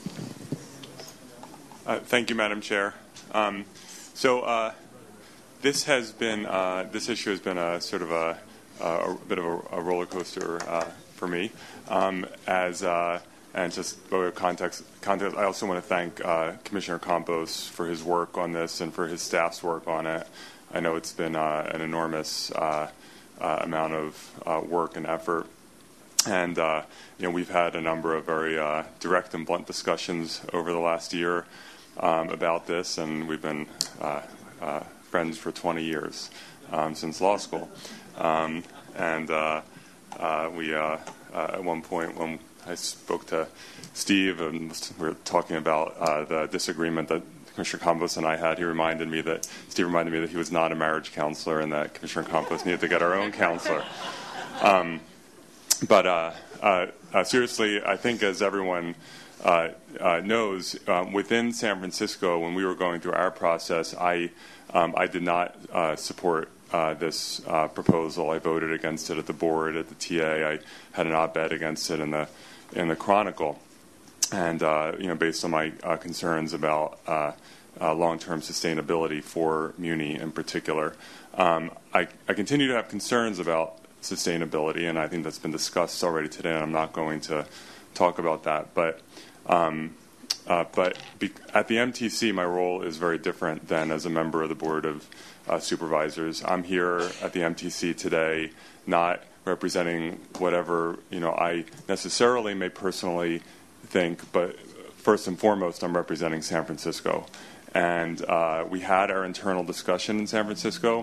Speaker 23: Uh, thank you, Madam Chair. Um, so uh, this has been uh, this issue has been a sort of a, a bit of a, a roller coaster uh, for me. Um, as uh, and just by way of context, context, I also want to thank uh, Commissioner Campos for his work on this and for his staff's work on it. I know it's been uh, an enormous uh, uh, amount of uh, work and effort. And, uh, you know, we've had a number of very uh, direct and blunt discussions over the last year um, about this, and we've been uh, uh, friends for twenty years um, since law school. Um, and uh, uh, we, uh, uh, at one point, when I spoke to Steve and we were talking about uh, the disagreement that Commissioner Campos and I had, he reminded me that, Steve reminded me that he was not a marriage counselor and that Commissioner Campos needed to get our own counselor. Um, But uh, uh, uh, seriously, I think as everyone uh, uh, knows, um, within San Francisco, when we were going through our process, I um, I did not uh, support uh, this uh, proposal. I voted against it at the board, at the T A. I had an op-ed against it in the in the Chronicle, and uh, you know, based on my uh, concerns about uh, uh, long-term sustainability for Muni in particular, um, I, I continue to have concerns about sustainability, and I think that's been discussed already today, and I'm not going to talk about that. But um, uh, but be, at the M T C, my role is very different than as a member of the Board of uh, Supervisors. I'm here at the M T C today not representing whatever you know I necessarily may personally think, but first and foremost, I'm representing San Francisco. And uh, we had our internal discussion in San Francisco.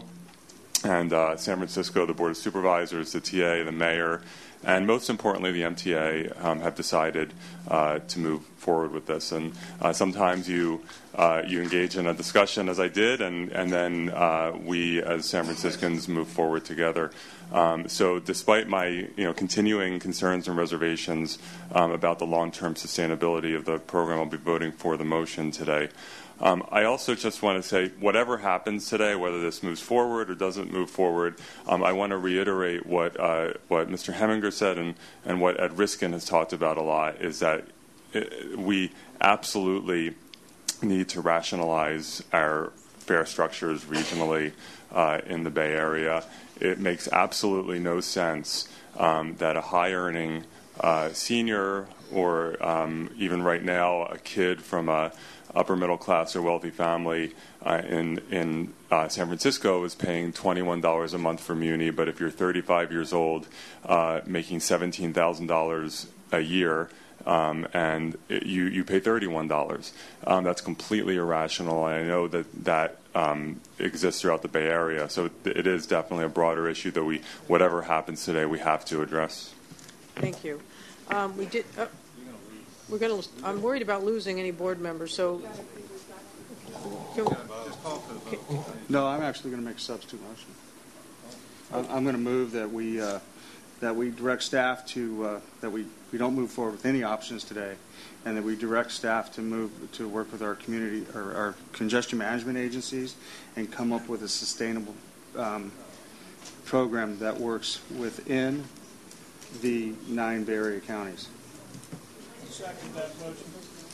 Speaker 23: And uh, San Francisco, the Board of Supervisors, the T A, the mayor, and most importantly, the M T A um, have decided uh, to move forward with this. And uh, sometimes you uh, you engage in a discussion, as I did, and and then uh, we, as San Franciscans, move forward together. Um, so, despite my you know continuing concerns and reservations um, about the long-term sustainability of the program, I'll be voting for the motion today. Um, I also just want to say, whatever happens today, whether this moves forward or doesn't move forward, um, I want to reiterate what uh, what Mister Heminger said and, and what Ed Riskin has talked about a lot, is that it, we absolutely need to rationalize our fare structures regionally uh, in the Bay Area. It makes absolutely no sense um, that a high-earning uh, senior or um, even right now a kid from a upper middle class or wealthy family uh, in in uh, San Francisco is paying twenty-one dollars a month for Muni, but if you're thirty-five years old, uh, making seventeen thousand dollars a year, um, and it, you you pay thirty-one dollars. Um, that's completely irrational, and I know that that um, exists throughout the Bay Area. So it is definitely a broader issue that we, whatever happens today, we have to address.
Speaker 1: Thank you. Um, we did. Uh, We're going to. I'm worried about losing any board members. So,
Speaker 14: No, I'm actually going to make a substitute motion. I'm, I'm going to move that we uh, that we direct staff to uh, that we, we don't move forward with any options today, and that we direct staff to move to work with our community or our congestion management agencies and come up with a sustainable um, program that works within the nine Bay Area counties.
Speaker 6: Second that motion.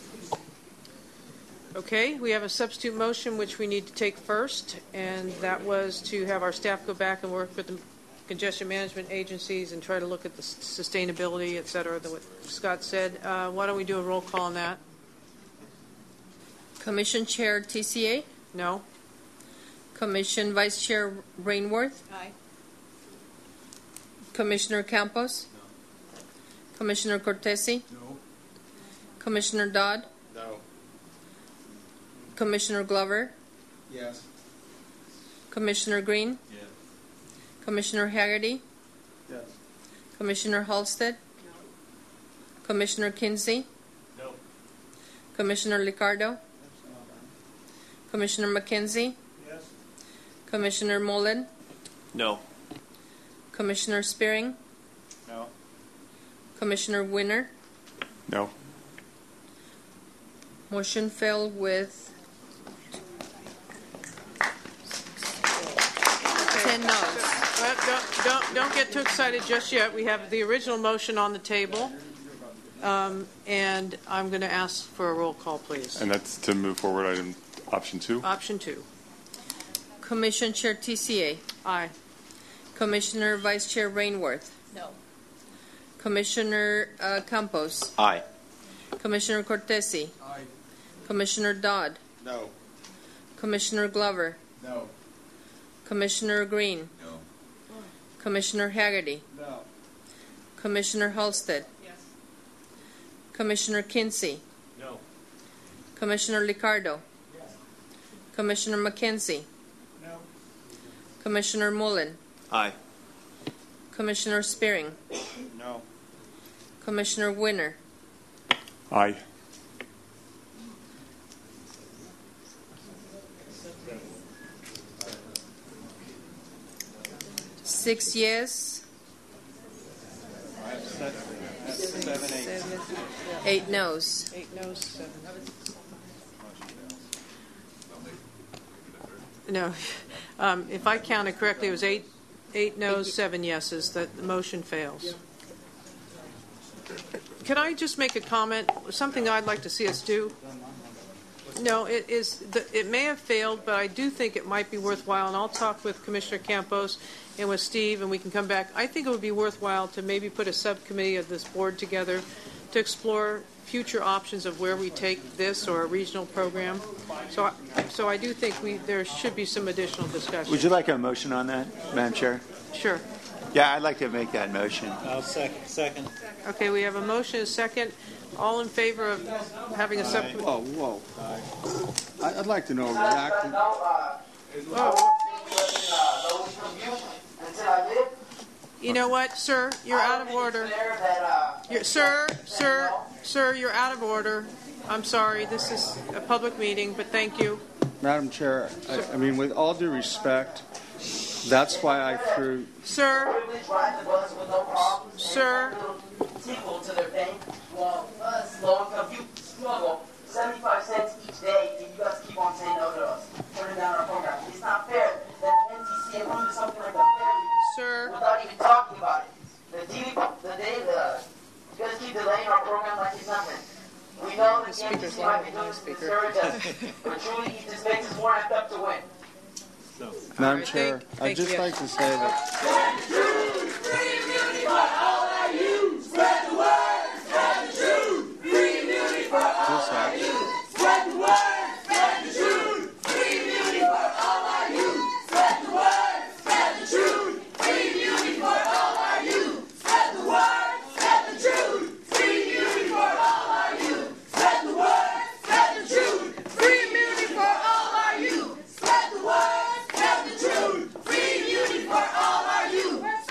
Speaker 1: Okay, we have a substitute motion which we need to take first, and that was to have our staff go back and work with the congestion management agencies and try to look at the sustainability, et cetera, that what Scott said. Uh, why don't we do a roll call on that?
Speaker 16: Commission Chair T C A?
Speaker 1: No.
Speaker 16: Commission Vice Chair Rainworth?
Speaker 8: Aye.
Speaker 16: Commissioner Campos? No. Commissioner Cortese?
Speaker 22: No.
Speaker 16: Commissioner Dodd?
Speaker 22: No.
Speaker 16: Commissioner Glover?
Speaker 22: Yes.
Speaker 16: Commissioner Green?
Speaker 22: Yes.
Speaker 16: Commissioner Haggerty?
Speaker 14: Yes.
Speaker 16: Commissioner Halstead?
Speaker 8: No.
Speaker 16: Commissioner Kinsey?
Speaker 22: No.
Speaker 16: Commissioner Licardo? Commissioner McKenzie?
Speaker 6: Yes.
Speaker 16: Commissioner Mullen?
Speaker 20: No.
Speaker 16: Commissioner Spearing?
Speaker 6: No.
Speaker 16: Commissioner Winner?
Speaker 23: No.
Speaker 16: Motion failed with ten noes.
Speaker 1: Well, don't, don't, don't get too excited just yet. We have the original motion on the table, um, and I'm going to ask for a roll call, please.
Speaker 23: And that's to move forward item option two?
Speaker 1: Option two.
Speaker 16: Commission Chair T C A?
Speaker 1: Aye.
Speaker 16: Commissioner Vice Chair Rainworth?
Speaker 8: No.
Speaker 16: Commissioner uh, Campos?
Speaker 2: Aye.
Speaker 16: Commissioner Cortese?
Speaker 22: Aye.
Speaker 16: Commissioner Dodd?
Speaker 22: No.
Speaker 16: Commissioner Glover?
Speaker 22: No.
Speaker 16: Commissioner Green?
Speaker 15: No.
Speaker 16: Commissioner Haggerty?
Speaker 14: No.
Speaker 16: Commissioner Halstead?
Speaker 8: Yes.
Speaker 16: Commissioner Kinsey?
Speaker 22: No.
Speaker 16: Commissioner Licardo?
Speaker 6: Yes.
Speaker 16: Commissioner McKenzie?
Speaker 6: No.
Speaker 16: Commissioner Mullen?
Speaker 20: Aye.
Speaker 16: Commissioner Spearing?
Speaker 6: No.
Speaker 16: Commissioner Winner?
Speaker 23: Aye.
Speaker 16: Six yes,
Speaker 6: Seven, eight.
Speaker 16: eight noes.
Speaker 1: Eight noes, seven. No. Um, if I counted correctly, it was eight, eight noes, seven yeses, that the motion fails. Can I just make a comment? Something I'd like to see us do? No, it is. The, it may have failed, but I do think it might be worthwhile, and I'll talk with Commissioner Campos and with Steve, and we can come back. I think it would be worthwhile to maybe put a subcommittee of this board together to explore future options of where we take this or a regional program. So, I, so I do think we there should be some additional discussion.
Speaker 4: Would you like a motion on that, Madam Chair?
Speaker 1: Sure.
Speaker 4: Yeah, I'd like to make that motion.
Speaker 6: I'll second. Second.
Speaker 1: Okay, we have a motion and a second. All in favor of having a subcommittee?
Speaker 14: Whoa, whoa. I- I'd like to know exactly.
Speaker 1: Oh. You know what, sir? You're out of order. You're, sir, sir, sir, you're out of order. I'm sorry. This is a public meeting, but thank you.
Speaker 14: Madam Chair, I, I mean, with all due respect, that's why I threw.
Speaker 1: Sir, sir.
Speaker 17: To their bank, while us, low income youth, struggle seventy-five cents each day, and you guys keep on saying no to us, turning down our program. It's not fair that N T C approved something like that
Speaker 1: Sir.
Speaker 17: without even talking about it. The T V, the day, the you guys keep delaying our program like it's nothing. We know that the N T C might be doing this to discourage us, but truly, he just makes us more amped up to win.
Speaker 14: No. Madam Chair, I'd just like to say that.
Speaker 17: Spread the word, spread the truth. Free immunity for all our youth. Spread the word, spread the truth. Free immunity for all our youth. Spread the word, spread the truth. Free immunity for all our youth. Spread the word, spread the truth. Free immunity for all our youth. Spread the word, spread the truth. Free immunity for all our youth. Spread the word, spread the truth. Free immunity for all our youth.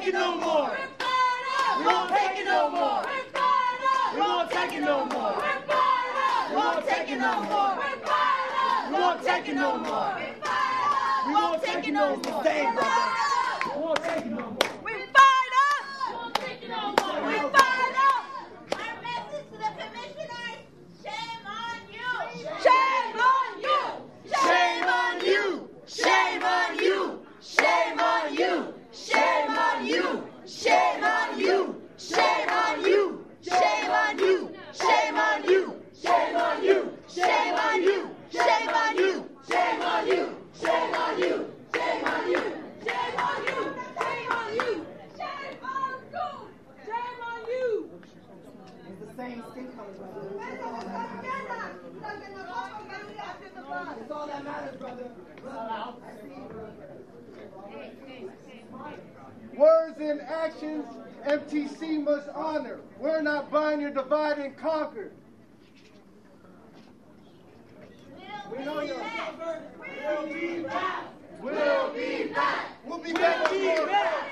Speaker 17: take it no more. We won't take it no more. We won't take it no more. We won't take it no more. We won't take it no more. We won't take it no more. Stay, brother. We won't take it no more. We fired up. We won't take it no more. We fired up. Our message to the commissioners: shame on you. Shame on you. Shame on you. Shame on you. Shame on you. Shame on you. Shame on you. Shame on you. Shame on you. Shame on you. Shame on you. Shame on you. Shame on you. Shame on you. Shame on you. Shame on you. Shame on you. Shame on you. Shame on you. Shame on you. It's the same skin color, brother. It's all that matters, brother.
Speaker 21: Words and actions, M T C must honor. We're not buying your divide and conquer. We know you're We'll be back. We'll be back. We'll be back. We'll be back.